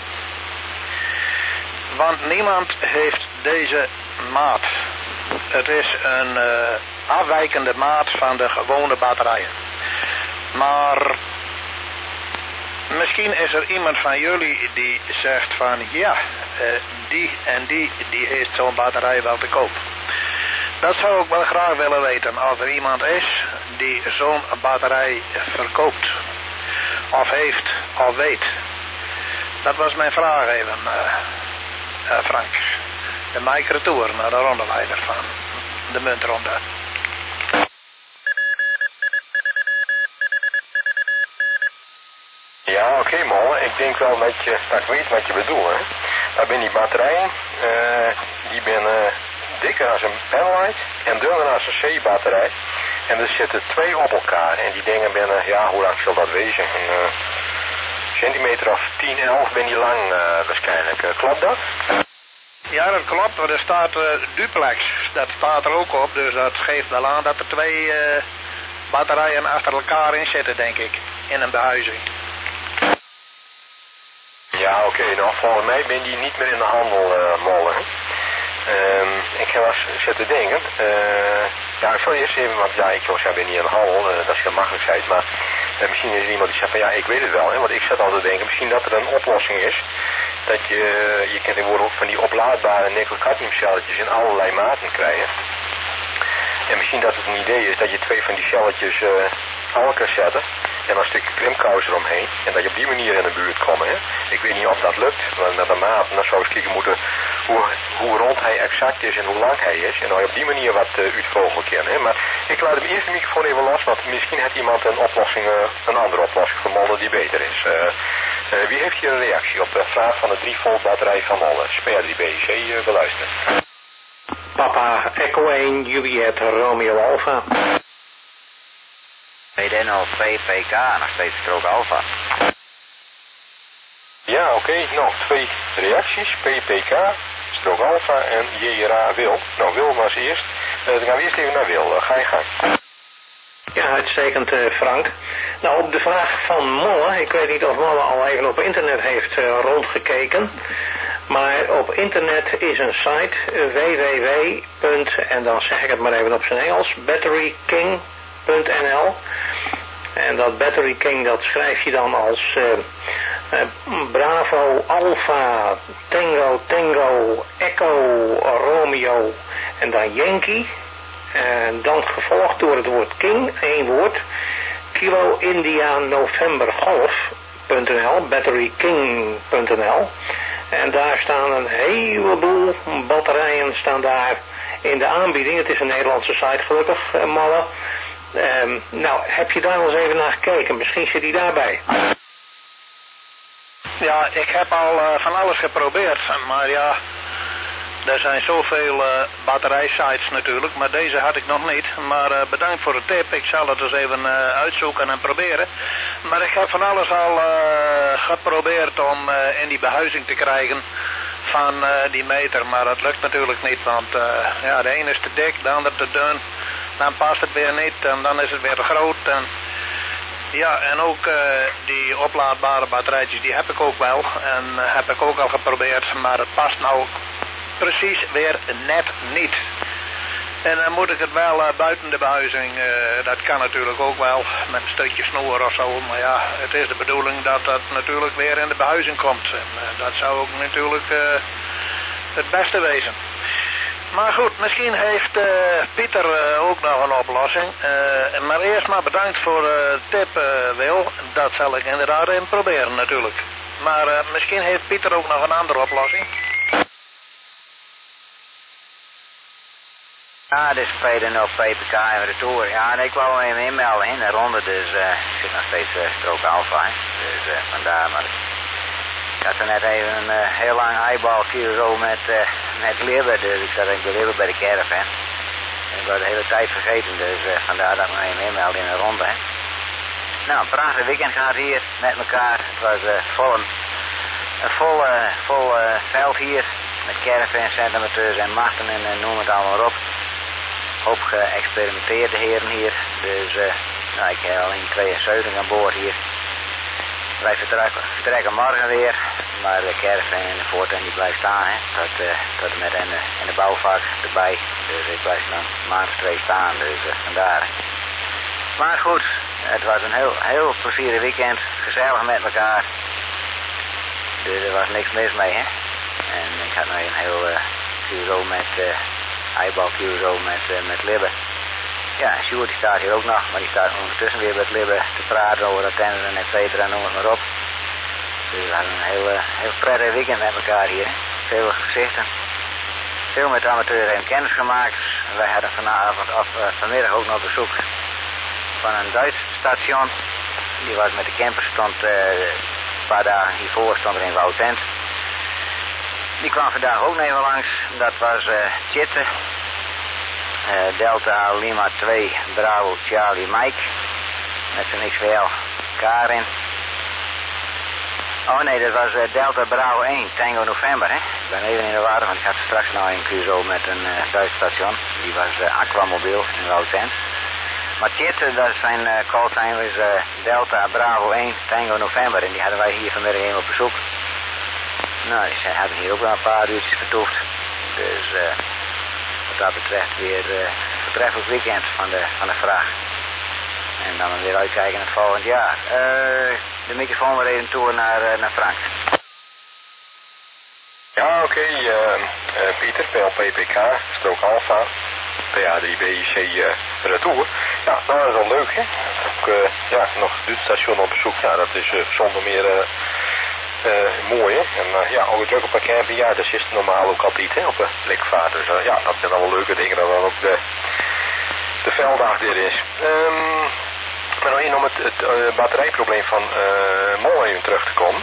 Want niemand heeft deze maat. Het is een afwijkende maat van de gewone batterijen. Maar misschien is er iemand van jullie die zegt van ja, die en die heeft zo'n batterij wel te koop. Dat zou ik wel graag willen weten, als er iemand is die zo'n batterij verkoopt. Of heeft, of weet. Dat was mijn vraag even, Frank. De Mike retour naar de rondeleider van de muntronde. Ja, oké, Molle. Ik denk wel dat ik weet wat je bedoelt, hè. Daar ben die batterijen, die ben dikker als een penlight en dunner als een C-batterij. En er zitten 2 op elkaar. En die dingen ben, ja, hoe lang zal dat wezen? Een centimeter of 10, 11 ben die lang waarschijnlijk. Klopt dat? Ja, dat klopt, maar er staat duplex. Dat staat er ook op, dus dat geeft wel aan dat er 2 batterijen achter elkaar in zitten, denk ik. In een behuizing. Ja, oké, nou volgens mij ben die niet meer in de handel, Molle. Ik ga eens zitten denken. Ja, ik zal eerst even, want ja, ik ben niet in de handel, dat is heel makkelijkheid, maar misschien is er iemand die zegt van ja, ik weet het wel, hè, want ik zat altijd te denken, misschien dat er een oplossing is, dat je kent tegenwoordig ook van die oplaadbare nickel-cadmiumcelletjes in allerlei maten krijgen. En misschien dat het een idee is dat je 2 van die celletjes aan elkaar zetten en dan een stukje klimkous eromheen en dat je op die manier in de buurt komt. Hè. Ik weet niet of dat lukt, maar met een maat, dan zou ik kijken moeten hoe rond hij exact is en hoe lang hij is en dan op die manier wat uitvogelen kennen. Maar ik laat hem eerst de microfoon even los, want misschien heeft iemand een oplossing, een andere oplossing voor Molle die beter is. Wie heeft hier een reactie op de vraag van de 3 volt batterij van Molle? Speer die BC beluisteren. Papa Echo 1, Juliet Romeo Alpha. PD02 PK, nog steeds strook Alpha. Ja, oké. Nou, 2 reacties. PPK, strook Alpha en JRA Wil. Nou, Wil was eerst. Dan gaan we eerst even naar Wil. Ga je gang. Ja, uitstekend, Frank. Nou, op de vraag van Molle, ik weet niet of Molle al even op internet heeft rondgekeken, maar op internet is een site www. En dan zeg ik het maar even op zijn Engels, batteryking.nl. En dat Battery King, dat schrijf je dan als Bravo, Alpha, Tango, Tango, Echo, Romeo en dan Yankee. En dan gevolgd door het woord King, 1 woord. Kilo India November Golf.nl, batteryking.nl. En daar staan een heleboel batterijen staan daar in de aanbieding. Het is een Nederlandse site gelukkig, Malle. Nou, heb je daar wel eens even naar gekeken? Misschien zit hij daarbij. Ja, ik heb al van alles geprobeerd, maar ja, er zijn zoveel batterijsites natuurlijk, maar deze had ik nog niet. Maar bedankt voor de tip, ik zal het dus even uitzoeken en proberen. Maar ik heb van alles al geprobeerd om in die behuizing te krijgen van die meter, maar dat lukt natuurlijk niet, want ja, de ene is te dik, de andere te dun, dan past het weer niet en dan is het weer te groot. En ja, en ook die oplaadbare batterijtjes, die heb ik ook wel en heb ik ook al geprobeerd, maar het past nou precies weer net niet. En dan moet ik het wel buiten de behuizing, dat kan natuurlijk ook wel, met een stukje snoer of zo, maar ja, het is de bedoeling dat dat natuurlijk weer in de behuizing komt. En dat zou ook natuurlijk het beste wezen. Maar goed, misschien heeft Pieter ook nog een oplossing. Maar eerst maar bedankt voor de tip, Wil. Dat zal ik inderdaad even proberen natuurlijk. Maar misschien heeft Pieter ook nog een andere oplossing. Ja, dit is Peter 0 PPK en retour. Ja, en ik wou hem inmelden in de ronde, dus ik zit nog steeds strook alfa. Dus vandaar, maar ik had er net even een heel lang eyeball zo met Libbe, dus ik zat even Libbe bij de caravan. En ik was de hele tijd vergeten, dus vandaar dat ik me even inmeldde in de ronde. Hè. Nou, een prachtig weekend gehad hier met elkaar. Het was een vol veld hier met caravans, centimeters en machten en noem het allemaal op. Hoop geëxperimenteerde heren hier, dus nou, ik heb al in 72 aan boord hier. Wij vertrekken morgen weer, maar de caravan in de voortuin die blijft staan, hè, tot en met in de bouwvak erbij. Dus ik blijf dan een maand of 2 staan, dus vandaar. Maar goed, het was een heel plezierig weekend, gezellig met elkaar. Dus er was niks mis mee, hè. En ik had nog een heel QSO met eyeball QSO met Libbe. Ja, Sjoerd die staat hier ook nog, maar die staat ondertussen weer met Libbe te praten over dat tennis en et cetera en noem het maar op. Dus we hadden een heel prettig weekend met elkaar hier. Veel gezichten. Veel met de amateurs even kennis gemaakt. Wij hadden vanmiddag ook nog bezoek van een Duits station. Die was met de camper, stond een paar dagen hiervoor, stond er in Woudtent. Die kwam vandaag ook even langs. Dat was Chitte. Delta Lima 2 Bravo Charlie Mike. Met zijn XWL Karin. Oh nee, dat was Delta Bravo 1 Tango November, hè. Ik ben even in de war, want ik had straks nog een QSO met een Duits station. Die was Aquamobiel in Woudtent. Maar Chitte, dat zijn callsign was Delta Bravo 1 Tango November. En die hadden wij hier vanmiddag even op bezoek. Nou, ze hebben hier ook wel een paar uurtjes vertoefd. Dus wat dat betreft weer een voortreffelijk weekend van de vracht. En dan weer uitkijken naar het volgend jaar. De microfoon weer even toe naar Frank. Ja, oké. Pieter, PLPPK, strook Alpha, PA3BIC retour. Ja, nou, dat is wel leuk, hè. Ook, ja, nog het station op bezoek. Ja, dat is zonder meer mooi, hè. En ja, ook druk op een camping, ja, dat is normaal ook altijd, hè, op een blikvaart. Dus ja, dat zijn allemaal leuke dingen dat dan ook de velddag dit is. Maar nog één om het batterijprobleem van Mol even terug te komen.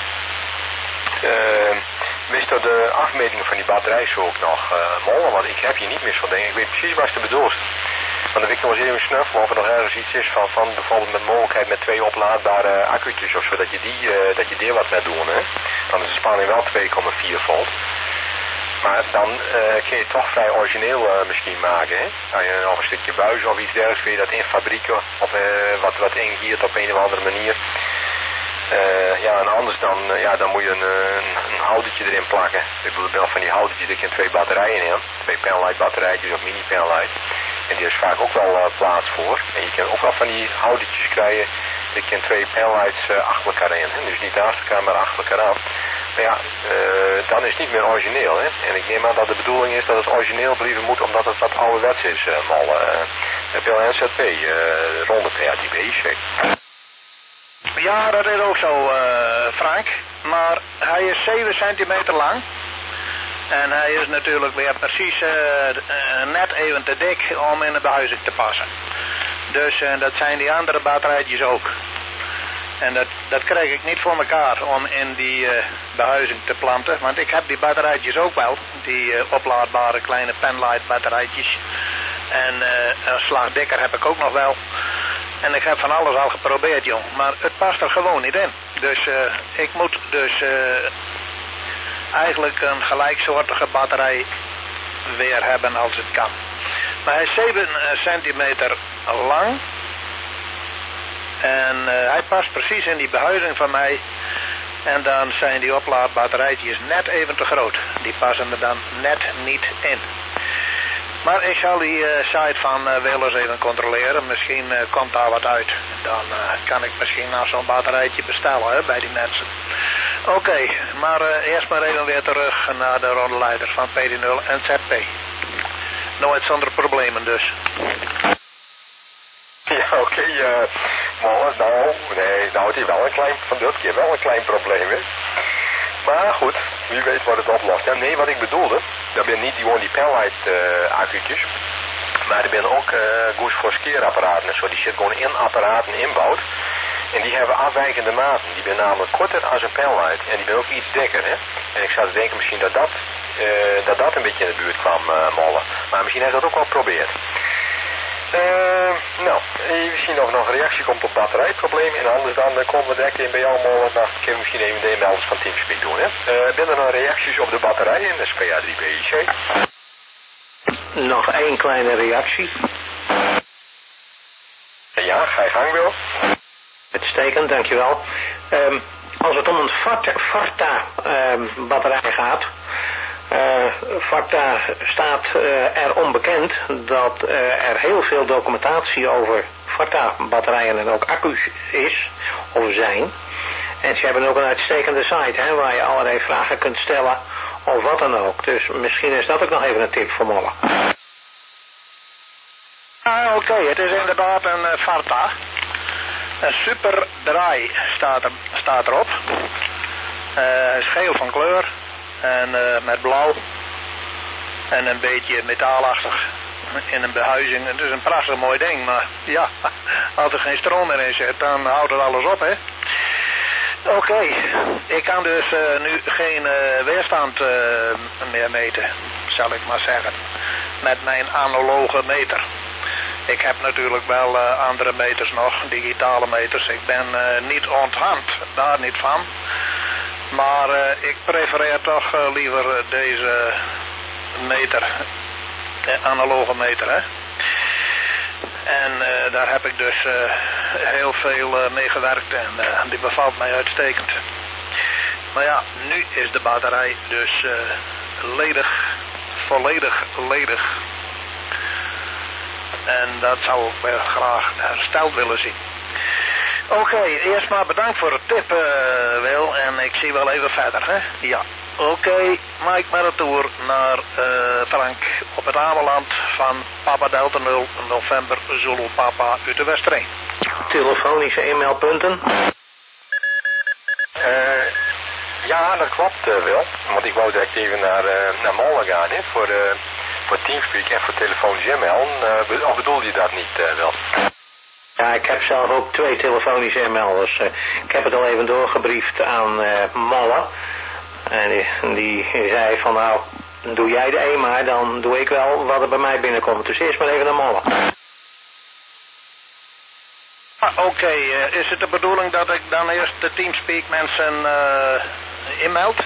Wist dat de afmeting van die batterij zo ook nog Mol? Want ik heb hier niet meer van dingen. Ik weet precies waar ze bedoelt. Want dan wil ik nog eens even snuffelen of er nog ergens iets is van bijvoorbeeld met mogelijkheid met 2 oplaadbare accu'tjes of zo, dat je die wat met doen, hè. Dan is de spanning wel 2,4 volt. Maar dan kun je het toch vrij origineel misschien maken, hè. Als je nog een stukje buis of iets dergelijks, kun je dat in fabrieken of wat ingiert op een of andere manier. Ja, en anders dan moet je een houdertje erin plakken. Ik bedoel van die houdertjes dat je 2 batterijen in, 2 penlight batterijtjes of mini penlight. En die is vaak ook wel plaats voor. En je kan ook wel van die houdertjes krijgen Ik ken 2 panlights achter elkaar in. Hè? Dus niet naast elkaar, maar achter elkaar aan. Maar ja, dan is het niet meer origineel. Hè? En ik neem aan dat de bedoeling is dat het origineel blijven moet, omdat het wat ouderwets is, Molle. Wel NZP, ronde per dB, zeg. Ja, dat is ook zo, Frank. Maar hij is 7 centimeter lang. En hij is natuurlijk weer precies net even te dik om in de behuizing te passen. Dus dat zijn die andere batterijtjes ook. En dat krijg ik niet voor elkaar om in die behuizing te planten. Want ik heb die batterijtjes ook wel. Die oplaadbare kleine penlight batterijtjes. En een slag dikker heb ik ook nog wel. En ik heb van alles al geprobeerd, jong. Maar het past er gewoon niet in. Dus ik moet dus eigenlijk een gelijksoortige batterij weer hebben als het kan. Maar hij is 7 centimeter lang. En hij past precies in die behuizing van mij. En dan zijn die oplaadbatterijtjes net even te groot. Die passen er dan net niet in. Maar ik zal die site van Willers even controleren. Misschien komt daar wat uit. Dan kan ik misschien nou zo'n batterijtje bestellen, hè, bij die mensen. Oké, maar eerst maar even weer terug naar de rondleiders van PD0 en ZP. Nooit zonder problemen dus. Ja, oké, maar nou het is wel een klein, van dit keer wel een klein probleem, hè. Maar goed, wie weet wat het oplost. Ja, nee, wat ik bedoelde, dat zijn niet gewoon die pellight accu'tjes, maar er zijn ook goes voor skeerapparaten en zo. Die zitten gewoon in apparaten inbouwd. En die hebben afwijkende maten. Die zijn namelijk korter als een pellight. En die zijn ook iets dikker, hè. En ik zou denken misschien dat dat een beetje in de buurt kwam, Molle. Maar misschien heeft dat ook wel geprobeerd. Nou, even zien of er nog een reactie komt op het batterijprobleem. En anders dan komen we direct in bij jou, Molle. Dan kunnen we misschien even de melders van Teamspeak doen, hè. Ben er nog reacties op de batterij in de SPA3BIC? Nog 1 kleine reactie. Ja, ga je gang, Wil. Uitstekend, dankjewel. Als het om een Varta batterij gaat. Varta staat er onbekend dat er heel veel documentatie over Varta batterijen en ook accu's is of zijn. En ze hebben ook een uitstekende site, hè, waar je allerlei vragen kunt stellen of wat dan ook. Dus misschien is dat ook nog even een tip voor Molle. Oké, het is inderdaad een Varta. Een super draai staat erop. Hij is geel van kleur. En met blauw. En een beetje metaalachtig. In een behuizing. Het is een prachtig mooi ding. Maar ja, als er geen stroom meer in zit, dan houdt het alles op, hè. Oké, ik kan dus nu geen weerstand meer meten. Zal ik maar zeggen. Met mijn analoge meter. Ik heb natuurlijk wel andere meters nog. Digitale meters. Ik ben niet onthand. Daar niet van. Maar ik prefereer toch liever deze meter, de analoge meter, hè. En daar heb ik dus heel veel mee gewerkt en die bevalt mij uitstekend. Maar ja, nu is de batterij dus volledig ledig. En dat zou ik wel graag hersteld willen zien. Oké, eerst maar bedankt voor het tip, Wil. En ik zie wel even verder, hè. Ja. Oké, Mike met de tour naar Frank op het Ameland van Papa Delta 0 November Zulu Papa uit de Westreen. Telefonische e-mailpunten? Ja, dat klopt, Wil. Want ik wou direct even naar Molle gaan, hè, voor Teamspeak en voor telefonisch e-mail. Of bedoel je dat niet, Wil? Ja, ik heb zelf ook 2 telefonische e-mailers. Ik heb het al even doorgebriefd aan Molle. En die zei van nou, doe jij de een maar, dan doe ik wel wat er bij mij binnenkomt. Dus eerst maar even naar Molle. Oké, is het de bedoeling dat ik dan eerst de Teamspeak mensen inmeld?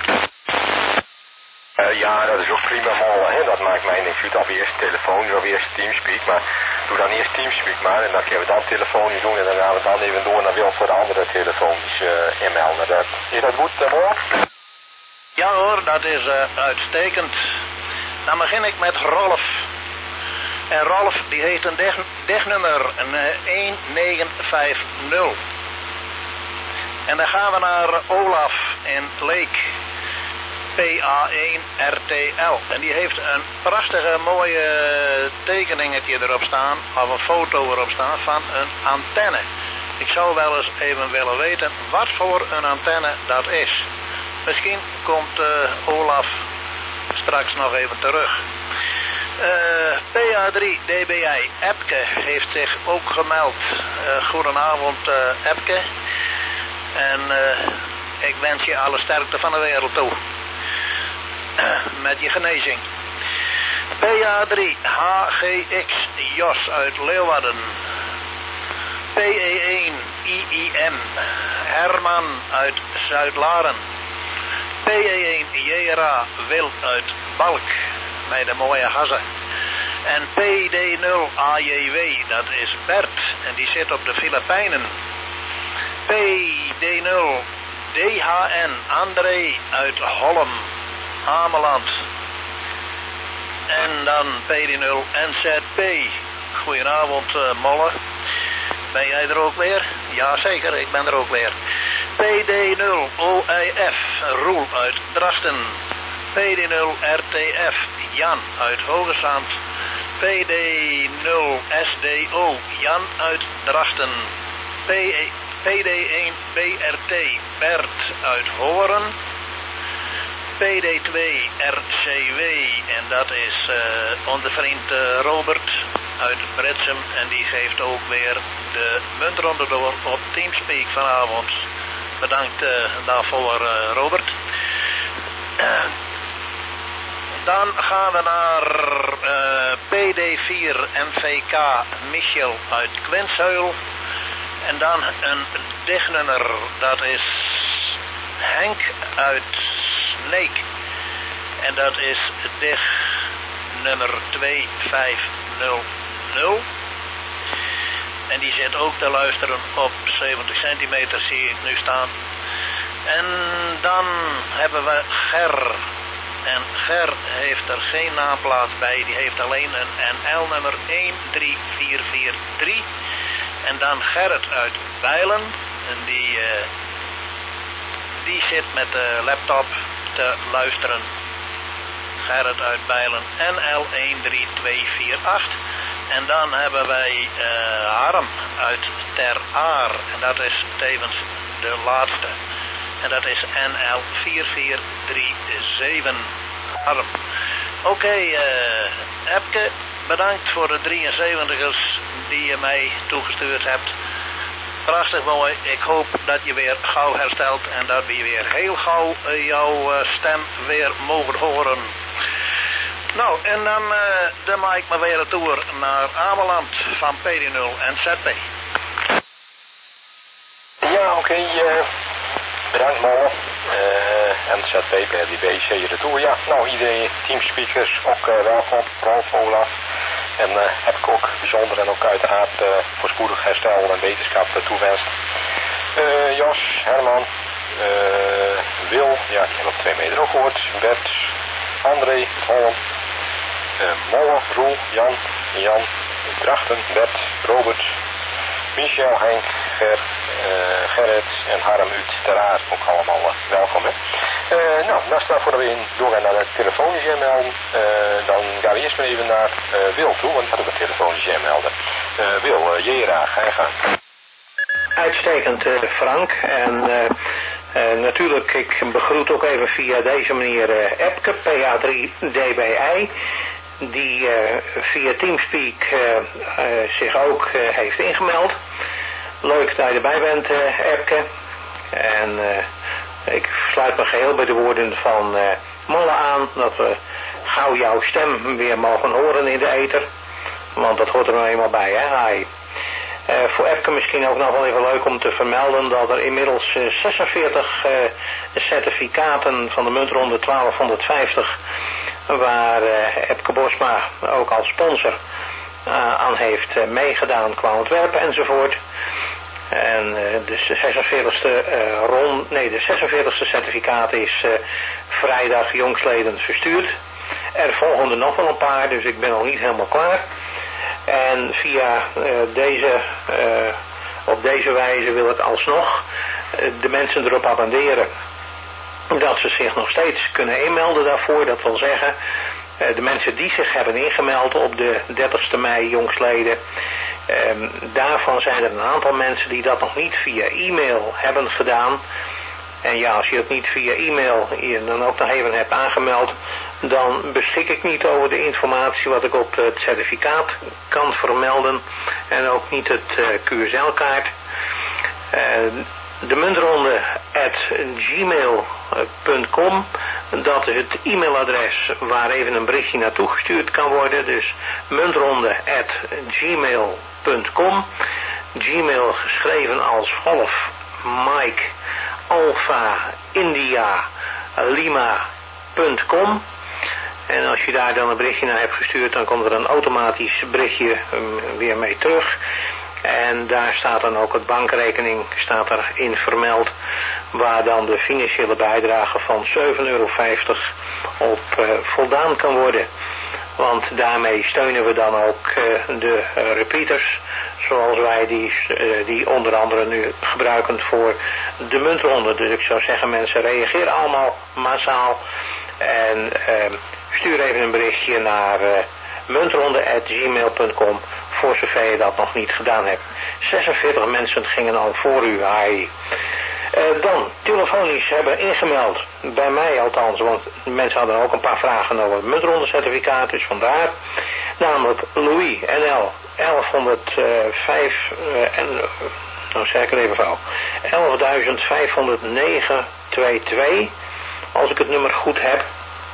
Ja, dat is ook prima, Molle, hè. Dat maakt mij niks uit of eerst telefoon of eerst Teamspeak. Maar doe dan eerst Teamspeak maar en dan kunnen we dan telefonisch doen en dan gaan we dan even door naar Wil voor de andere telefonisch inmelden. Is dat goed, Molle? Ja hoor, dat is uitstekend. Dan begin ik met Rolf. En Rolf die heeft een degnummer 1950. En dan gaan we naar Olaf in Leek. PA1RTL. En die heeft een prachtige mooie tekeningetje erop staan, of een foto erop staan van een antenne. Ik zou wel eens even willen weten wat voor een antenne dat is. Misschien komt Olaf straks nog even terug. PA3DBI Epke heeft zich ook gemeld. Goedenavond Epke. En ik wens je alle sterkte van de wereld toe. Met je genezing. PA3 HGX Jos uit Leeuwarden. PE1 IIM Herman uit Zuidlaren. PE1 JRA Wil uit Balk met de mooie hazen. En PD0 AJW dat is Bert en die zit op de Filipijnen. PD0 DHN André uit Holm, Ameland. En dan PD0 NZP. Goedenavond Molle. Ben jij er ook weer? Jazeker, ik ben er ook weer. PD0 OIF Roel uit Drachten. PD0 RTF Jan uit Hogesand. PD0 SDO Jan uit Drachten. PD1 BRT Bert uit Horen. PD2 RCW en dat is onze vriend Robert uit Bretsum en die geeft ook weer de muntronde door op Teamspeak vanavond. Bedankt daarvoor Robert. Dan gaan we naar PD4 MVK Michel uit Quinsheuvel. En dan een dichtnummer, dat is Henk uit Sneek. En dat is dig nummer 2500. En die zit ook te luisteren op 70 centimeter, zie ik nu staan. En dan hebben we Ger. En Ger heeft er geen naamplaats bij, die heeft alleen een NL-nummer 13443. En dan Gerrit uit Bijlen. En die zit met de laptop te luisteren. Gerrit uit Bijlen, NL 13248. En dan hebben wij Harm uit Ter Aar. En dat is tevens de laatste. En dat is NL 4437. Harm. Oké, Epke, bedankt voor de 73'ers die je mij toegestuurd hebt. Prachtig mooi. Ik hoop dat je weer gauw herstelt en dat we weer heel gauw jouw stem weer mogen horen. Nou, en dan de maak ik maar weer een tour naar Ameland van PD0 en ZP. Ja, oké. Bedankt Molle. NZP, PDB, C retour. Ja, nou iedereen, teamspeakers ook welkom. Rolf, Olaf. En heb ik ook bijzonder en ook uiteraard voorspoedig herstel en wetenschap toewenst. Jos, Herman, Wil, ja die hebben op 2 meter ook gehoord. Bert, André, Holm, Molle, Roel, Jan, Drachten, Bert, Robert, Michel, Henk, Gerrit en Harm uit Ter Aar. Ook allemaal welkom hè. Nou, voordat we doorgaan naar het telefonisch melden, dan gaan we eerst maar even naar Wil toe, want die had ook een telefonisch melden. Wil, Jera, ga je gang. Uitstekend Frank en natuurlijk ik begroet ook even via deze meneer Epke, PA3DBI, die via Teamspeak zich ook heeft ingemeld. Leuk dat je erbij bent Epke. En ik sluit me geheel bij de woorden van Molle aan dat we gauw jouw stem weer mogen horen in de ether. Want dat hoort er nou eenmaal bij hè. Hi. Voor Epke misschien ook nog wel even leuk om te vermelden dat er inmiddels 46 certificaten van de muntronde 1250 waar Epke Bosma ook als sponsor aan heeft meegedaan qua ontwerpen enzovoort. En de 46e certificaat is vrijdag jongstleden verstuurd. Er volgen er nog wel een paar, dus ik ben nog niet helemaal klaar. En via op deze wijze wil ik alsnog de mensen erop attenderen dat ze zich nog steeds kunnen inmelden daarvoor. Dat wil zeggen, de mensen die zich hebben ingemeld op de 30ste mei jongstleden, daarvan zijn er een aantal mensen die dat nog niet via e-mail hebben gedaan. En ja, als je het niet via e-mail hier dan ook nog even hebt aangemeld, dan beschik ik niet over de informatie wat ik op het certificaat kan vermelden en ook niet het QSL-kaart. De muntronde @gmail.com, dat is het e-mailadres waar even een berichtje naartoe gestuurd kan worden. Dus muntronde @gmail.com, Gmail geschreven als Golf, Mike, Alpha, India, Lima.com. En als je daar dan een berichtje naar hebt gestuurd, dan komt er een automatisch berichtje weer mee terug. En daar staat dan ook het bankrekening staat erin vermeld, waar dan de financiële bijdrage van €7,50 op voldaan kan worden. Want daarmee steunen we dan ook de repeaters, zoals wij die onder andere nu gebruiken voor de muntronde. Dus ik zou zeggen, mensen, reageer allemaal massaal en stuur even een berichtje naar muntronde@gmail.com voor zover je dat nog niet gedaan hebt. 46 mensen gingen al voor u, Harry. Dan, telefonisch hebben ingemeld, bij mij althans, want mensen hadden ook een paar vragen over het muntrondecertificaat, dus vandaar. Namelijk Louis, NL, 1105, nou zeg ik het even fout, 11.509.22, als ik het nummer goed heb.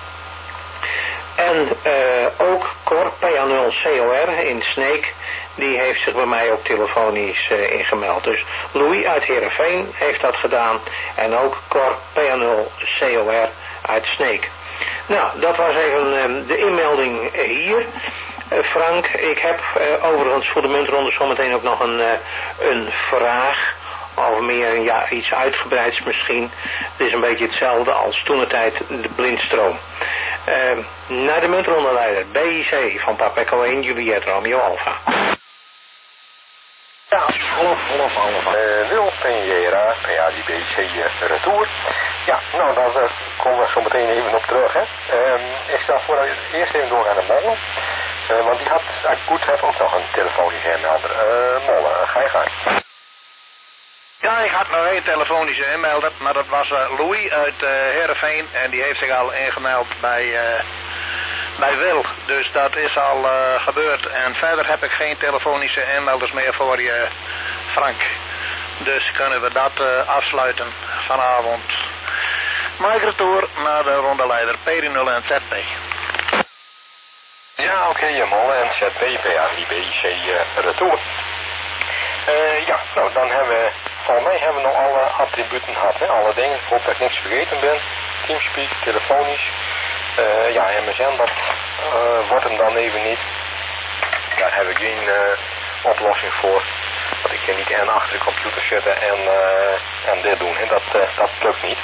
En ook Cor, PA0COR in Sneek, die heeft zich bij mij ook telefonisch ingemeld. Dus Louis uit Heerenveen heeft dat gedaan en ook Cor, PA0COR uit Sneek. Nou, dat was even de inmelding hier. Frank, ik heb overigens voor de muntronde zometeen ook nog een vraag. Of meer, ja, iets uitgebreids misschien. Het is een beetje hetzelfde als toentertijd de blindstroom. Naar de muntrondeleider, BIC van Papa Echo 1, Juliet Romeo Alpha. Ja, Golf Alpha. Wil PJRA, PA die BIC retour. Ja, nou, daar komen we zo meteen even op terug, hè. Ik stel voor dat we eerst even doorgaan naar Molle. Want die had, als ik goed heb, ook nog een telefonische inmelder. Molle, ga je gang. Ja, ik had nog één telefonische inmelder, maar dat was Louis uit Heerenveen en die heeft zich al ingemeld bij Wil. Dus dat is al gebeurd en verder heb ik geen telefonische inmelders meer voor je, Frank. Dus kunnen we dat afsluiten vanavond. Mike retour naar de rondeleider PD0 en ZP. Ja, oké, Molle en ZP, PA die BIC retour. Ja, nou dan hebben we, volgens mij hebben we nog alle attributen gehad, hè? Alle dingen. Ik hoop dat ik niks vergeten ben. Teamspeak, telefonisch. Ja, MSN, dat wordt hem dan even niet. Daar heb ik geen oplossing voor. Want ik kan niet en achter de computer zitten en dit doen. Hè? Dat lukt niet.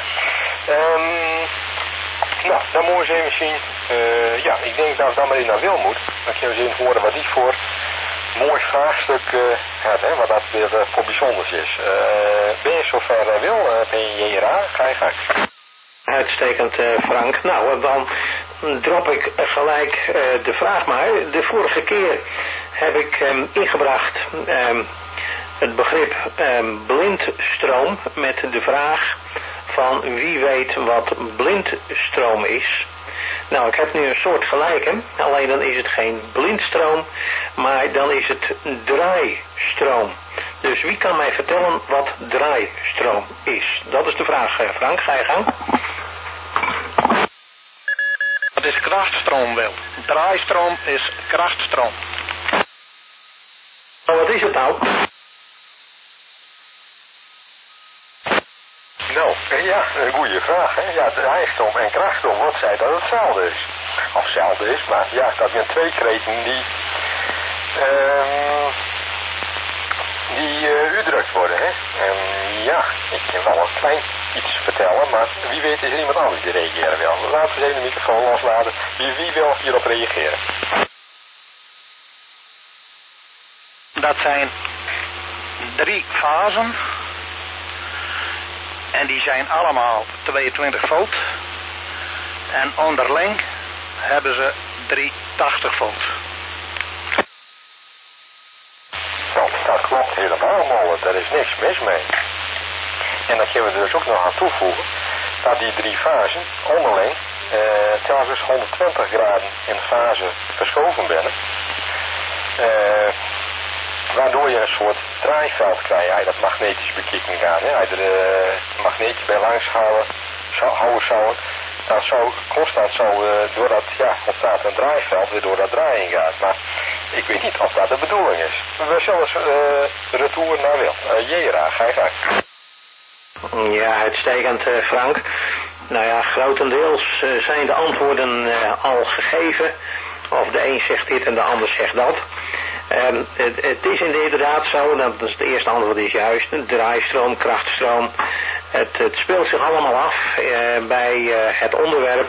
Nou, dan moeten we eens even zien. Ja, ik denk dat ik dan maar even naar Wil moet. Dan kunnen we eens even horen wat die voor mooi vraagstuk gaat, hè, wat dat weer voor bijzonders is. Ben je zover Wil, PJRA? Ga je gang. Uitstekend, Frank. Nou, dan drop ik gelijk de vraag maar. De vorige keer heb ik ingebracht het begrip blindstroom met de vraag van wie weet wat blindstroom is. Nou, ik heb nu een soort gelijke, alleen dan is het geen blindstroom, maar dan is het draaistroom. Dus wie kan mij vertellen wat draaistroom is? Dat is de vraag, Frank. Ga je gang. Dat is krachtstroom wel. Draaistroom is krachtstroom. Maar wat is het nou? Nou, ja, een goede vraag, hè. Ja, draaistroom en krachtstroom, wat zei dat hetzelfde is? Of hetzelfde is, maar ja, dat zijn twee kreten die uitgedrukt worden, hè. En ja, ik kan wel een klein iets vertellen, maar wie weet is er iemand anders die reageren wil. Laten we eens even de microfoon loslaten. Wie wil hierop reageren? dat zijn 3 fasen. En die zijn allemaal 22 volt. En onderling hebben ze 380 volt. Dat klopt helemaal, Molle. Daar is niks mis mee. En dan kunnen we dus ook nog aan toevoegen dat die 3 fasen onderling telkens 120 graden in fase verschoven werden. Waardoor je een soort draaiveld krijgt. Als je dat magnetisch bekijken gaat. Als je er magneetje bij langs houden zou, dan zou constant door dat, ontstaat een draaiveld waardoor dat draaien gaat. Maar ik weet niet of dat de bedoeling is. We zullen retour naar Wil. Jera, ga je gang. Ja, uitstekend Frank. Nou ja, grotendeels zijn de antwoorden al gegeven. Of de een zegt dit en de ander zegt dat. Het is inderdaad zo, dat is het eerste antwoord is juist, draaistroom, krachtstroom. Het speelt zich allemaal af bij het onderwerp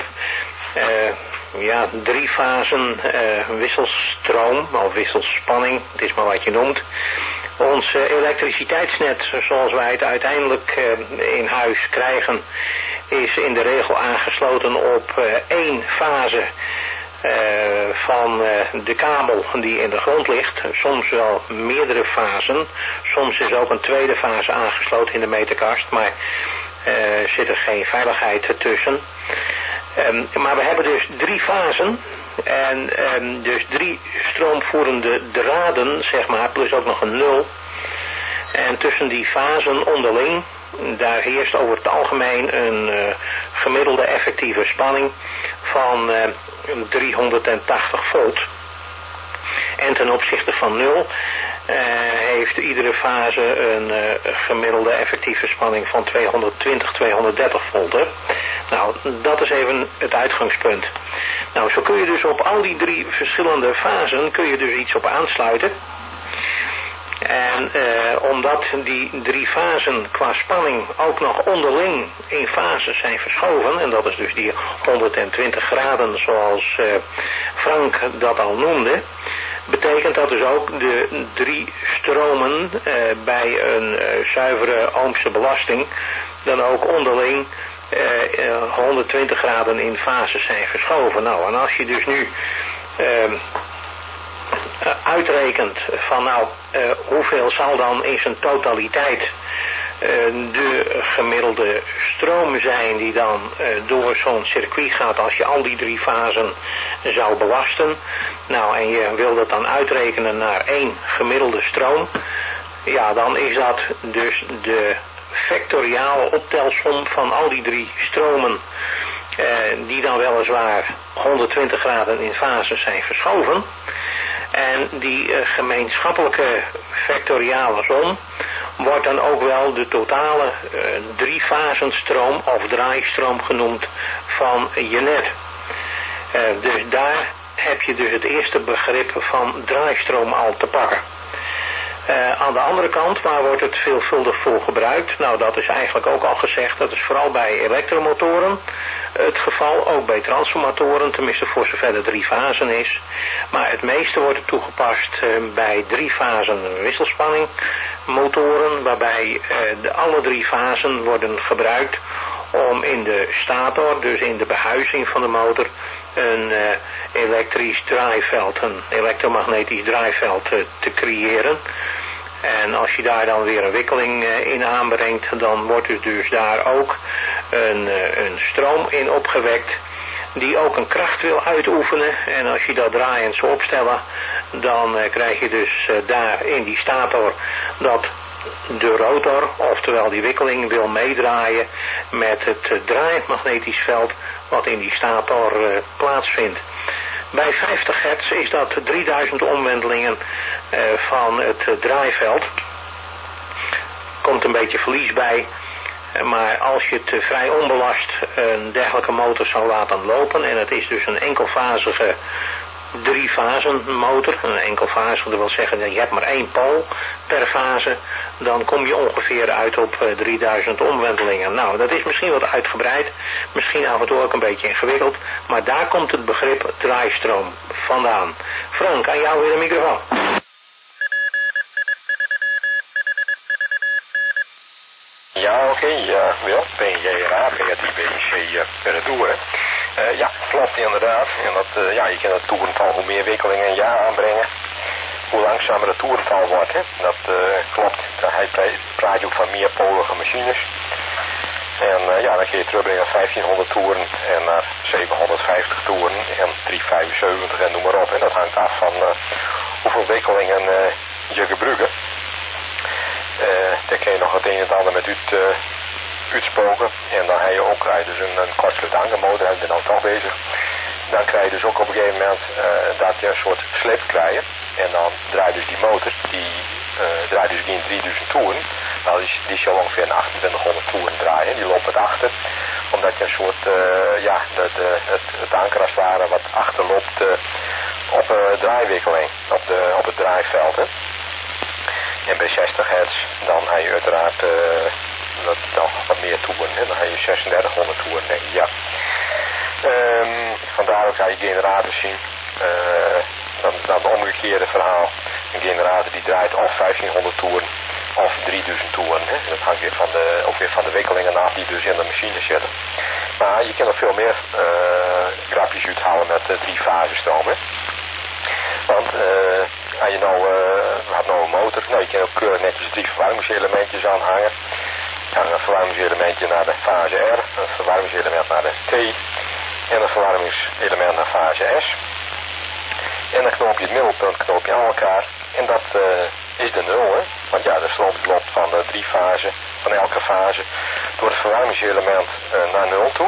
3 fasen wisselstroom of wisselspanning, het is maar wat je noemt. Ons elektriciteitsnet, zoals wij het uiteindelijk in huis krijgen, is in de regel aangesloten op 1 fase van de kabel die in de grond ligt. Soms wel meerdere fasen. Soms is ook een tweede fase aangesloten in de meterkast, maar zit er geen veiligheid tussen. Maar we hebben dus 3 fasen en dus 3 stroomvoerende draden, zeg maar, plus ook nog een 0. En tussen die fasen onderling, daar heerst over het algemeen een gemiddelde effectieve spanning van 380 volt. En ten opzichte van 0 heeft iedere fase een gemiddelde effectieve spanning van 220, 230 volt. Hè? Nou, dat is even het uitgangspunt. Nou, zo kun je dus op al die 3 verschillende fasen kun je dus iets op aansluiten. En omdat die 3 fasen qua spanning ook nog onderling in fases zijn verschoven, en dat is dus die 120 graden zoals Frank dat al noemde, betekent dat dus ook de 3 stromen bij een zuivere Ohmse belasting dan ook onderling 120 graden in fases zijn verschoven. Nou, en als je dus nu uitrekent van hoeveel zal dan in zijn totaliteit de gemiddelde stroom zijn die dan door zo'n circuit gaat als je al die 3 fasen zou belasten. Nou, en je wil dat dan uitrekenen naar 1 gemiddelde stroom. Ja, dan is dat dus de vectoriale optelsom van al die 3 stromen die dan weliswaar 120 graden in fases zijn verschoven. En die gemeenschappelijke vectoriale som wordt dan ook wel de totale 3-fasenstroom of draaistroom genoemd van je net. Dus daar heb je dus het eerste begrip van draaistroom al te pakken. Aan de andere kant, waar wordt het veelvuldig voor gebruikt? Nou, dat is eigenlijk ook al gezegd. Dat is vooral bij elektromotoren het geval. Ook bij transformatoren, tenminste voor zover er 3 fasen is. Maar het meeste wordt het toegepast bij 3 fasen wisselspanning motoren. Waarbij alle 3 fasen worden gebruikt om in de stator, dus in de behuizing van de motor, een elektrisch draaiveld, een elektromagnetisch draaiveld te creëren. En als je daar dan weer een wikkeling in aanbrengt, dan wordt er dus daar ook een stroom in opgewekt die ook een kracht wil uitoefenen. En als je dat draaiend zou opstellen, dan krijg je dus daar in die stator dat de rotor, oftewel die wikkeling, wil meedraaien met het draaiend magnetisch veld wat in die stator plaatsvindt. Bij 50 hertz is dat 3000 omwentelingen van het draaiveld. Komt een beetje verlies bij. Maar als je het vrij onbelast een dergelijke motor zou laten lopen, en het is dus een enkelfasige 3-fasen motor, een enkelfasige, dat wil zeggen dat je hebt maar 1 pool per fase, dan kom je ongeveer uit op 3000 omwentelingen. Nou, dat is misschien wat uitgebreid, misschien af en toe ook een beetje ingewikkeld, maar daar komt het begrip draaistroom vandaan. Frank, aan jou weer de microfoon. Wil, PNJRA, PRTBC retour. Ja, klopt inderdaad. En dat, ja, je kan het toerental hoe meer wikkelingen een jaar aanbrengen, hoe langzamer het toerental wordt. Hè? Dat klopt. Hij praat ook van meerpolige machines. En ja, dan kun je terugbrengen naar 1500 toeren en naar 750 toeren en 375 en noem maar op. En dat hangt af van hoeveel wikkelingen je gebruikt. Daar kun je nog het een en ander met uitspoken. En dan heb je ook dus een kortsluitdanga motor, ik ben dan toch bezig. Dan krijg je dus ook op een gegeven moment dat je een soort slip krijgt. En dan draait dus die motor, die draait dus geen 3000 toeren. Nou, die zal ongeveer een 2800 toeren draaien. Die loopt het achter. Omdat je een soort, ja, het anker als het ware wat achterloopt op draaiwikkeling. Op het draaiveld. Hè. En bij 60 hertz dan heb je uiteraard nog wat meer toeren. Hè. Dan heb je 3600 toeren, denk ik. Ja. Vandaar ook ga je generators zien. Dan het omgekeerde verhaal. Een generator die draait of 1500 toeren of 3000 toeren. Hè. Dat hangt weer ook weer van de wikkelingen af die dus in de machine zitten. Maar je kan er veel meer grapjes uithalen met 3-fase stroom. Hè. Want als je had nou een motor, nou je kan ook keurig netjes 3 verwarmingselementjes aanhangen. Ja, een verwarmingselementje naar de fase R, een verwarmingselement naar de T en een verwarmingselement naar fase S. En dan knoop je het middelpunt aan elkaar en dat is de 0, hè. Want ja, de stroom loopt van de 3 fasen, van elke fase, door het verwarmingselement naar 0 toe.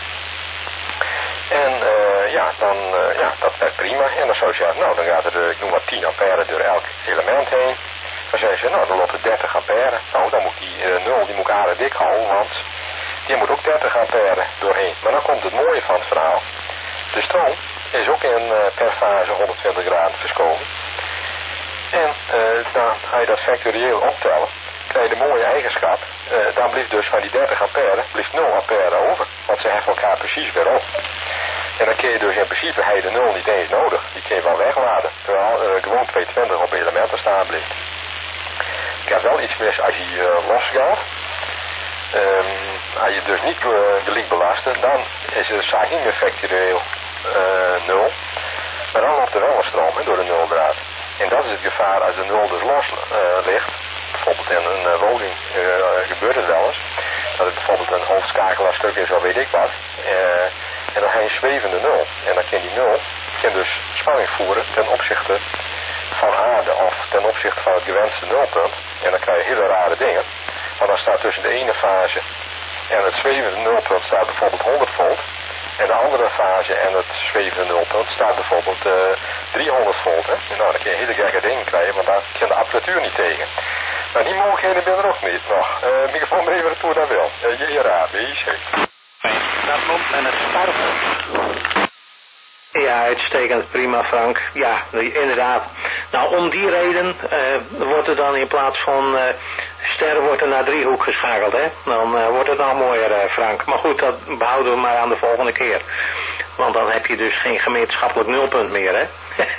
En ja, dat werkt prima. En dan zou je zeggen, nou dan gaat er, ik noem maar 10 ampère door elk element heen. Dan zeggen ze, nou dan loopt het 30 ampère. Nou dan moet die 0, die moet aardig dik houden, want die moet ook 30 ampère doorheen. Maar dan komt het mooie van het verhaal. De stroom is ook per fase 120 graden verschoven. En dan ga je dat vectorieel optellen. Krijg je de mooie eigenschap. Dan blijft dus van die 30 ampère, blijft 0 ampère over. Want ze heffen elkaar precies weer op. En dan kun je dus in principe heb je de 0 niet eens nodig. Die kun je wel wegladen. Terwijl gewoon 220 op elementen staan blijft. Ik heb wel iets mis als je losgaat. Als je dus niet gelijk belasten, dan is het zaak niet meer vectorieel 0. Maar dan loopt er wel een stroom door de 0 draad. En dat is het gevaar als de 0 dus los ligt. Bijvoorbeeld in een woning gebeurt het wel eens. Dat het bijvoorbeeld een hoofdschakelaar-stuk is of weet ik wat. En dan heb je een zwevende 0. En dan kan die 0 dus spanning voeren ten opzichte van aarde of ten opzichte van het gewenste nulpunt. En dan krijg je hele rare dingen. Want dan staat tussen de ene fase en het zwevende nulpunt staat bijvoorbeeld 100 volt. En de andere fase en het zwevende nulpunt staat bijvoorbeeld 300 volt. Hè? En nou, dan kun je hele gekke dingen krijgen, want daar kan de apparatuur niet tegen. Maar die mogelijkheden zijn er ook niet nog. Microfoon maar even retour naar wel. JRA, BIC. Dat noemt men het startpunt. Ja, uitstekend, prima Frank. Ja, inderdaad. Nou, om die reden wordt er dan in plaats van ster wordt er naar driehoek geschakeld, hè. Dan wordt het nou mooier, Frank. Maar goed, dat behouden we maar aan de volgende keer. Want dan heb je dus geen gemeenschappelijk nulpunt meer, hè.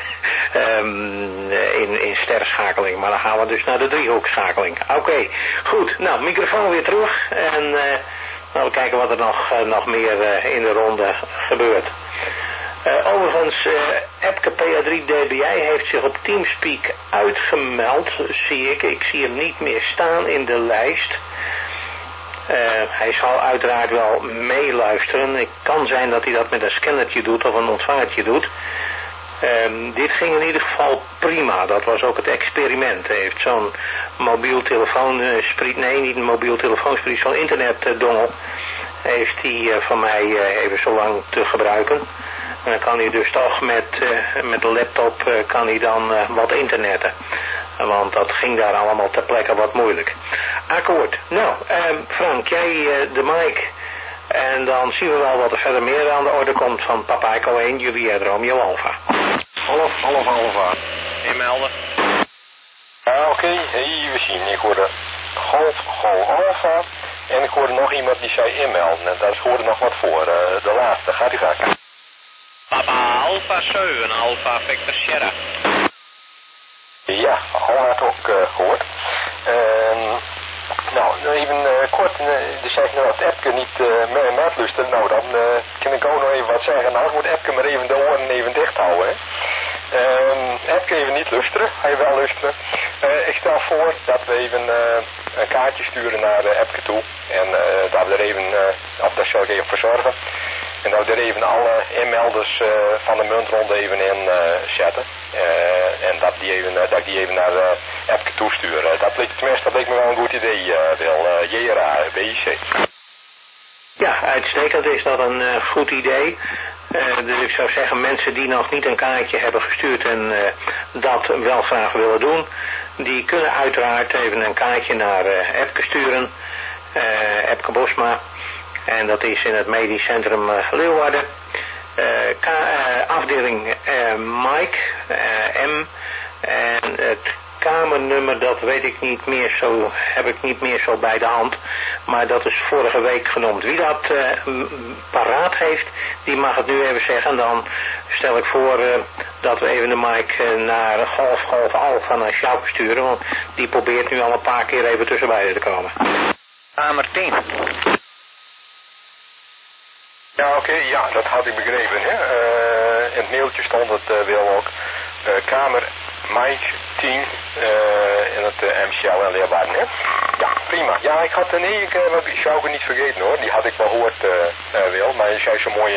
In sterschakeling. Maar dan gaan we dus naar de driehoekschakeling. Oké, goed. Nou, microfoon weer terug. En nou, we kijken wat er nog meer in de ronde gebeurt. Overigens, Epke PA3DBI heeft zich op Teamspeak uitgemeld, zie ik. Ik zie hem niet meer staan in de lijst. Hij zal uiteraard wel meeluisteren. Het kan zijn dat hij dat met een scannertje doet of een ontvangertje doet. Dit ging in ieder geval prima. Dat was ook het experiment. Hij heeft zo'n mobiel telefoonspriet, nee niet een mobiel telefoonspriet, zo'n internetdongel heeft hij van mij even zo lang te gebruiken. En dan kan hij dus toch met de laptop kan hij dan wat internetten. Want dat ging daar allemaal ter plekke wat moeilijk. Akkoord. Nou, Frank, jij de mic. En dan zien we wel wat er verder meer aan de orde komt van Papa Echo 1, Juliet Romeo Alpha. Half Alpha. Inmelden. Oké. Hey, we zien. Ik hoorde Golf Alpha. En ik hoorde nog iemand die zei inmelden. En daar hoorde nog wat voor. De laatste. Gaat u gaan. Papa Alpha 7, Alpha Victor Sierra. Ja, al had ook gehoord. Nou, even kort, dus zeg nou dat Epke niet met luistert. Nou, dan kan ik ook nog even wat zeggen. Nou, moet Epke maar even de oren even dicht houden, hè. Epke even niet luisteren, hij wel luisteren. Ik stel voor dat we even een kaartje sturen naar Epke toe. En dat we er even, of dat zal ik even verzorgen. En dat we er even alle inmelders van de muntronde even in zetten. En dat ik die even naar Epke toestuur. Dat leek me wel een goed idee, Wil. JRA, BIC. Ja, uitstekend is dat een goed idee. Dus ik zou zeggen, mensen die nog niet een kaartje hebben gestuurd en dat wel graag willen doen, die kunnen uiteraard even een kaartje naar Epke sturen. Epke Bosma. En dat is in het medisch centrum Leeuwarden. Afdeling Mike, M. En het kamernummer, dat weet ik niet meer zo, heb ik niet meer zo bij de hand. Maar dat is vorige week genoemd. Wie dat paraat heeft, die mag het nu even zeggen. Dan stel ik voor dat we even de Mike naar Golf Alpha naar Sjouke sturen. Want die probeert nu al een paar keer even tussen beiden te komen. Kamer 10. Ja, oké, ja, dat had ik begrepen. Hè? In het mailtje stond het wel ook. Kamer Mike 10 in het MCL en Leeuwarden. Hè? Ja, prima. Ja, ik had ik zou het niet vergeten hoor. Die had ik wel gehoord wel. Maar je zei zo mooi.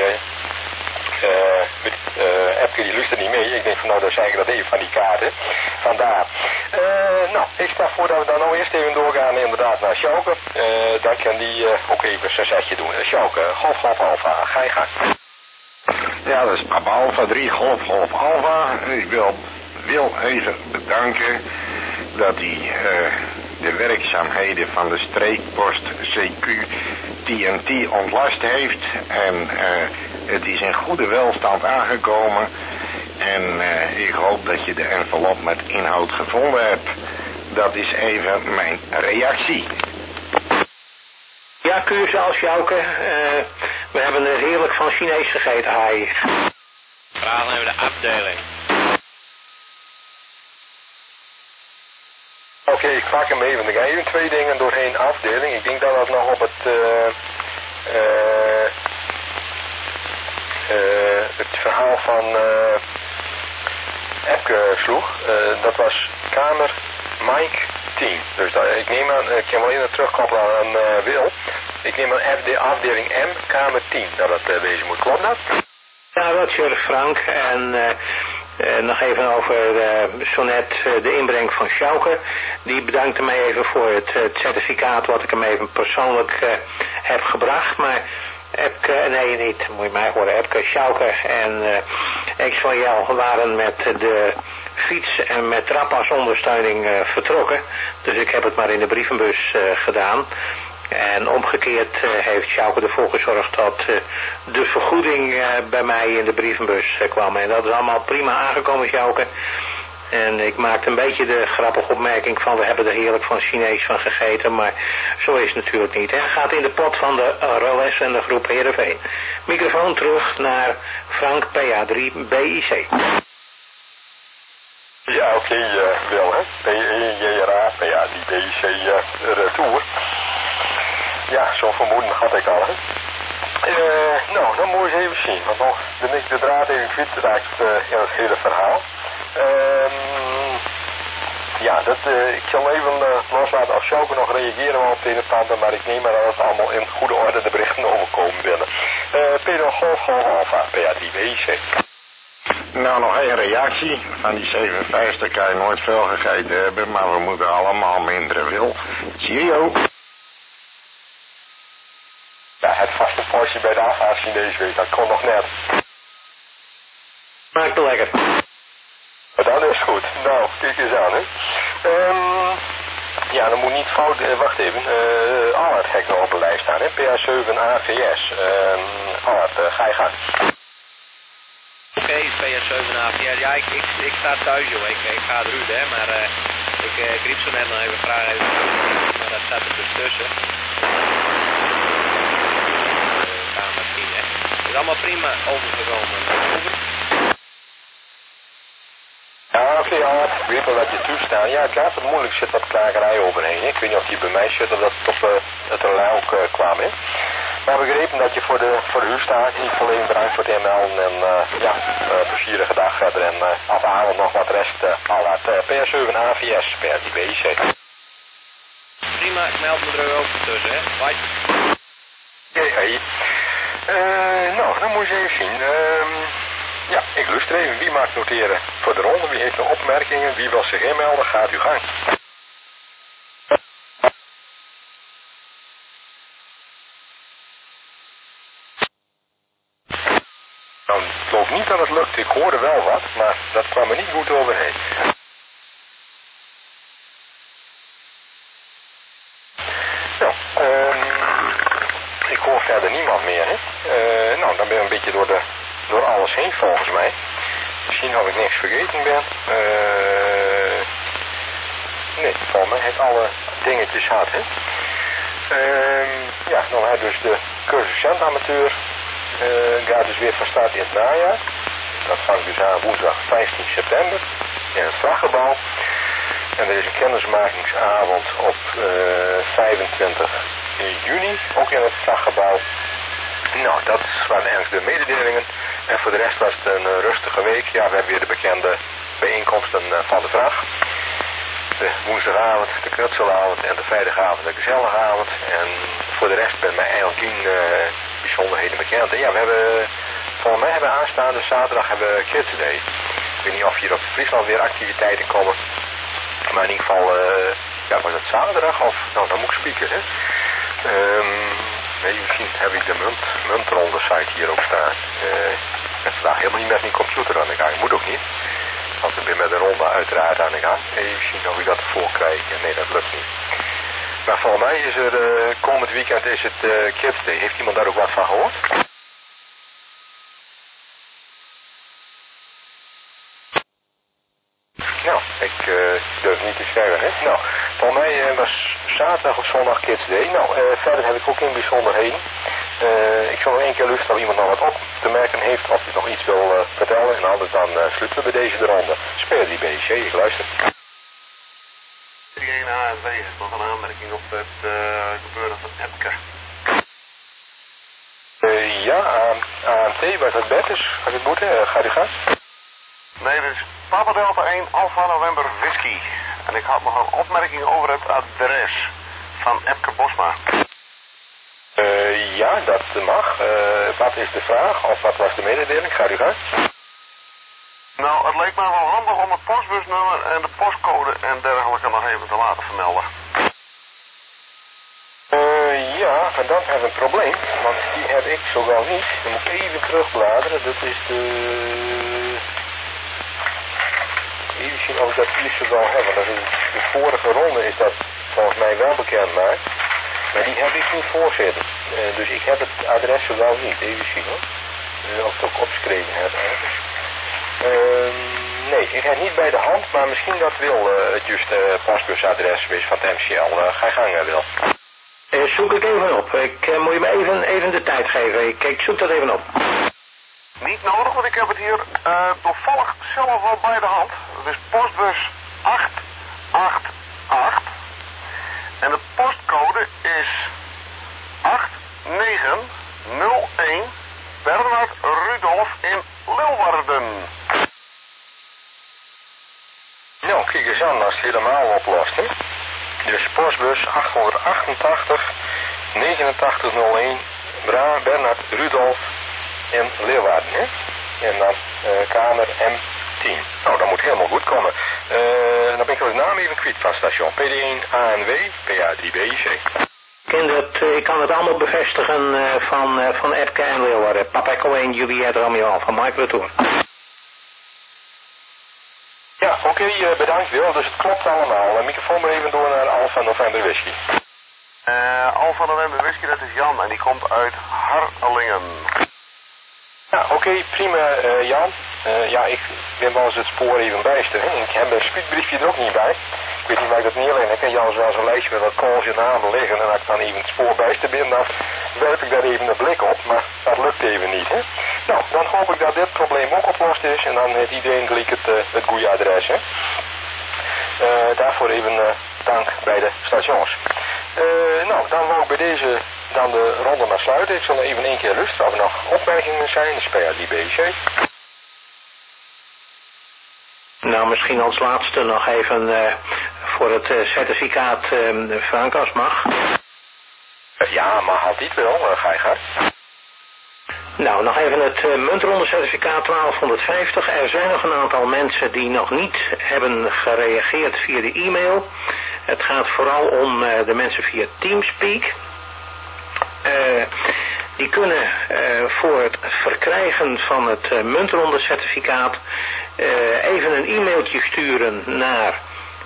Epke die luistert niet mee. Ik denk van nou, dan zeg ik dat even van die kaarten. Vandaar. Nou, ik stel voor dat we dan nou eerst even doorgaan inderdaad naar Sjouke. Dan kan die ook even zijn setje doen. Sjouke, Golf Alpha, ga je gang. Ja, dat is Papa Alpha 3, Golf Alpha. Ik wil even bedanken dat hij de werkzaamheden van de streekpost CQ TNT ontlast heeft. En het is in goede welstand aangekomen. En ik hoop dat je de envelop met inhoud gevonden hebt. Dat is even mijn reactie. Ja, kun je zelfs, Sjouke. We hebben er heerlijk van Chinees gegeten, haai. Vraag even de afdeling. Oké, ik pak hem even. Er gaan even 2 dingen doorheen afdeling. Ik denk dat dat nog op het verhaal van Epke sloeg. Dat was kamer Mike 10. Dus ik neem aan, ik kan wel even terugkoppelen aan Wil. Ik neem aan afdeling M, kamer 10, dat het wezen moet. Klopt dat? Ja, Roger, Frank. En nog even over zo net de inbreng van Sjouke. Die bedankte mij even voor het certificaat wat ik hem even persoonlijk heb gebracht. Maar Epke, nee niet, moet je mij horen, Epke, Sjouke en XYL waren met de fiets en met trapasondersteuning vertrokken. Dus ik heb het maar in de brievenbus gedaan. En omgekeerd heeft Sjouke ervoor gezorgd dat de vergoeding bij mij in de brievenbus kwam. En dat is allemaal prima aangekomen, Sjouke. En ik maakte een beetje de grappige opmerking van we hebben er heerlijk van Chinees van gegeten. Maar zo is het natuurlijk niet. En gaat in de pot van de RLS en de groep Heerenveen. Microfoon terug naar Frank PA3 BIC. Ja, oké, wel hè. JRA, ja, die BIC retour. Ja, zo'n vermoeden had ik al hè. Nou, dan moet je even zien. Want dan ben ik de draad even kwijtgeraakt in het hele verhaal. Ja, ik zal even loslaten als Sjouke nog reageren op het een en ander, maar ik neem aan dat het allemaal in goede orde de berichten overkomen willen. Pedro Golf Alpha, PA3 BIC. Nou, nog één reactie. Van die 57 kan je nooit veel gegeten hebben, maar we moeten allemaal minderen wil. Cheerio. Ja, het vaste portie bij de afhaal Chinees weet, dat kon nog net. Maakt het lekker. Maar dat is goed. Nou, kijk eens aan, hè. Ja, dan moet niet fout... wacht even. Allard heb ik nog op de lijst staan, hè. PA7 AVS. Allard, ga je gang. Oké, PA7 AVS. Ja, ik sta thuis, joh. Ik ga het ruud, hè. Maar ik riep zo net nog even vragen. Maar dat staat er dus tussen. Kamer 10, hè. Het is allemaal prima overgekomen. Over. Ja, oké. Ja, ik weet wel dat je toestaan. Ja, het gaat wat moeilijk, zit wat klagerij overheen. Ik weet niet of die bij mij zit of dat het op het relais ook kwam. Hè. Maar begrepen dat je voor de huur staat. In ieder geval even bedankt voor het inmelden. En plezierige dag verder. En afavond nog wat rest al het PR7 AVS, PRDBC. Prima, ik meld me er ook tussen, hè. Bye. Oké, nou, dan moet je even zien. Ja, ik luister even. Wie mag noteren voor de ronde? Wie heeft nog opmerkingen? Wie wil zich inmelden? Gaat uw gang. Nou, ik geloof niet dat het lukt. Ik hoorde wel wat, maar dat kwam er niet goed overheen. Nou, ik hoor verder niemand meer, hè. Nou, dan ben ik een beetje door alles heen volgens mij. Misschien of ik niks vergeten ben. Nee, volgens mij heeft alle dingetjes gehad, hè. Ja, dan hebben we dus de cursus centamateur. Gaat dus weer van start in het najaar. Dat vangt dus aan woensdag 15 september in het vrachtgebouw. En er is een kennismakingsavond op 25 juni, ook in het vrachtgebouw. Nou, dat waren eigenlijk de mededelingen. En voor de rest was het een rustige week. Ja, we hebben weer de bekende bijeenkomsten van de vracht. De woensdagavond, de knutselavond en de vrijdagavond de gezelligavond. En voor de rest ben mij eigenlijk geen bijzonderheden bekend. En ja, we hebben, volgens mij hebben we aanstaande zaterdag hebben we Kids Day. Ik weet niet of hier op Friesland weer activiteiten komen. Maar in ieder geval, ja, was het zaterdag of, nou dan moet ik spieken, hè. Nee, misschien heb ik de muntronde site hier ook staan. Ik heb vandaag helemaal niet met mijn computer aan de gang. Moet ook niet. Want ik ben met de ronde uiteraard aan de gang. Even zien of ik dat ervoor krijg. Nee, dat lukt niet. Maar volgens mij is er komend weekend is het Kids Day. Heeft iemand daar ook wat van gehoord? Nou, ik durf niet te zeggen, hè. Nou, volgens mij was zaterdag of zondag Kids Day. Nou, verder heb ik ook geen bijzonderheden. Ik zal nog één keer luisteren of iemand nog wat op te merken heeft of hij nog iets wil vertellen. En anders dan sluiten we bij deze de ronde. Speel die BC, ik luister. 3-1 ANW heeft nog een aanmerking op het gebeuren van Epke. Ja, AMT, was dat Bertus? Gaat het moeten? Gaat u gaan? Nee, dit is Papa Delta 1 Alpha November Whisky. En ik had nog een opmerking over het adres van Epke Bosma. Ja, dat mag. Wat is de vraag? Of wat was de mededeling? Gaat u gaan? Nou, het leek mij wel handig om het postbusnummer en de postcode en dergelijke nog even te laten vermelden. Ja, en dan hebben we een probleem, want die heb ik zowel niet. Dan moet ik even terugbladeren, dat is de... Even zien of ik dat hier zowel heb, want dat is de vorige ronde is dat volgens mij wel bekend maakt. Maar die heb ik niet voorzitten. Dus ik heb het adres zowel niet. Even zien hoor. Of ik ook opgeschreven heb ergens. Nee, ik heb het niet bij de hand, maar misschien dat wil het juiste postbusadres is van het MCL. Ga je gang, Wil. Zoek ik even op. Moet je me even de tijd geven. Ik zoek dat even op. Niet nodig, want ik heb het hier toevallig zelf wel bij de hand. Dat is postbus 888. En de postcode is 8901 Bernard Rudolf in Leeuwarden. Nou, kijk eens aan als het helemaal oplost, hè. Dus postbus 888 8901 Bernard Rudolf in Leeuwarden, hè. En dan kamer M10. Nou, dat moet helemaal goed komen. Dan ben ik de naam even kwijt van station. PD1 ANW, PA3BIC. Ik kan het allemaal bevestigen van Epke en Leeuwarden. Papa Echo 1 Juliet Romeo van Mike Retour. Ja, oké, bedankt Wil. Dus het klopt allemaal. Microfoon maar even door naar Alpha November Whisky. Alpha November Whisky, dat is Jan en die komt uit Harlingen. Ja, oké, prima Jan. Ja, ik ben wel eens het spoor even bijster. Hè. Ik heb een spuitbriefje er ook niet bij. Ik weet niet waar ik dat niet alleen. Ik heb Jans wel zo'n lijstje met wat calls en namen liggen. En als ik dan even het spoor bijster ben, dan werp ik daar even een blik op. Maar dat lukt even niet, hè. Nou, dan hoop ik dat dit probleem ook opgelost is. En dan heeft iedereen gelijk het goede adres, hè. Daarvoor even dank bij de stations. Nou, dan wou ik bij deze dan de ronde maar sluiten. Ik zal even één keer luisteren of er nog opmerkingen zijn. Dus bij die BC. Nou, misschien als laatste nog even voor het certificaat Frank, als mag. Ja, mag altijd wel. Ga je gang. Nou, nog even het muntrondecertificaat 1250. Er zijn nog een aantal mensen die nog niet hebben gereageerd via de e-mail. Het gaat vooral om de mensen via Teamspeak. Die kunnen voor het verkrijgen van het muntrondecertificaat even een e-mailtje sturen naar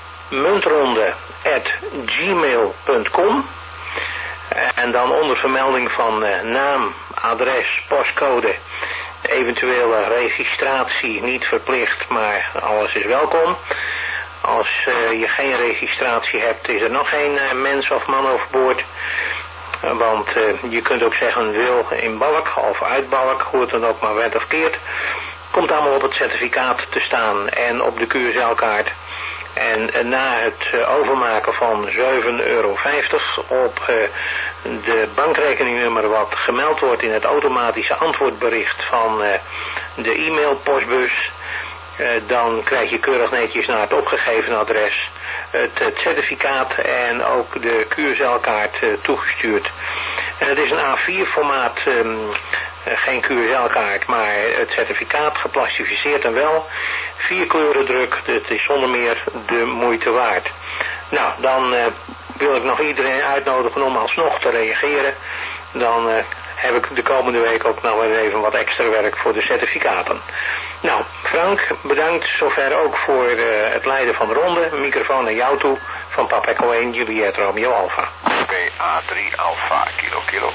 muntronde@gmail.com. En dan onder vermelding van naam, adres, postcode, eventuele registratie niet verplicht, maar alles is welkom. Als je geen registratie hebt, is er nog geen mens of man overboord. Want je kunt ook zeggen wil in balk of uit balk, hoe het dan ook maar werd of keert. Komt allemaal op het certificaat te staan en op de QSL-kaart. En na het overmaken van €7,50 op de bankrekeningnummer wat gemeld wordt in het automatische antwoordbericht van de e-mailpostbus, dan krijg je keurig netjes naar het opgegeven adres het certificaat en ook de QSL-kaart toegestuurd. En het is een A4-formaat, geen QSL-kaart, maar het certificaat geplastificeerd en wel. 4 kleuren druk, het is zonder meer de moeite waard. Nou, dan wil ik nog iedereen uitnodigen om alsnog te reageren. Dan heb ik de komende week ook nog weer even wat extra werk voor de certificaten. Nou, Frank, bedankt zover ook voor het leiden van de ronde. Microfoon naar jou toe, van Papa Echo 1, Juliet Romeo Alpha. PA3 Alpha, kilo.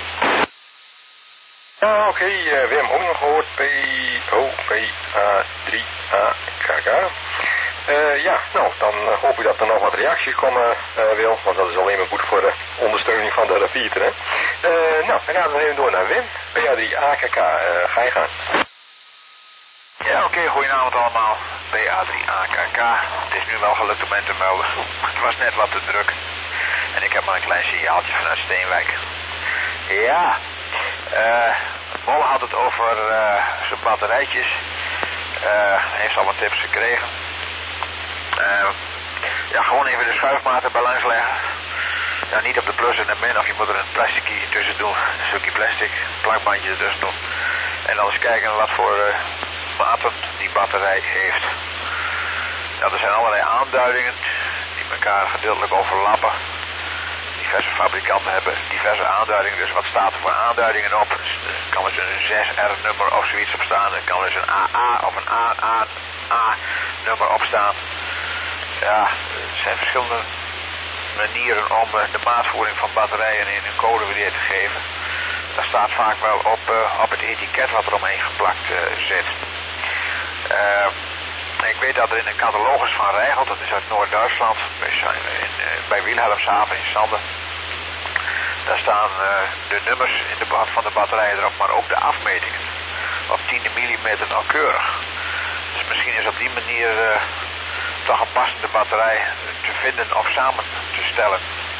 Ja, oké, we hebben ook nog gehoord, PA3AKK. Ja, nou, dan hoop ik dat er nog wat reacties komen, Wil, want dat is alleen maar goed voor de ondersteuning van de repeater, hè. Nou, dan gaan we even door naar Wim, PA3AKK, ga je gang. Ja, oké, goedenavond allemaal, PA3AKK. Het is nu wel gelukt om mij te melden. Het was net wat te druk. En ik heb maar een klein signaaltje vanuit Steenwijk. Ja, Molle had het over zijn batterijtjes. Heeft al wat tips gekregen. Ja, gewoon even de schuifmaat erbij langs leggen. Ja, niet op de plus en de min, of je moet er een plasticje tussen doen. Een stukje plastic, plakbandje ertussen doen. En dan eens kijken wat voor maten die batterij heeft. Nou, er zijn allerlei aanduidingen die elkaar gedeeltelijk overlappen. Diverse fabrikanten hebben diverse aanduidingen, dus wat staat er voor aanduidingen op? Er kan dus een 6R-nummer of zoiets op staan, er kan dus een AA of een AA-nummer op staan. Ja, er zijn verschillende manieren om de maatvoering van batterijen in een code weer te geven. Dat staat vaak wel op het etiket wat er omheen geplakt zit. Ik weet dat er in een catalogus van Rijgelt, dat is uit Noord-Duitsland, bij Wilhelmshaven in Sande. Daar staan de nummers van de batterijen erop, maar ook de afmetingen. Op 10 mm nauwkeurig. Dus misschien is op die manier toch een passende batterij te vinden of samen te stellen.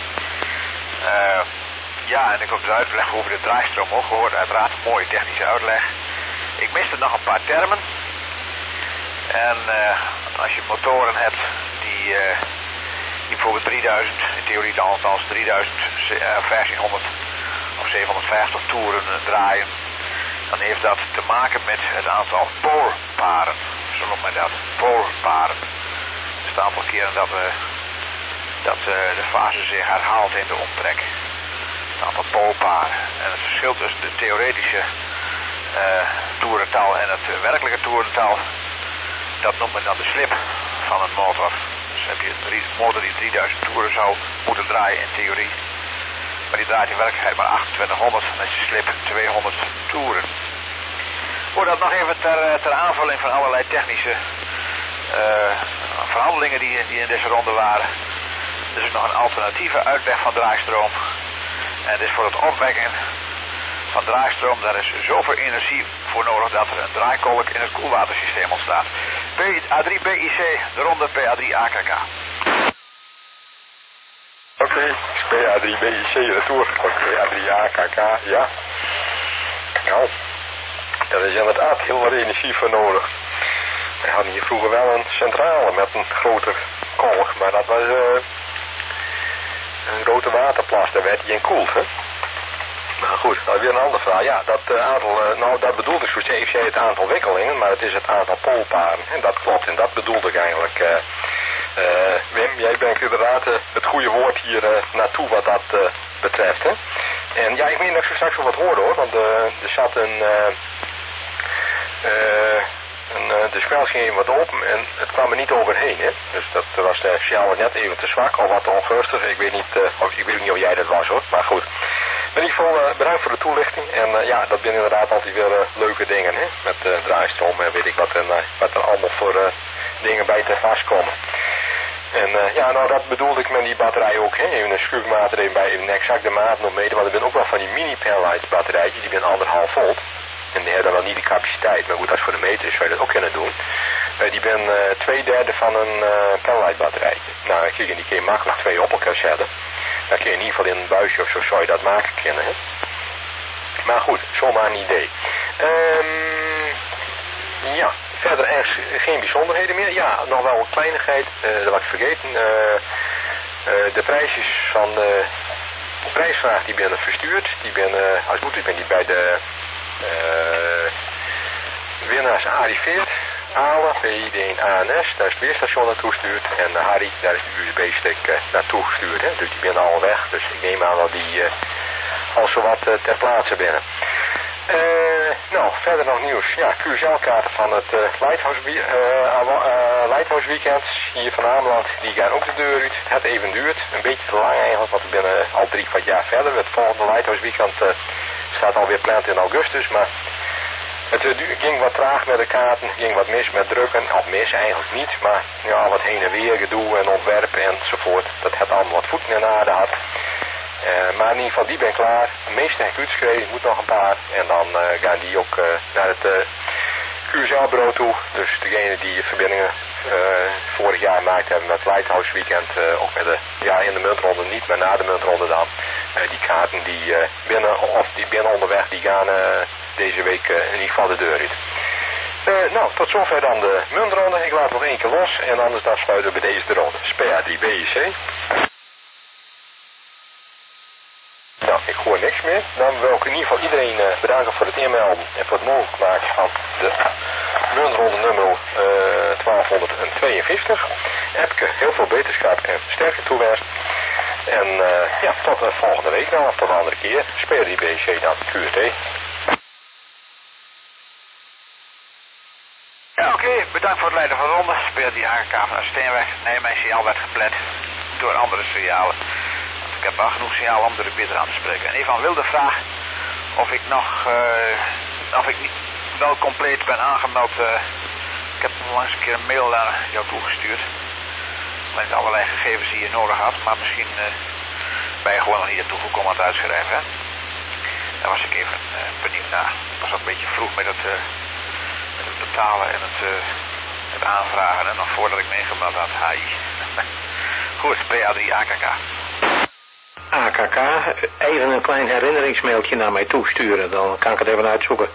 Ja, en ik heb de uitleg over de draaistroom ook gehoord. Uiteraard een mooie technische uitleg. Ik miste nog een paar termen. En als je motoren hebt die bijvoorbeeld 3000, in theorie althans 3000, 1500 of 750 toeren draaien, dan heeft dat te maken met het aantal poolparen. Zo noemt men dat, poolparen. Dus het aantal keren dat de fase zich herhaalt in de omtrek. Het aantal poolparen. En het verschil tussen de theoretische toerental en het werkelijke toerental, dat noemt men dan de slip van een motor. Dus heb je een motor die 3000 toeren zou moeten draaien in theorie. Maar die draait in werkelijkheid maar 2800 en is je slip 200 toeren. Voor dat nog even ter aanvulling van allerlei technische verhandelingen die in deze ronde waren. Er is nog een alternatieve uitweg van draaistroom. En het is voor het opwekken van draaistroom, daar is zoveel energie voor nodig dat er een draaikolk in het koelwatersysteem ontstaat. PA3BIC, de ronde PA3AKK. Oké, PA3BIC retour, PA3AKK, ja. Nou, daar is inderdaad heel wat energie voor nodig. We hadden hier vroeger wel een centrale met een grote kolk, maar dat was een grote waterplas, daar werd hij in koeld, hè. Maar goed, dat is weer een andere vraag. Ja, dat aantal, nou dat bedoelde ik zo steeds, zei het aantal wikkelingen, maar het is het aantal poolparen. En dat klopt, en dat bedoelde ik eigenlijk. Wim, jij brengt inderdaad het goede woord hier naartoe wat dat betreft, hè. En ja, ik meen dat ik zo straks wel wat hoorde, hoor, want er zat de spel ging even wat open en het kwam er niet overheen, hè. Dus dat was de signaal net even te zwak of wat te ongunstig. Ik weet niet of jij dat was, hoor, maar goed. In ieder geval bedankt voor de toelichting en ja, dat zijn inderdaad altijd weer leuke dingen, hè. Met draaistroom en weet ik wat en wat er allemaal voor dingen bij te vastkomen. En ja, nou dat bedoelde ik met die batterij ook, hè. Even een schuurmaat er even bij, even exact de maat nog meten, want er zijn ook wel van die mini-penlights batterijtjes, die zijn 1,5 volt. En die hebben wel niet de capaciteit, maar goed, als voor de meter is, zou je dat ook kunnen doen. Die ben 2/3 van een penlight batterijtje. Nou, dan kun je die keer makkelijk 2 op elkaar zetten. Dan kun je in ieder geval in een buisje of zo zou je dat maken kunnen, hè. Maar goed, zomaar een idee. Ja, verder ergens geen bijzonderheden meer. Ja, nog wel een kleinigheid, dat was ik vergeten. De prijsjes van de prijsvraag die ben verstuurd. Die ben, als het goed is, ben die bij de winnaars gearriveerd. Ale, VID ANS, daar is het weerstation naartoe gestuurd. En Harry, daar is de USB-stick naartoe gestuurd. Hè? Dus die ben al weg. Dus ik neem aan dat die al zowat ter plaatse binnen. Nou, verder nog nieuws. Ja, QSL-kaarten van het Lighthouse Weekend hier van Ameland, die gaan ook de deur uit. Het even duurt, een beetje te lang eigenlijk, want ik ben al 3/4 jaar verder. Het volgende Lighthouse Weekend staat alweer gepland in augustus, maar het ging wat traag met de kaarten, ging wat mis met drukken, of mis eigenlijk niet, maar ja, wat heen en weer gedoe en ontwerpen enzovoort. Dat het allemaal wat voeten in aarde had. Maar in ieder geval, die ben klaar. De meeste heb ik uitgeschreven, moet nog een paar. En dan gaan die ook naar het QSL-bureau toe. Dus degene die verbindingen vorig jaar gemaakt hebben met Lighthouse Weekend, ook met in de muntronde niet, maar na de muntronde dan. Die kaarten die binnen onderweg, die gaan deze week in ieder geval de deur uit. Nou, tot zover dan de muntronde. Ik laat nog 1 keer los en anders dan sluiten we bij deze de ronde. PA3BIC. Nou, ik hoor niks meer. Dan wil ik in ieder geval iedereen bedanken voor het inmelden en voor het mogelijk maken van de muntronde nummer 1252. Epke, heel veel beterschap en sterkte toewenst. En ja, tot de volgende week dan, of tot een andere keer. Speel die BC dan QRT. Ja, oké, bedankt voor het leiden van de ronde. Speel die AKK van Steenweg. Nee, mijn signaal werd gepland door andere signalen. Ik heb wel genoeg signaal om de repeater aan te spreken. En Ivan wilde vragen of ik nog, of ik niet wel compleet ben aangemeld. Ik heb langs een keer een mail naar jou toegestuurd. Met allerlei gegevens die je nodig had. Maar misschien ben je gewoon nog niet naartoe gekomen aan het uitschrijven. Hè? Daar was ik even benieuwd naar. Ik was ook een beetje vroeg met het betalen en het aanvragen. En nog voordat ik me ingemeld had, HI. Goed, PA3AKK. AKK, even een klein herinneringsmailtje naar mij toesturen, dan kan ik het even uitzoeken.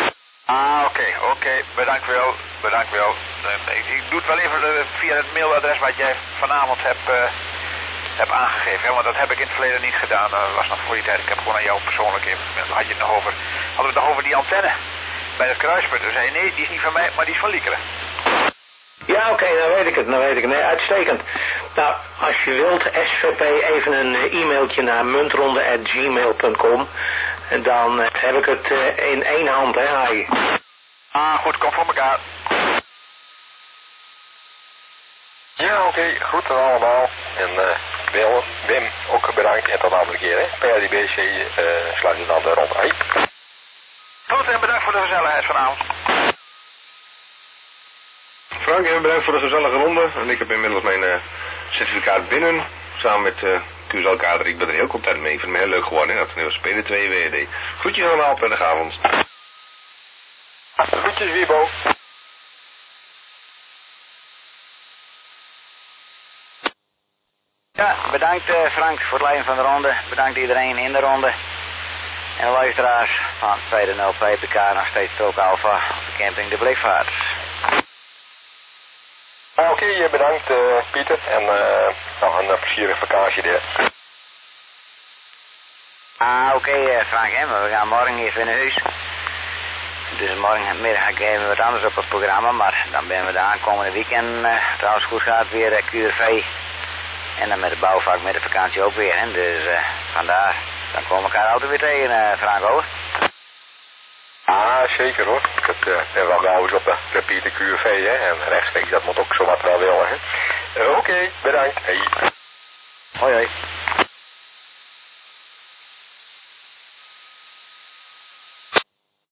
Oké, bedankt wel. Ik doe het wel even via het mailadres wat jij vanavond hebt aangegeven, hè? Want dat heb ik in het verleden niet gedaan, dat was nog voor die tijd. Ik heb gewoon aan jou persoonlijk even, hadden we het nog over die antenne bij het kruispunt. Toen zei je, nee, die is niet van mij, maar die is van Liekeren. Ja, oké, dan weet ik het. Nee, uitstekend. Nou, als je wilt, SVP, even een e-mailtje naar muntronde@gmail.com. En dan heb ik het in 1 hand, hè, Hai. Goed, kom voor elkaar. Ja, oké, goed dan allemaal. En Wim, ook bedankt. En tot de andere keer, hè. PRDBC sluit dan de ronde. Hey. Goed, en bedankt voor de gezelligheid vanavond. Frank? bedankt voor de gezellige ronde. En ik heb inmiddels mijn certificaat binnen. Samen met QSL Kader. Ik ben er heel content mee. Ik vind het heel leuk geworden. Dat we spelen 2 WD. Groetjes allemaal, prettige avond. Groetjes, Wiebo. Ja, bedankt Frank voor het leiden van de ronde. Bedankt iedereen in de ronde. En de luisteraars van 2.0 PPK nog steeds Strook Alpha op de camping De Blikvaart. Oké, bedankt Pieter. En nog een plezierige vakantie daar. Oké, Frank, hè, maar we gaan morgen eerst weer naar huis. Dus morgenmiddag ga ik even wat anders op het programma. Maar dan ben we de aankomende weekend, trouwens goed gaat, weer QRV. En dan met de bouwvak, met de vakantie ook weer. Hè. Dus vandaar, dan komen we elkaar altijd weer tegen, Frank, hoor. Zeker hoor. Ik ben wel gauw eens op de Pieter QRV, hè. En rechtstreeks, dat moet ook zo wat wel willen, hè. Oké, bedankt. Hey.